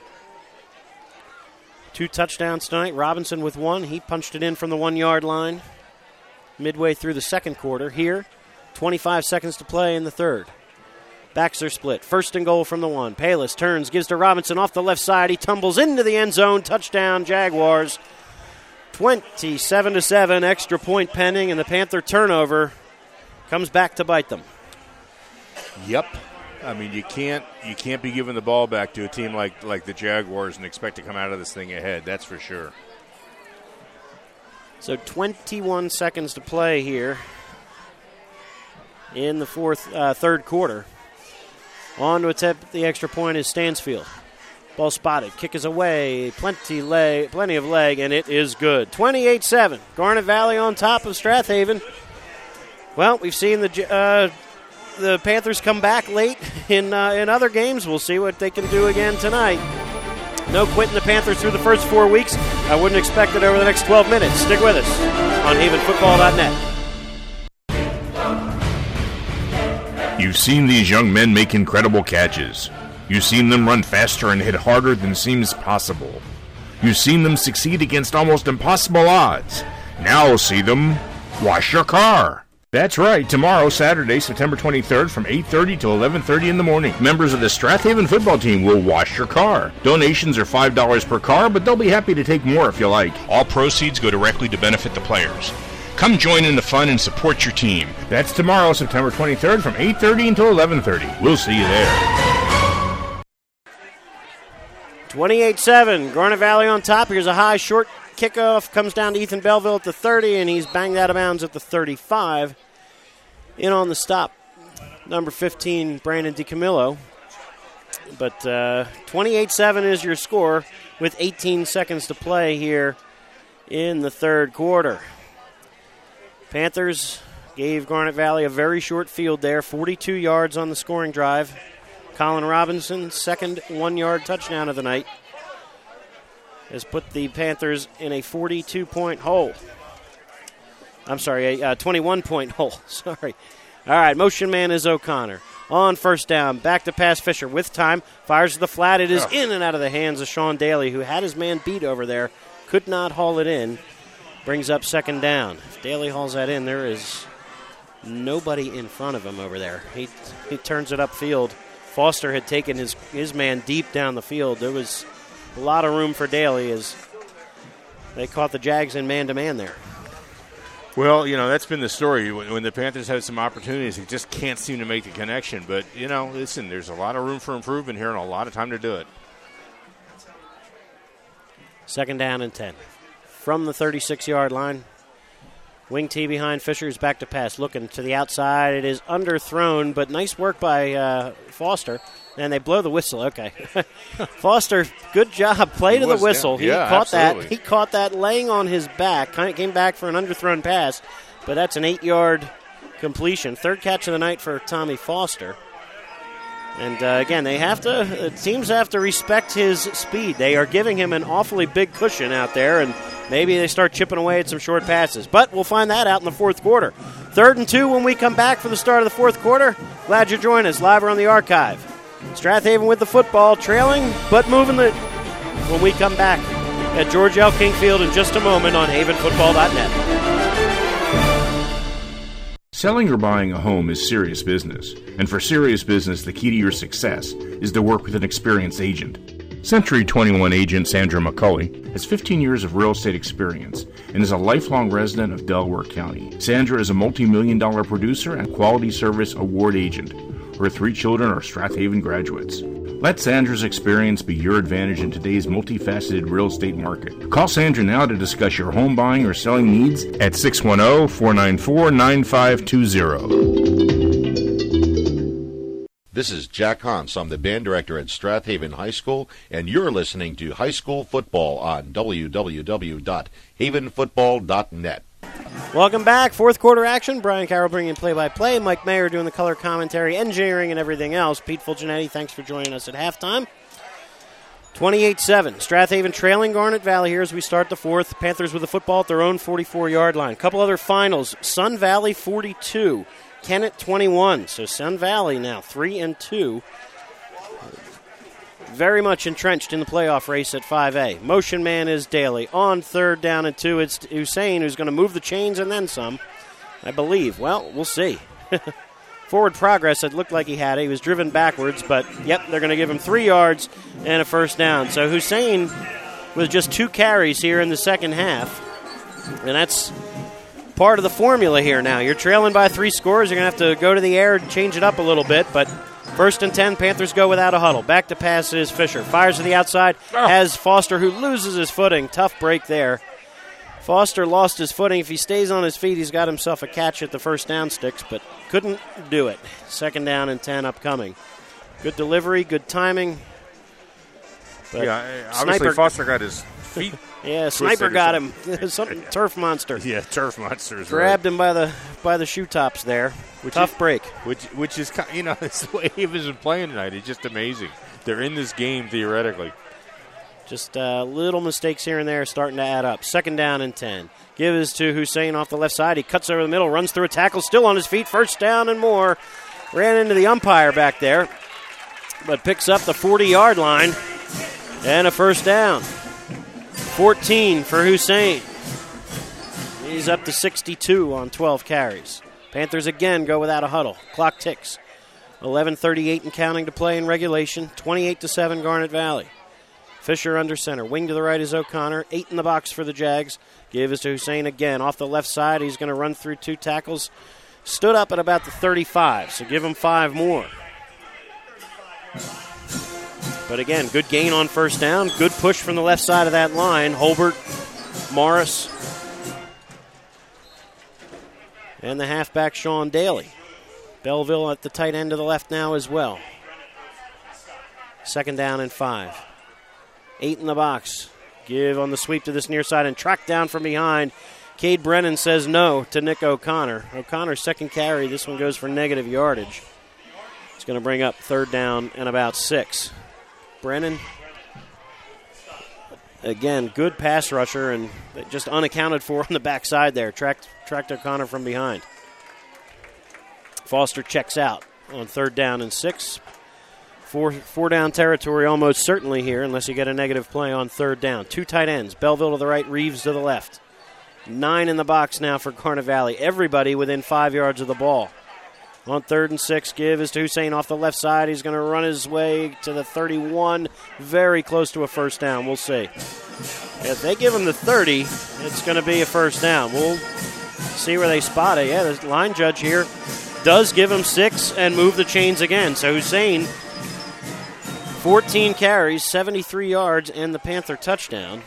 Two touchdowns tonight. Robinson with one. He punched it in from the one-yard line midway through the second quarter. Here, twenty-five seconds to play in the third. Backs are split. First and goal from the one. Palis turns, gives to Robinson off the left side. He tumbles into the end zone. Touchdown, Jaguars. twenty-seven to seven. Extra point pending, and the Panther turnover comes back to bite them. Yep. I mean, you can't you can't be giving the ball back to a team like, like the Jaguars and expect to come out of this thing ahead. That's for sure. So twenty-one seconds to play here in the fourth, uh, third quarter. On to attempt the extra point is Stansfield. Ball spotted. Kick is away. Plenty leg, plenty of leg, and it is good. twenty-eight seven. Garnet Valley on top of Strathaven. Well, we've seen the uh, the Panthers come back late in uh, in other games. We'll see what they can do again tonight. No quitting the Panthers through the first four weeks. I wouldn't expect it over the next twelve minutes. Stick with us on Haven Football dot net. You've seen these young men make incredible catches. You've seen them run faster and hit harder than seems possible. You've seen them succeed against almost impossible odds. Now see them wash your car. That's right, tomorrow, Saturday, September twenty-third, from eight thirty to eleven thirty in the morning, members of the Strathaven football team will wash your car. Donations are five dollars per car, but they'll be happy to take more if you like. All proceeds go directly to benefit the players. Come join in the fun and support your team. That's tomorrow, September twenty-third, from eight thirty until eleven thirty. We'll see you there. twenty-eight seven, Garnet Valley on top. Here's a high, short kickoff. Comes down to Ethan Belleville at the thirty, and he's banged out of bounds at the thirty-five. In on the stop, number fifteen, Brandon DiCamillo. But uh, twenty-eight seven is your score with eighteen seconds to play here in the third quarter. Panthers gave Garnet Valley a very short field there, forty-two yards on the scoring drive. Colin Robinson, second one-yard touchdown of the night, has put the Panthers in a forty-two point hole. I'm sorry, a twenty-one point hole. Sorry. All right, motion man is O'Connor. On first down, back to pass Fisher with time. Fires to the flat. It is oh. in and out of the hands of Sean Daly, who had his man beat over there. Could not haul it in. Brings up second down. If Daly hauls that in, there is nobody in front of him over there. He he turns it upfield. Foster had taken his, his man deep down the field. There was a lot of room for Daly as they caught the Jags in man-to-man there. Well, you know, that's been the story. When the Panthers have some opportunities, they just can't seem to make the connection. But, you know, listen, there's a lot of room for improvement here and a lot of time to do it. Second down and ten. From the thirty-six-yard line, wing T behind Fisher is back to pass. Looking to the outside. It is underthrown, but nice work by uh, Foster. And they blow the whistle. Okay. Foster, good job. Play to the whistle. He yeah, caught absolutely. that. He caught that laying on his back. Kind of came back for an underthrown pass, but that's an eight-yard completion. Third catch of the night for Tommy Foster. And uh, again, they have to. Uh, teams have to respect his speed. They are giving him an awfully big cushion out there, and maybe they start chipping away at some short passes. But we'll find that out in the fourth quarter. Third and two when we come back for the start of the fourth quarter. Glad you joined us live on the archive. Strathaven with the football, trailing but moving it when we come back at George L. King Field in just a moment on Haven Football dot net. Selling or buying a home is serious business, and for serious business, the key to your success is to work with an experienced agent. Century twenty-one agent Sandra McCulley has fifteen years of real estate experience and is a lifelong resident of Delaware County. Sandra is a multi-million dollar producer and quality service award agent. Her three children are Strathaven graduates. Let Sandra's experience be your advantage in today's multifaceted real estate market. Call Sandra now to discuss your home buying or selling needs at six one zero, four nine four, nine five two zero. This is Jack Hans. I'm the band director at Strathaven High School, and you're listening to High School Football on w w w dot haven football dot net. Welcome back. Fourth quarter action. Brian Carroll bringing play-by-play. Mike Mayer doing the color commentary, engineering, and everything else. Pete Fulgenetti, thanks for joining us at halftime. twenty-eight seven. Strathaven trailing Garnet Valley here as we start the fourth. Panthers with the football at their own forty-four-yard line. A couple other finals. Sun Valley forty-two. Kennett twenty-one. So Sun Valley now three and two. Very much entrenched in the playoff race at five A. Motion man is Daly. On third down and two, it's Hussein who's going to move the chains and then some, I believe. Well, we'll see. Forward progress, it looked like he had it. He was driven backwards, but, yep, they're going to give him three yards and a first down. So Hussein with just two carries here in the second half, and that's part of the formula here now. You're trailing by three scores. You're going to have to go to the air and change it up a little bit, but first and ten, Panthers go without a huddle. Back to pass is Fisher. Fires to the outside, has Foster, who loses his footing. Tough break there. Foster lost his footing. If he stays on his feet, he's got himself a catch at the first down sticks, but couldn't do it. Second down and ten upcoming. Good delivery, good timing. But yeah, obviously Sniper, Foster got his feet. Yeah, Sniper got him. Something turf monster. Yeah, turf monsters. Grabbed right. him by the by the shoe tops there. Which Tough is, break. Which which is, you know, it's the way Havens been playing tonight. It's just amazing. They're in this game theoretically. Just uh, little mistakes here and there starting to add up. Second down and ten. Give is to Hussein off the left side. He cuts over the middle, runs through a tackle, still on his feet. First down and more. Ran into the umpire back there, but picks up the forty-yard line and a first down. fourteen for Hussein. He's up to sixty-two on twelve carries. Panthers again go without a huddle. Clock ticks. eleven thirty-eight and counting to play in regulation. twenty-eight to seven Garnet Valley. Fisher under center. Wing to the right is O'Connor. Eight in the box for the Jags. Give is to Hussein again. Off the left side, he's going to run through two tackles. Stood up at about the thirty-five, so give him five more. But again, good gain on first down. Good push from the left side of that line. Holbert, Morris, and the halfback Sean Daly. Belleville at the tight end to the left now as well. Second down and five. Eight in the box. Give on the sweep to this near side and track down from behind. Cade Brennan says no to Nick O'Connor. O'Connor's second carry. This one goes for negative yardage. It's going to bring up third down and about six. Brennan, again, good pass rusher and just unaccounted for on the backside there. Tracked, tracked O'Connor from behind. Foster checks out on third down and six. Four, four down territory almost certainly here unless you get a negative play on third down. Two tight ends. Belleville to the right, Reeves to the left. Nine in the box now for Garnet Valley. Everybody within five yards of the ball. On third and six, give is to Hussein off the left side. He's going to run his way to the thirty-one. Very close to a first down. We'll see. If they give him the thirty, it's going to be a first down. We'll see where they spot it. Yeah, the line judge here does give him six and move the chains again. So Hussein, fourteen carries, seventy-three yards, and the Panther touchdown.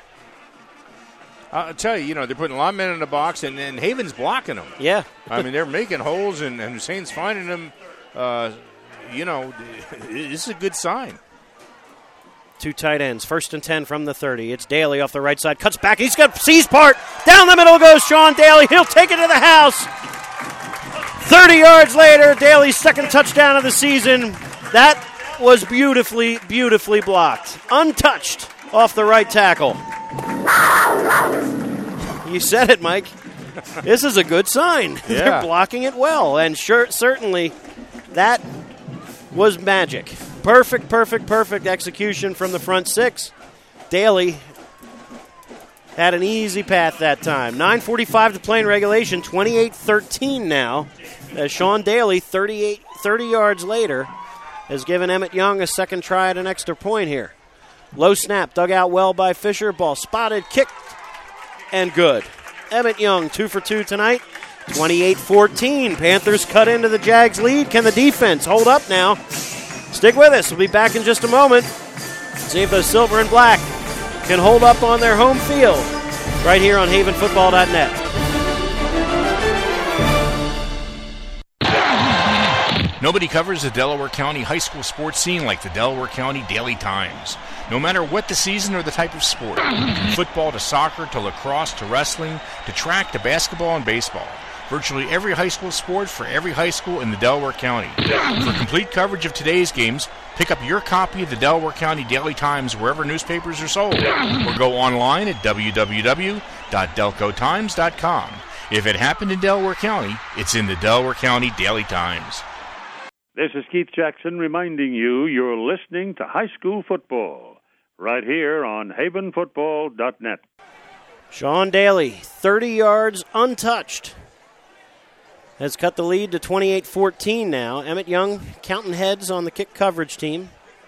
I'll tell you, you know, they're putting linemen in the box, and, and Haven's blocking them. Yeah. I mean, they're making holes, and, and Hussein's finding them. Uh, you know, this is a good sign. Two tight ends, first and ten from the thirty. It's Daly off the right side, cuts back. He's got sees part. Down the middle goes Sean Daly. He'll take it to the house. thirty yards later, Daly's second touchdown of the season. That was beautifully, beautifully blocked. Untouched off the right tackle. You said it, Mike. This is a good sign. Yeah. They're blocking it well, and sure, certainly that was magic. Perfect, perfect, perfect execution from the front six. Daly had an easy path that time. nine forty-five to play in regulation, twenty-eight thirteen now, as Sean Daly, thirty-eight, thirty yards later, has given Emmett Young a second try at an extra point here. Low snap, dug out well by Fisher. Ball spotted, kicked, and good. Emmett Young, two for two tonight. twenty-eight fourteen. Panthers cut into the Jags' lead. Can the defense hold up now? Stick with us. We'll be back in just a moment. See if the silver and black can hold up on their home field right here on haven football dot net. Nobody covers the Delaware County high school sports scene like the Delaware County Daily Times. No matter what the season or the type of sport, from football to soccer to lacrosse to wrestling to track to basketball and baseball. Virtually every high school sport for every high school in the Delaware County. For complete coverage of today's games, pick up your copy of the Delaware County Daily Times wherever newspapers are sold, or go online at w w w dot delco times dot com. If it happened in Delaware County, it's in the Delaware County Daily Times. This is Keith Jackson reminding you you're listening to High School Football right here on haven football dot net. Sean Daly, thirty yards untouched, has cut the lead to twenty-eight fourteen now. Emmett Young counting heads on the kick coverage team.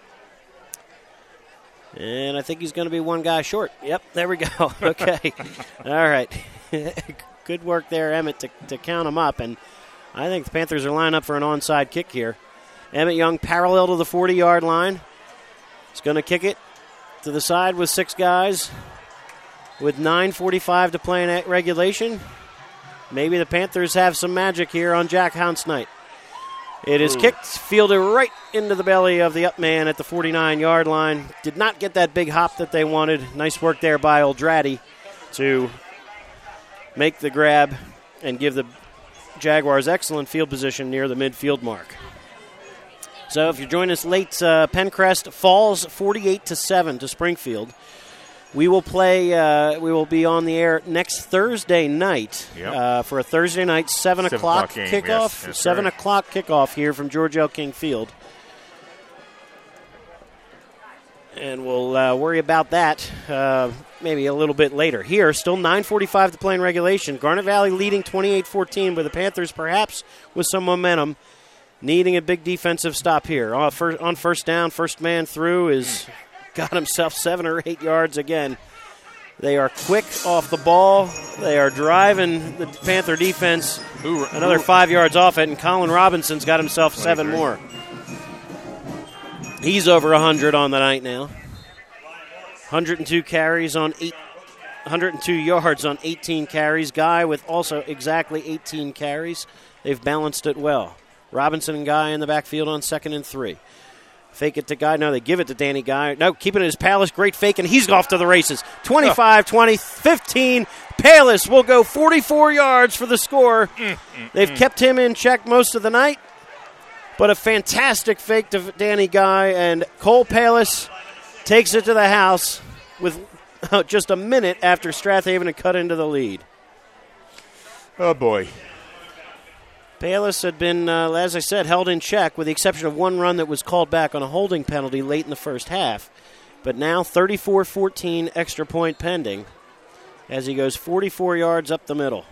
And I think he's going to be one guy short. Yep, there we go. Okay. All right. Good work there, Emmett, to, to count him up. And I think the Panthers are lined up for an onside kick here. Emmett Young parallel to the forty-yard line. He's going to kick it to the side with six guys with nine forty-five to play in regulation. Maybe the Panthers have some magic here on Jack Hounce night. It is Ooh. kicked, fielded right into the belly of the up man at the forty-nine-yard line. Did not get that big hop that they wanted. Nice work there by Oldrati to make the grab and give the Jaguars excellent field position near the midfield mark. So if you're joining us late, uh, Pencrest falls forty-eight to seven to Springfield. We will play. Uh, we will be on the air next Thursday night yep. uh, for a Thursday night seven, seven o'clock, o'clock kickoff. Yes. Yes, seven right. o'clock kickoff here from George L. King Field, and we'll uh, worry about that uh, maybe a little bit later. Here, still nine forty-five to play in regulation. Garnet Valley leading twenty-eight fourteen, but the Panthers perhaps with some momentum, needing a big defensive stop here. On first, on first down, first man through is. Got himself seven or eight yards again. They are quick off the ball. They are driving the Panther defense ooh, another ooh. five yards off it, and Colin Robinson's got himself seven more. He's over one hundred on the night now. one hundred two carries on eight, one hundred two yards on eighteen carries. Guy with also exactly eighteen carries. They've balanced it well. Robinson and Guy in the backfield on second and three. Fake it to Guy. No, they give it to Danny Guy. No, keeping it as Palis. Great fake, and he's off to the races. twenty-five twenty, fifteen. Palis will go forty-four yards for the score. Mm, mm, They've mm. kept him in check most of the night, but a fantastic fake to Danny Guy, and Cole Palis takes it to the house with just a minute after Strathaven had cut into the lead. Oh, boy. Palis had been, uh, as I said, held in check with the exception of one run that was called back on a holding penalty late in the first half. But now thirty-four fourteen extra point pending as he goes forty-four yards up the middle.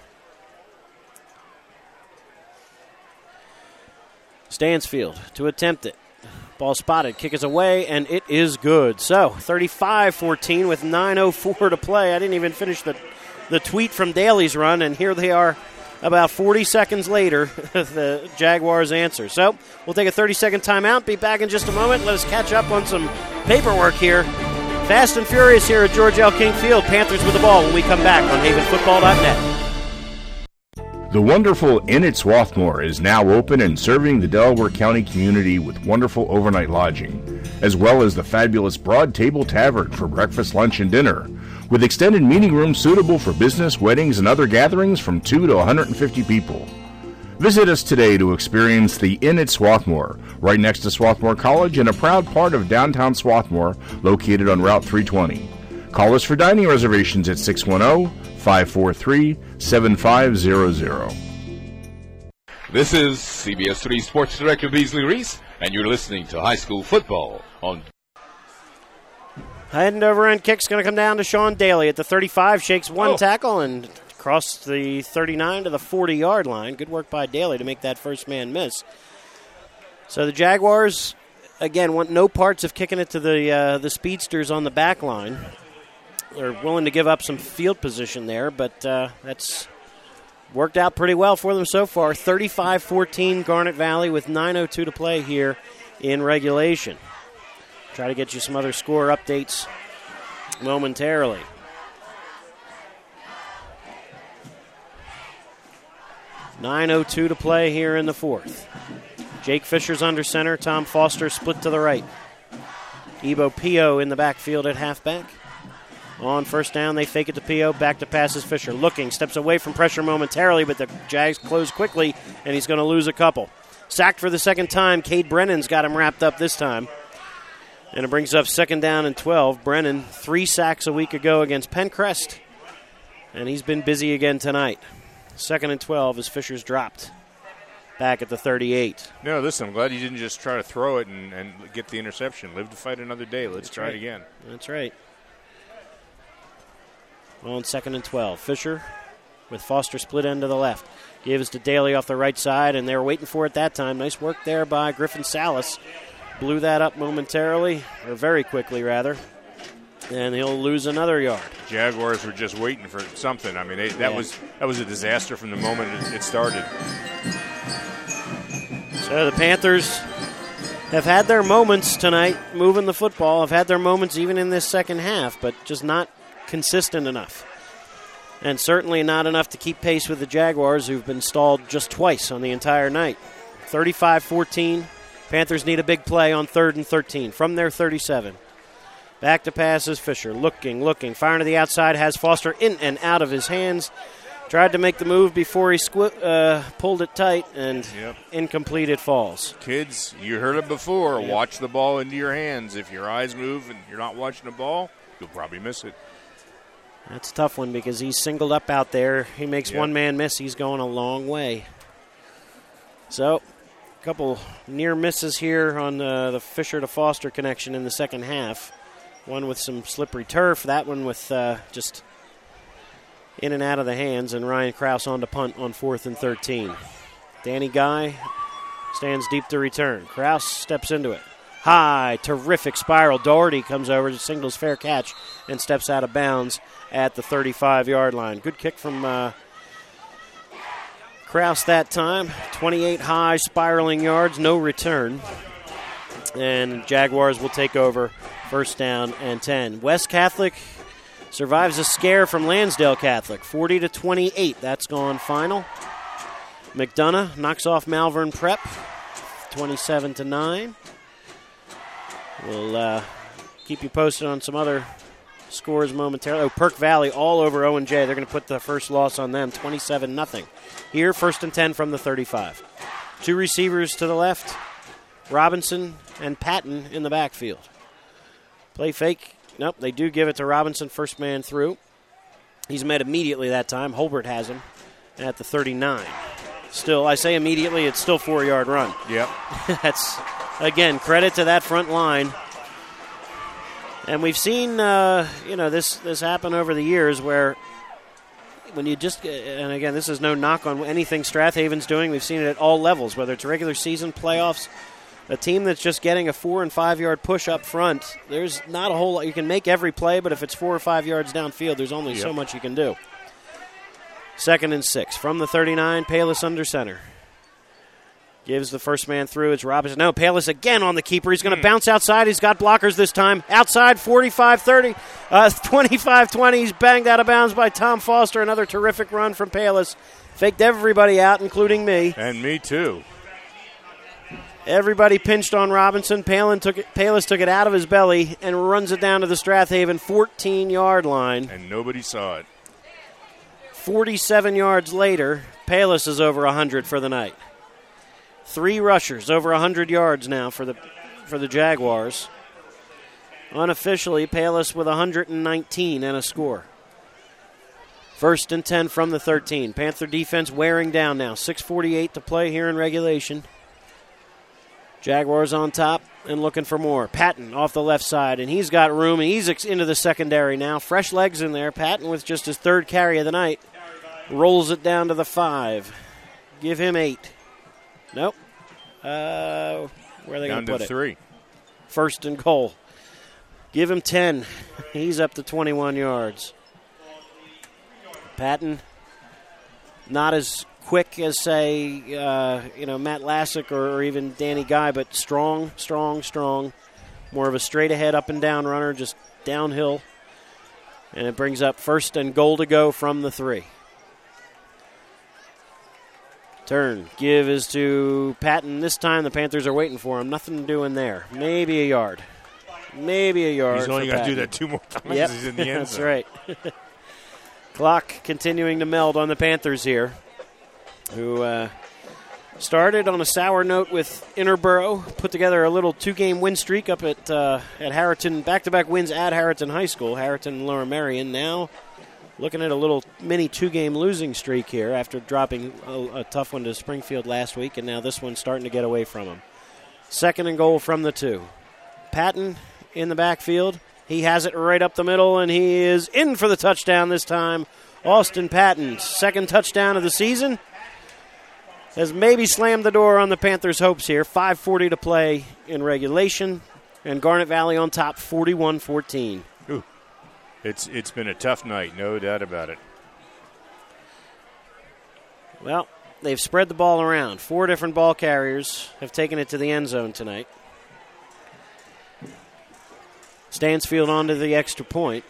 Stansfield to attempt it. Ball spotted. Kick is away, and it is good. So thirty-five fourteen with nine oh four to play. I didn't even finish the, the tweet from Daly's run, and here they are. About forty seconds later, the Jaguars answer. So we'll take a thirty-second timeout, be back in just a moment. Let us catch up on some paperwork here. Fast and furious here at George L. King Field. Panthers with the ball when we come back on haven football dot net. The wonderful Inn at Swarthmore is now open and serving the Delaware County community with wonderful overnight lodging, as well as the fabulous Broad Table Tavern for breakfast, lunch, and dinner, with extended meeting rooms suitable for business, weddings, and other gatherings from two to one hundred fifty people. Visit us today to experience the Inn at Swarthmore, right next to Swarthmore College and a proud part of downtown Swarthmore, located on Route three twenty. Call us for dining reservations at six one zero, five four three, seven five zero zero. This is C B S three Sports Director Beasley Reese, and you're listening to High School Football on Head and overend kick's going to come down to Sean Daly at the thirty-five. Shakes one oh. tackle and across the thirty-nine to the forty-yard line. Good work by Daly to make that first man miss. So the Jaguars, again, want no parts of kicking it to the uh, the speedsters on the back line. They're willing to give up some field position there, but uh, that's worked out pretty well for them so far. thirty-five fourteen Garnet Valley with nine oh two to play here in regulation. Try to get you some other score updates momentarily. nine oh two to play here in the fourth. Jake Fisher's under center. Tom Foster split to the right. Ebo Pio in the backfield at halfback. On first down, they fake it to Pio. Back to passes Fisher. Looking, steps away from pressure momentarily, but the Jags close quickly, and he's going to lose a couple. Sacked for the second time. Cade Brennan's got him wrapped up this time. And it brings up second down and twelve. Brennan, three sacks a week ago against Pencrest. And he's been busy again tonight. Second and twelve as Fisher's dropped. Back at the thirty-eight. No, listen, I'm glad you didn't just try to throw it and, and get the interception. Live to fight another day. Let's That's try right. it again. That's right. On second and twelve. Fisher with Foster split end to the left. Gives to Daly off the right side, and they were waiting for it that time. Nice work there by Griffin Salas. Blew that up momentarily, or very quickly, rather. And he'll lose another yard. Jaguars were just waiting for something. I mean, they, that Yeah. was that was a disaster from the moment it, it started. So the Panthers have had their moments tonight moving the football, have had their moments even in this second half, but just not consistent enough. And certainly not enough to keep pace with the Jaguars, who've been stalled just twice on the entire night. thirty-five fourteen. Panthers need a big play on third and thirteen from their thirty-seven. Back to passes Fisher. Looking, looking. Firing to the outside. Has Foster in and out of his hands. Tried to make the move before he squ- uh, pulled it tight, and Yep. incomplete it falls. Kids, you heard it before. Yep. Watch the ball into your hands. If your eyes move and you're not watching the ball, you'll probably miss it. That's a tough one because he's singled up out there. He makes Yep. one man miss. He's going a long way. So, a couple near misses here on uh, the Fisher to Foster connection in the second half. One with some slippery turf. That one with uh, just in and out of the hands. And Ryan Krause on to punt on fourth and thirteen. Danny Guy stands deep to return. Krause steps into it. High, terrific spiral. Doherty comes over, singles fair catch, and steps out of bounds at the thirty-five-yard line. Good kick from uh, Krause that time. twenty-eight high, spiraling yards, no return. And Jaguars will take over first down and ten. West Catholic survives a scare from Lansdale Catholic, forty to twenty-eight. That's gone final. McDonough knocks off Malvern Prep, twenty-seven to nine. We'll uh, keep you posted on some other scores momentarily. Oh, Perk Valley all over O and J. They're going to put the first loss on them, twenty-seven nothing. Here, first and ten from the thirty-five. Two receivers to the left, Robinson and Patton in the backfield. Play fake. Nope, they do give it to Robinson, first man through. He's met immediately that time. Holbert has him at the thirty-nine. Still, I say immediately, it's still four-yard run. Yep. That's, again, credit to that front line. And we've seen, uh, you know, this this happen over the years where when you just, and again, this is no knock on anything Strathaven's doing. We've seen it at all levels, whether it's regular season, playoffs. A team that's just getting a four- and five-yard push up front, there's not a whole lot. You can make every play, but if it's four or five yards downfield, there's only Yep. so much you can do. Second and six. From the thirty-nine, Palis under center. Gives the first man through. It's Robinson. No, Palis again on the keeper. He's going to bounce outside. He's got blockers this time. Outside, forty-five thirty. Uh, twenty-five twenty. He's banged out of bounds by Tom Foster. Another terrific run from Palis. Faked everybody out, including me. And me too. Everybody pinched on Robinson. Palin took it, Palis took it out of his belly and runs it down to the Strathaven fourteen-yard line. And nobody saw it. forty-seven yards later, Palis is over one hundred for the night. Three rushers, over one hundred yards now for the for the Jaguars. Unofficially, Palis with one hundred nineteen and a score. First and ten from the thirteen. Panther defense wearing down now. six forty-eight to play here in regulation. Jaguars on top and looking for more. Patton off the left side, and he's got room, and he's into the secondary now. Fresh legs in there. Patton with just his third carry of the night. Rolls it down to the five. Give him eight. Nope. Uh, where are they going to put it? Down to three. First and goal. Give him ten. He's up to twenty-one yards. Patton, not as quick as, say, uh, you know, Matt Lassick or, or even Danny Guy, but strong, strong, strong. More of a straight-ahead, up-and-down runner, just downhill. And it brings up first and goal to go from the three. Turn. Give is to Patton. This time the Panthers are waiting for him. Nothing doing there. Maybe a yard. Maybe a yard. He's only got to do that two more times. Yep. He's in the end That's zone. right. Clock continuing to meld on the Panthers here, who uh, started on a sour note with Interborough, put together a little two-game win streak up at uh, at Harriton, back-to-back wins at Harriton High School, Harriton and Lower Merion. Now looking at a little mini two-game losing streak here after dropping a, a tough one to Springfield last week, and now this one's starting to get away from them. Second and goal from the two. Patton in the backfield. He has it right up the middle, and he is in for the touchdown this time. Austin Patton, second touchdown of the season, has maybe slammed the door on the Panthers' hopes here. five forty to play in regulation, and Garnet Valley on top, forty-one fourteen. Ooh. It's It's been a tough night, no doubt about it. Well, they've spread the ball around. Four different ball carriers have taken it to the end zone tonight. Stansfield onto the extra point.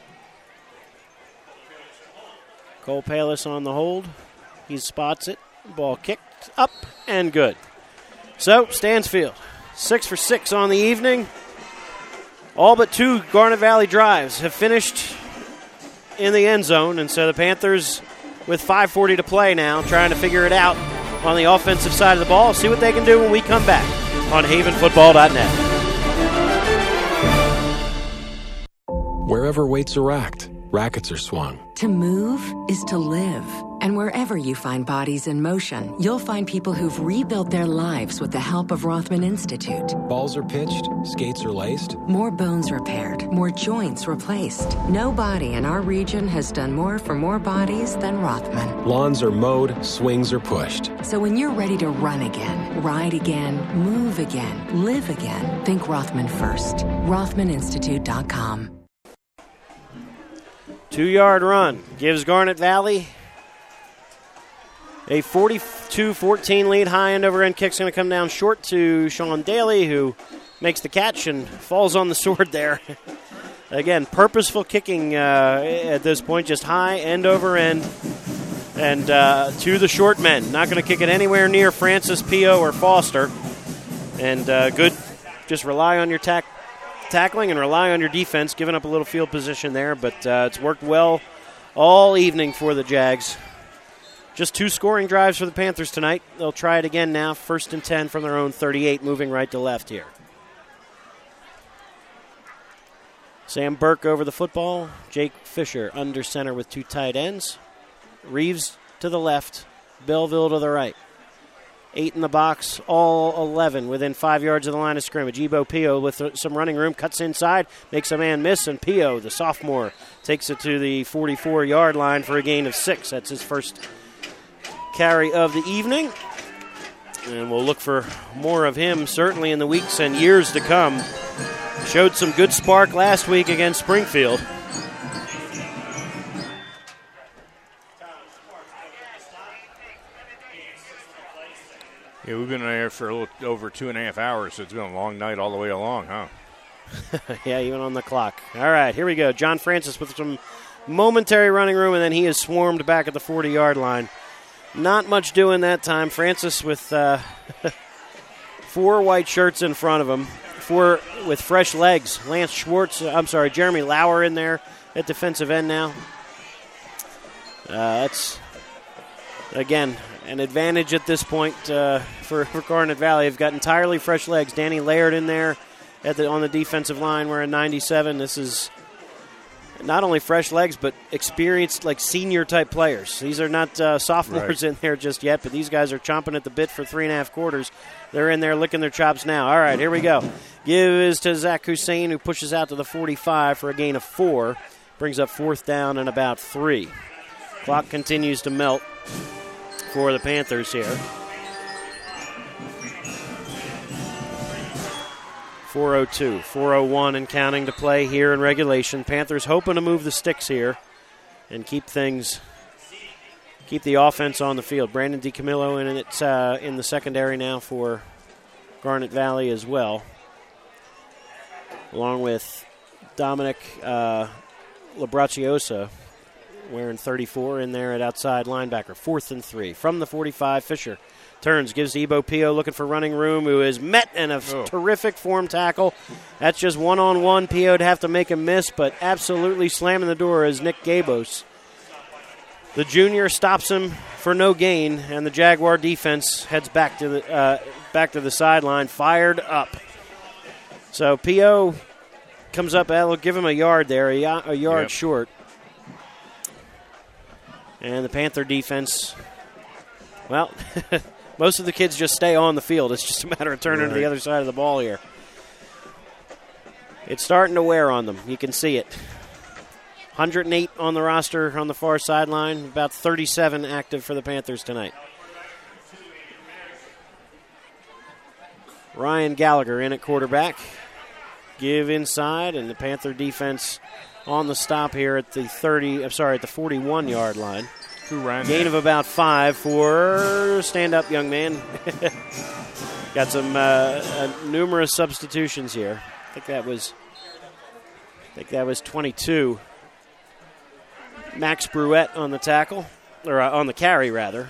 Cole Palis on the hold. He spots it. Ball kicked up and good. So, Stansfield, six for six on the evening. All but two Garnet Valley drives have finished in the end zone, and so the Panthers, with five forty to play now, trying to figure it out on the offensive side of the ball. See what they can do when we come back on Haven Football dot net. Wherever weights are racked, rackets are swung. To move is to live. And wherever you find bodies in motion, you'll find people who've rebuilt their lives with the help of Rothman Institute. Balls are pitched, skates are laced. More bones repaired, more joints replaced. Nobody in our region has done more for more bodies than Rothman. Lawns are mowed, swings are pushed. So when you're ready to run again, ride again, move again, live again, think Rothman first. Rothman Institute dot com. Two-yard run gives Garnet Valley a forty-two fourteen lead. High end over end kick's going to come down short to Sean Daly, who makes the catch and falls on the sword there. Again, purposeful kicking uh, at this point, just high end over end. And uh, to the short men. Not going to kick it anywhere near Francis, Pio, or Foster. And uh, good, just rely on your tack. tackling and rely on your defense, giving up a little field position there, but uh, it's worked well all evening for the Jags. Just two scoring drives for the Panthers tonight. They'll try it again now, first and ten from their own thirty-eight, moving right to left here. Sam Burke over the football. Jake Fisher under center with two tight ends. Reeves to the left, Belleville to the right. Eight in the box, all eleven within five yards of the line of scrimmage. Ebo Pio with some running room, cuts inside, makes a man miss, and Pio, the sophomore, takes it to the forty-four-yard line for a gain of six. That's his first carry of the evening. And we'll look for more of him, certainly in the weeks and years to come. Showed some good spark last week against Springfield. Yeah, we've been on air for a little over two and a half hours, so it's been a long night all the way along, huh? Yeah, even on the clock. All right, here we go. John Francis with some momentary running room, and then he is swarmed back at the forty-yard line. Not much doing that time. Francis with uh, four white shirts in front of him, four with fresh legs. Lance Schwartz, uh, I'm sorry, Jeremy Lauer in there at defensive end now. Uh, that's, again, an advantage at this point uh, for, for Garnet Valley. They've got entirely fresh legs. Danny Laird in there at the, on the defensive line wearing ninety-seven. This is not only fresh legs, but experienced, like, senior-type players. These are not uh, sophomores right. in there just yet, but these guys are chomping at the bit for three and a half quarters. They're in there licking their chops now. All right, here we go. Give is to Zach Hussein, who pushes out to the forty-five for a gain of four. Brings up fourth down and about three. Clock continues to melt for the Panthers here. four oh two, four oh one and counting to play here in regulation. Panthers hoping to move the sticks here and keep things, keep the offense on the field. Brandon DiCamillo in it uh, in the secondary now for Garnet Valley as well, along with Dominic uh, Labraciosa wearing thirty-four in there at outside linebacker. Fourth and three. From the forty-five, Fisher turns, gives to Ebo Pio looking for running room, who is met in a oh. terrific form tackle. That's just one-on-one. Pio would have to make a miss, but absolutely slamming the door is Nick Gabos. The junior stops him for no gain, and the Jaguar defense heads back to the uh, back to the sideline, fired up. So Pio comes up, that'll give him a yard there, a, a yard yep. short. And the Panther defense, well, most of the kids just stay on the field. It's just a matter of turning right. to the other side of the ball here. It's starting to wear on them. You can see it. one hundred eight on the roster on the far sideline, about thirty-seven active for the Panthers tonight. Ryan Gallagher in at quarterback. Give inside, and the Panther defense on the stop here at the thirty, I'm sorry, at the forty-one-yard line. Who ran Gain that? of about five for stand-up, young man. Got some uh, uh, numerous substitutions here. I think that was, I think that was twenty-two. Max Bruette on the tackle, or uh, on the carry, rather.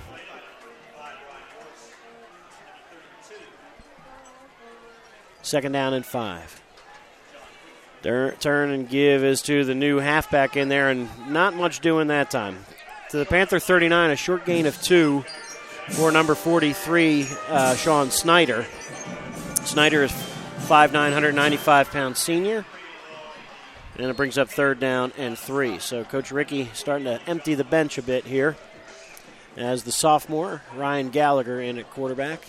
Second down and five. Dur- turn and give is to the new halfback in there, and not much doing that time. To the Panther thirty-nine, a short gain of two for number forty-three, uh, Sean Snyder. Snyder is five nine, one hundred ninety-five pound senior. And it brings up third down and three. So Coach Ricky starting to empty the bench a bit here as the sophomore, Ryan Gallagher, in at quarterback.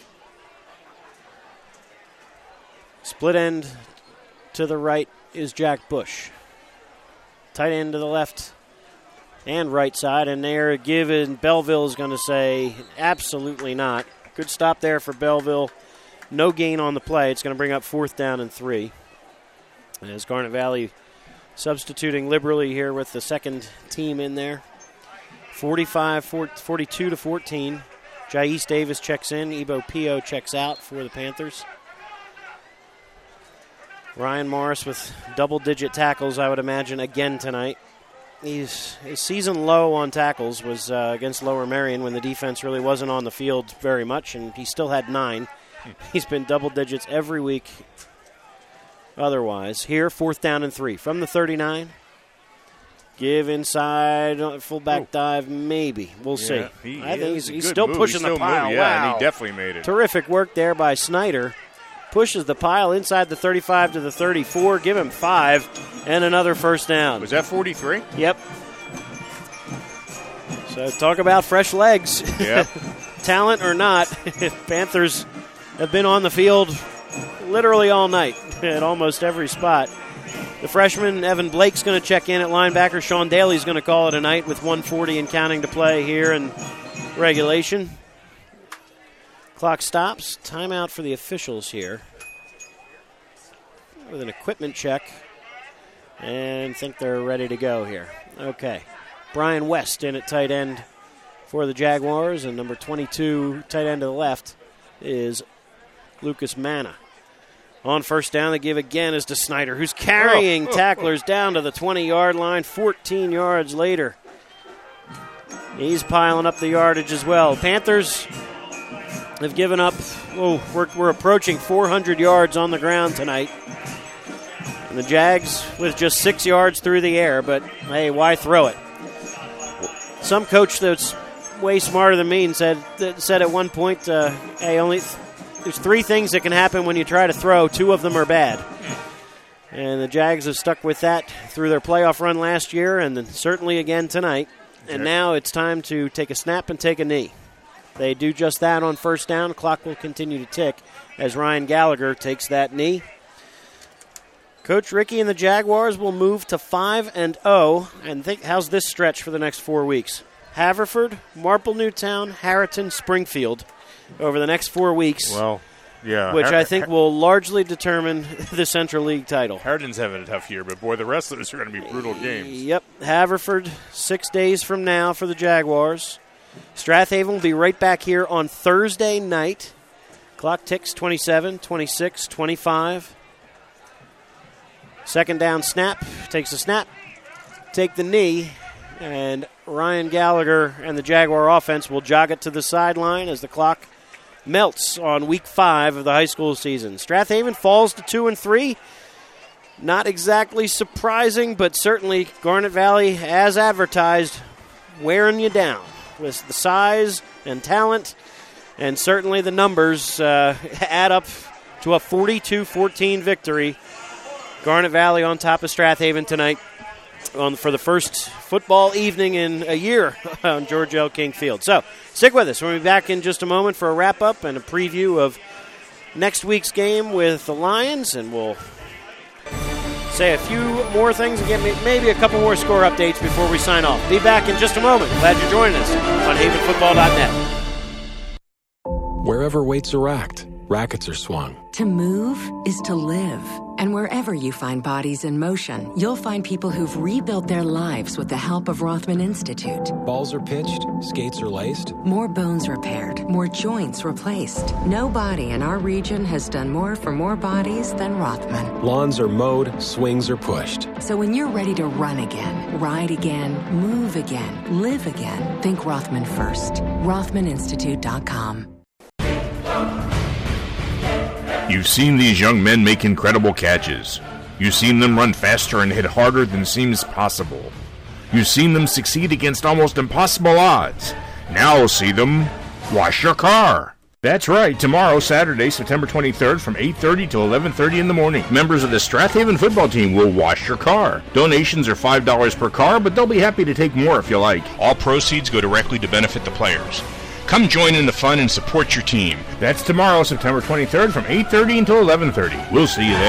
Split end to the right is Jack Bush. Tight end to the left and right side. And there, given Belleville is going to say absolutely not. Good stop there for Belleville. No gain on the play. It's going to bring up fourth down and three. As Garnet Valley substituting liberally here with the second team in there. forty-five, forty-two to fourteen. Jais Davis checks in. Ebo Pio checks out for the Panthers. Ryan Morris with double-digit tackles, I would imagine, again tonight. He's, his season low on tackles was uh, against Lower Merion when the defense really wasn't on the field very much, and he still had nine. He's been double digits every week otherwise. Here, fourth down and three. From the thirty-nine. Give inside, fullback oh. dive, maybe. We'll yeah, see. He I think he's, he's still move. pushing he's still the pile. Moved, yeah, wow. and he definitely made it. Terrific work there by Snyder. Pushes the pile inside the thirty-five to the thirty-four. Give him five and another first down. Was that forty-three? Yep. So talk about fresh legs. Yep. Talent or not, Panthers have been on the field literally all night at almost every spot. The freshman, Evan Blake's going to check in at linebacker. Sean Daly's going to call it a night with one forty and counting to play here in regulation. Clock stops. Timeout for the officials here with an equipment check. And think they're ready to go here. Okay. Brian West in at tight end for the Jaguars. And number twenty-two, tight end to the left, is Lucas Manna. On first down, the give again is to Snyder, who's carrying oh, oh, tacklers oh. down to the twenty-yard line. fourteen yards later, he's piling up the yardage as well. Panthers have given up, oh, we're, we're approaching four hundred yards on the ground tonight. And the Jags with just six yards through the air, but hey, why throw it? Some coach that's way smarter than me and said said at one point, uh, hey, only th- there's three things that can happen when you try to throw. Two of them are bad. And the Jags have stuck with that through their playoff run last year and then certainly again tonight. And now it's time to take a snap and take a knee. They do just that on first down. The clock will continue to tick as Ryan Gallagher takes that knee. Coach Ricky and the Jaguars will move to five and oh. And think, how's this stretch for the next four weeks? Haverford, Marple Newtown, Harriton, Springfield over the next four weeks. Well, yeah. Which Har- I think will largely determine the Central League title. Harriton's having a tough year, but boy, the rest of us are going to be brutal games. Yep. Haverford, six days from now for the Jaguars. Strathaven will be right back here on Thursday night. Clock ticks twenty-seven, twenty-six, twenty-five. Second down snap. Takes a snap. Take the knee. And Ryan Gallagher and the Jaguar offense will jog it to the sideline as the clock melts on week five of the high school season. Strathaven falls to two and three. Not exactly surprising, but certainly Garnet Valley, as advertised, wearing you down with the size and talent, and certainly the numbers uh, add up to a forty-two fourteen victory. Garnet Valley on top of Strathaven tonight on for the first football evening in a year on George L. King Field. So stick with us. We'll be back in just a moment for a wrap-up and a preview of next week's game with the Lions, and we'll say a few more things and get maybe a couple more score updates before we sign off. Be back in just a moment. Glad you're joining us on Haven Football dot net. Wherever weights are racked, rackets are swung. To move is to live. And wherever you find bodies in motion, you'll find people who've rebuilt their lives with the help of Rothman Institute. Balls are pitched, skates are laced. More bones repaired, more joints replaced. Nobody in our region has done more for more bodies than Rothman. Lawns are mowed, swings are pushed. So when you're ready to run again, ride again, move again, live again, think Rothman first. Rothman Institute dot com. You've seen these young men make incredible catches. You've seen them run faster and hit harder than seems possible. You've seen them succeed against almost impossible odds. Now see them wash your car. That's right, tomorrow, Saturday, September twenty-third, from eight thirty to eleven thirty in the morning, members of the Strathaven football team will wash your car. Donations are five dollars per car, but they'll be happy to take more if you like. All proceeds go directly to benefit the players. Come join in the fun and support your team. That's tomorrow, September twenty-third, from eight thirty until eleven thirty. We'll see you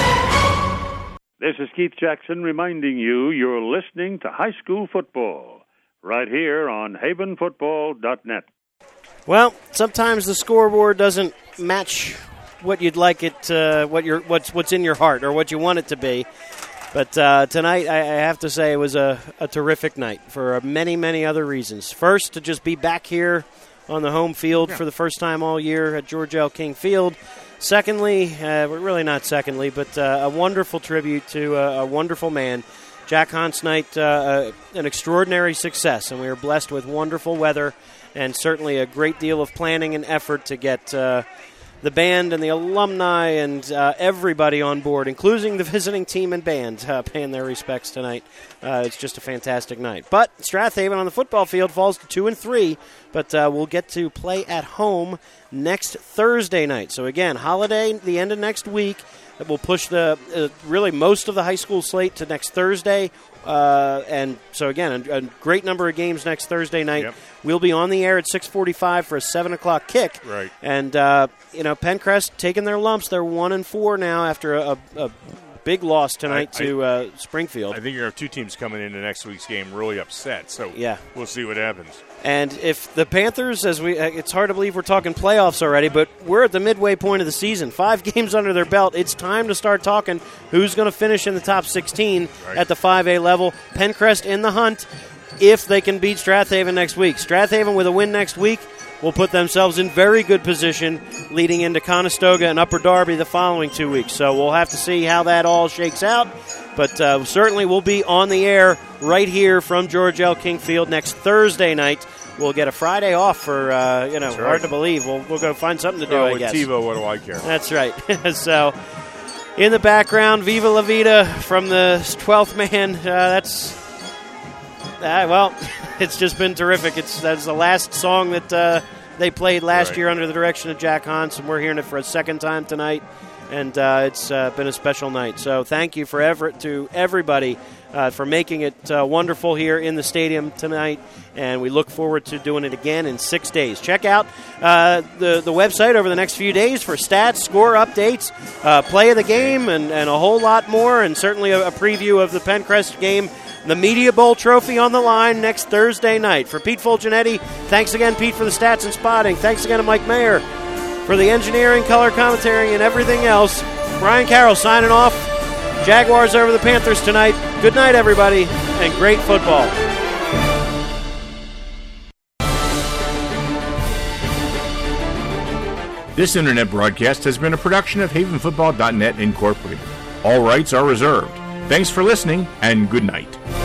there. This is Keith Jackson reminding you you're listening to High School Football right here on Haven Football dot net. Well, sometimes the scoreboard doesn't match what you'd like it, uh, what your what's what's in your heart or what you want it to be. But uh, tonight, I, I have to say, it was a, a terrific night for many, many other reasons. First, to just be back here on the home field yeah. for the first time all year at George L. King Field. Secondly, uh, really not secondly, but uh, a wonderful tribute to a, a wonderful man. Jack Hahn's night, uh, an extraordinary success, and we were blessed with wonderful weather and certainly a great deal of planning and effort to get uh, the band and the alumni and uh, everybody on board, including the visiting team and band, uh, paying their respects tonight. Uh, it's just a fantastic night. But Strathaven on the football field falls to two and three, but uh, we'll get to play at home next Thursday night. So again, holiday, the end of next week. That will push the uh, really most of the high school slate to next Thursday. Uh, and so, again, a, a great number of games next Thursday night. Yep. We'll be on the air at six forty-five for a seven o'clock kick. Right. And, uh, you know, Pencrest taking their lumps. They're one and four now after a, a, a big loss tonight I, to uh, Springfield. I think you have two teams coming into next week's game really upset. So yeah. we'll see what happens. And if the Panthers, as we, it's hard to believe we're talking playoffs already, but we're at the midway point of the season. Five games under their belt. It's time to start talking who's going to finish in the top sixteen right. at the five A level. Pencrest in the hunt if they can beat Strathaven next week. Strathaven with a win next week will put themselves in very good position leading into Conestoga and Upper Darby the following two weeks. So we'll have to see how that all shakes out. But uh, certainly we'll be on the air right here from George L. King Field next Thursday night. We'll get a Friday off for, uh, you know, right. hard to believe. We'll, we'll go find something to do, oh, I with guess. TiVo, what do I care? That's right. So in the background, Viva La Vida from the twelfth man. Uh, that's, uh, well, it's just been terrific. It's That's the last song that uh, they played last right. year under the direction of Jack Hans, and we're hearing it for a second time tonight. And uh, it's uh, been a special night. So thank you for ever, to everybody uh, for making it uh, wonderful here in the stadium tonight. And we look forward to doing it again in six days. Check out uh, the, the website over the next few days for stats, score updates, uh, play of the game, and, and a whole lot more. And certainly a, a preview of the Pencrest game, the Media Bowl trophy on the line next Thursday night. For Pete Fulgenetti, thanks again, Pete, for the stats and spotting. Thanks again to Mike Mayer for the engineering, color commentary, and everything else. Brian Carroll signing off. Jaguars over the Panthers tonight. Good night, everybody, and great football. This internet broadcast has been a production of Haven Football dot net Incorporated. All rights are reserved. Thanks for listening, and good night.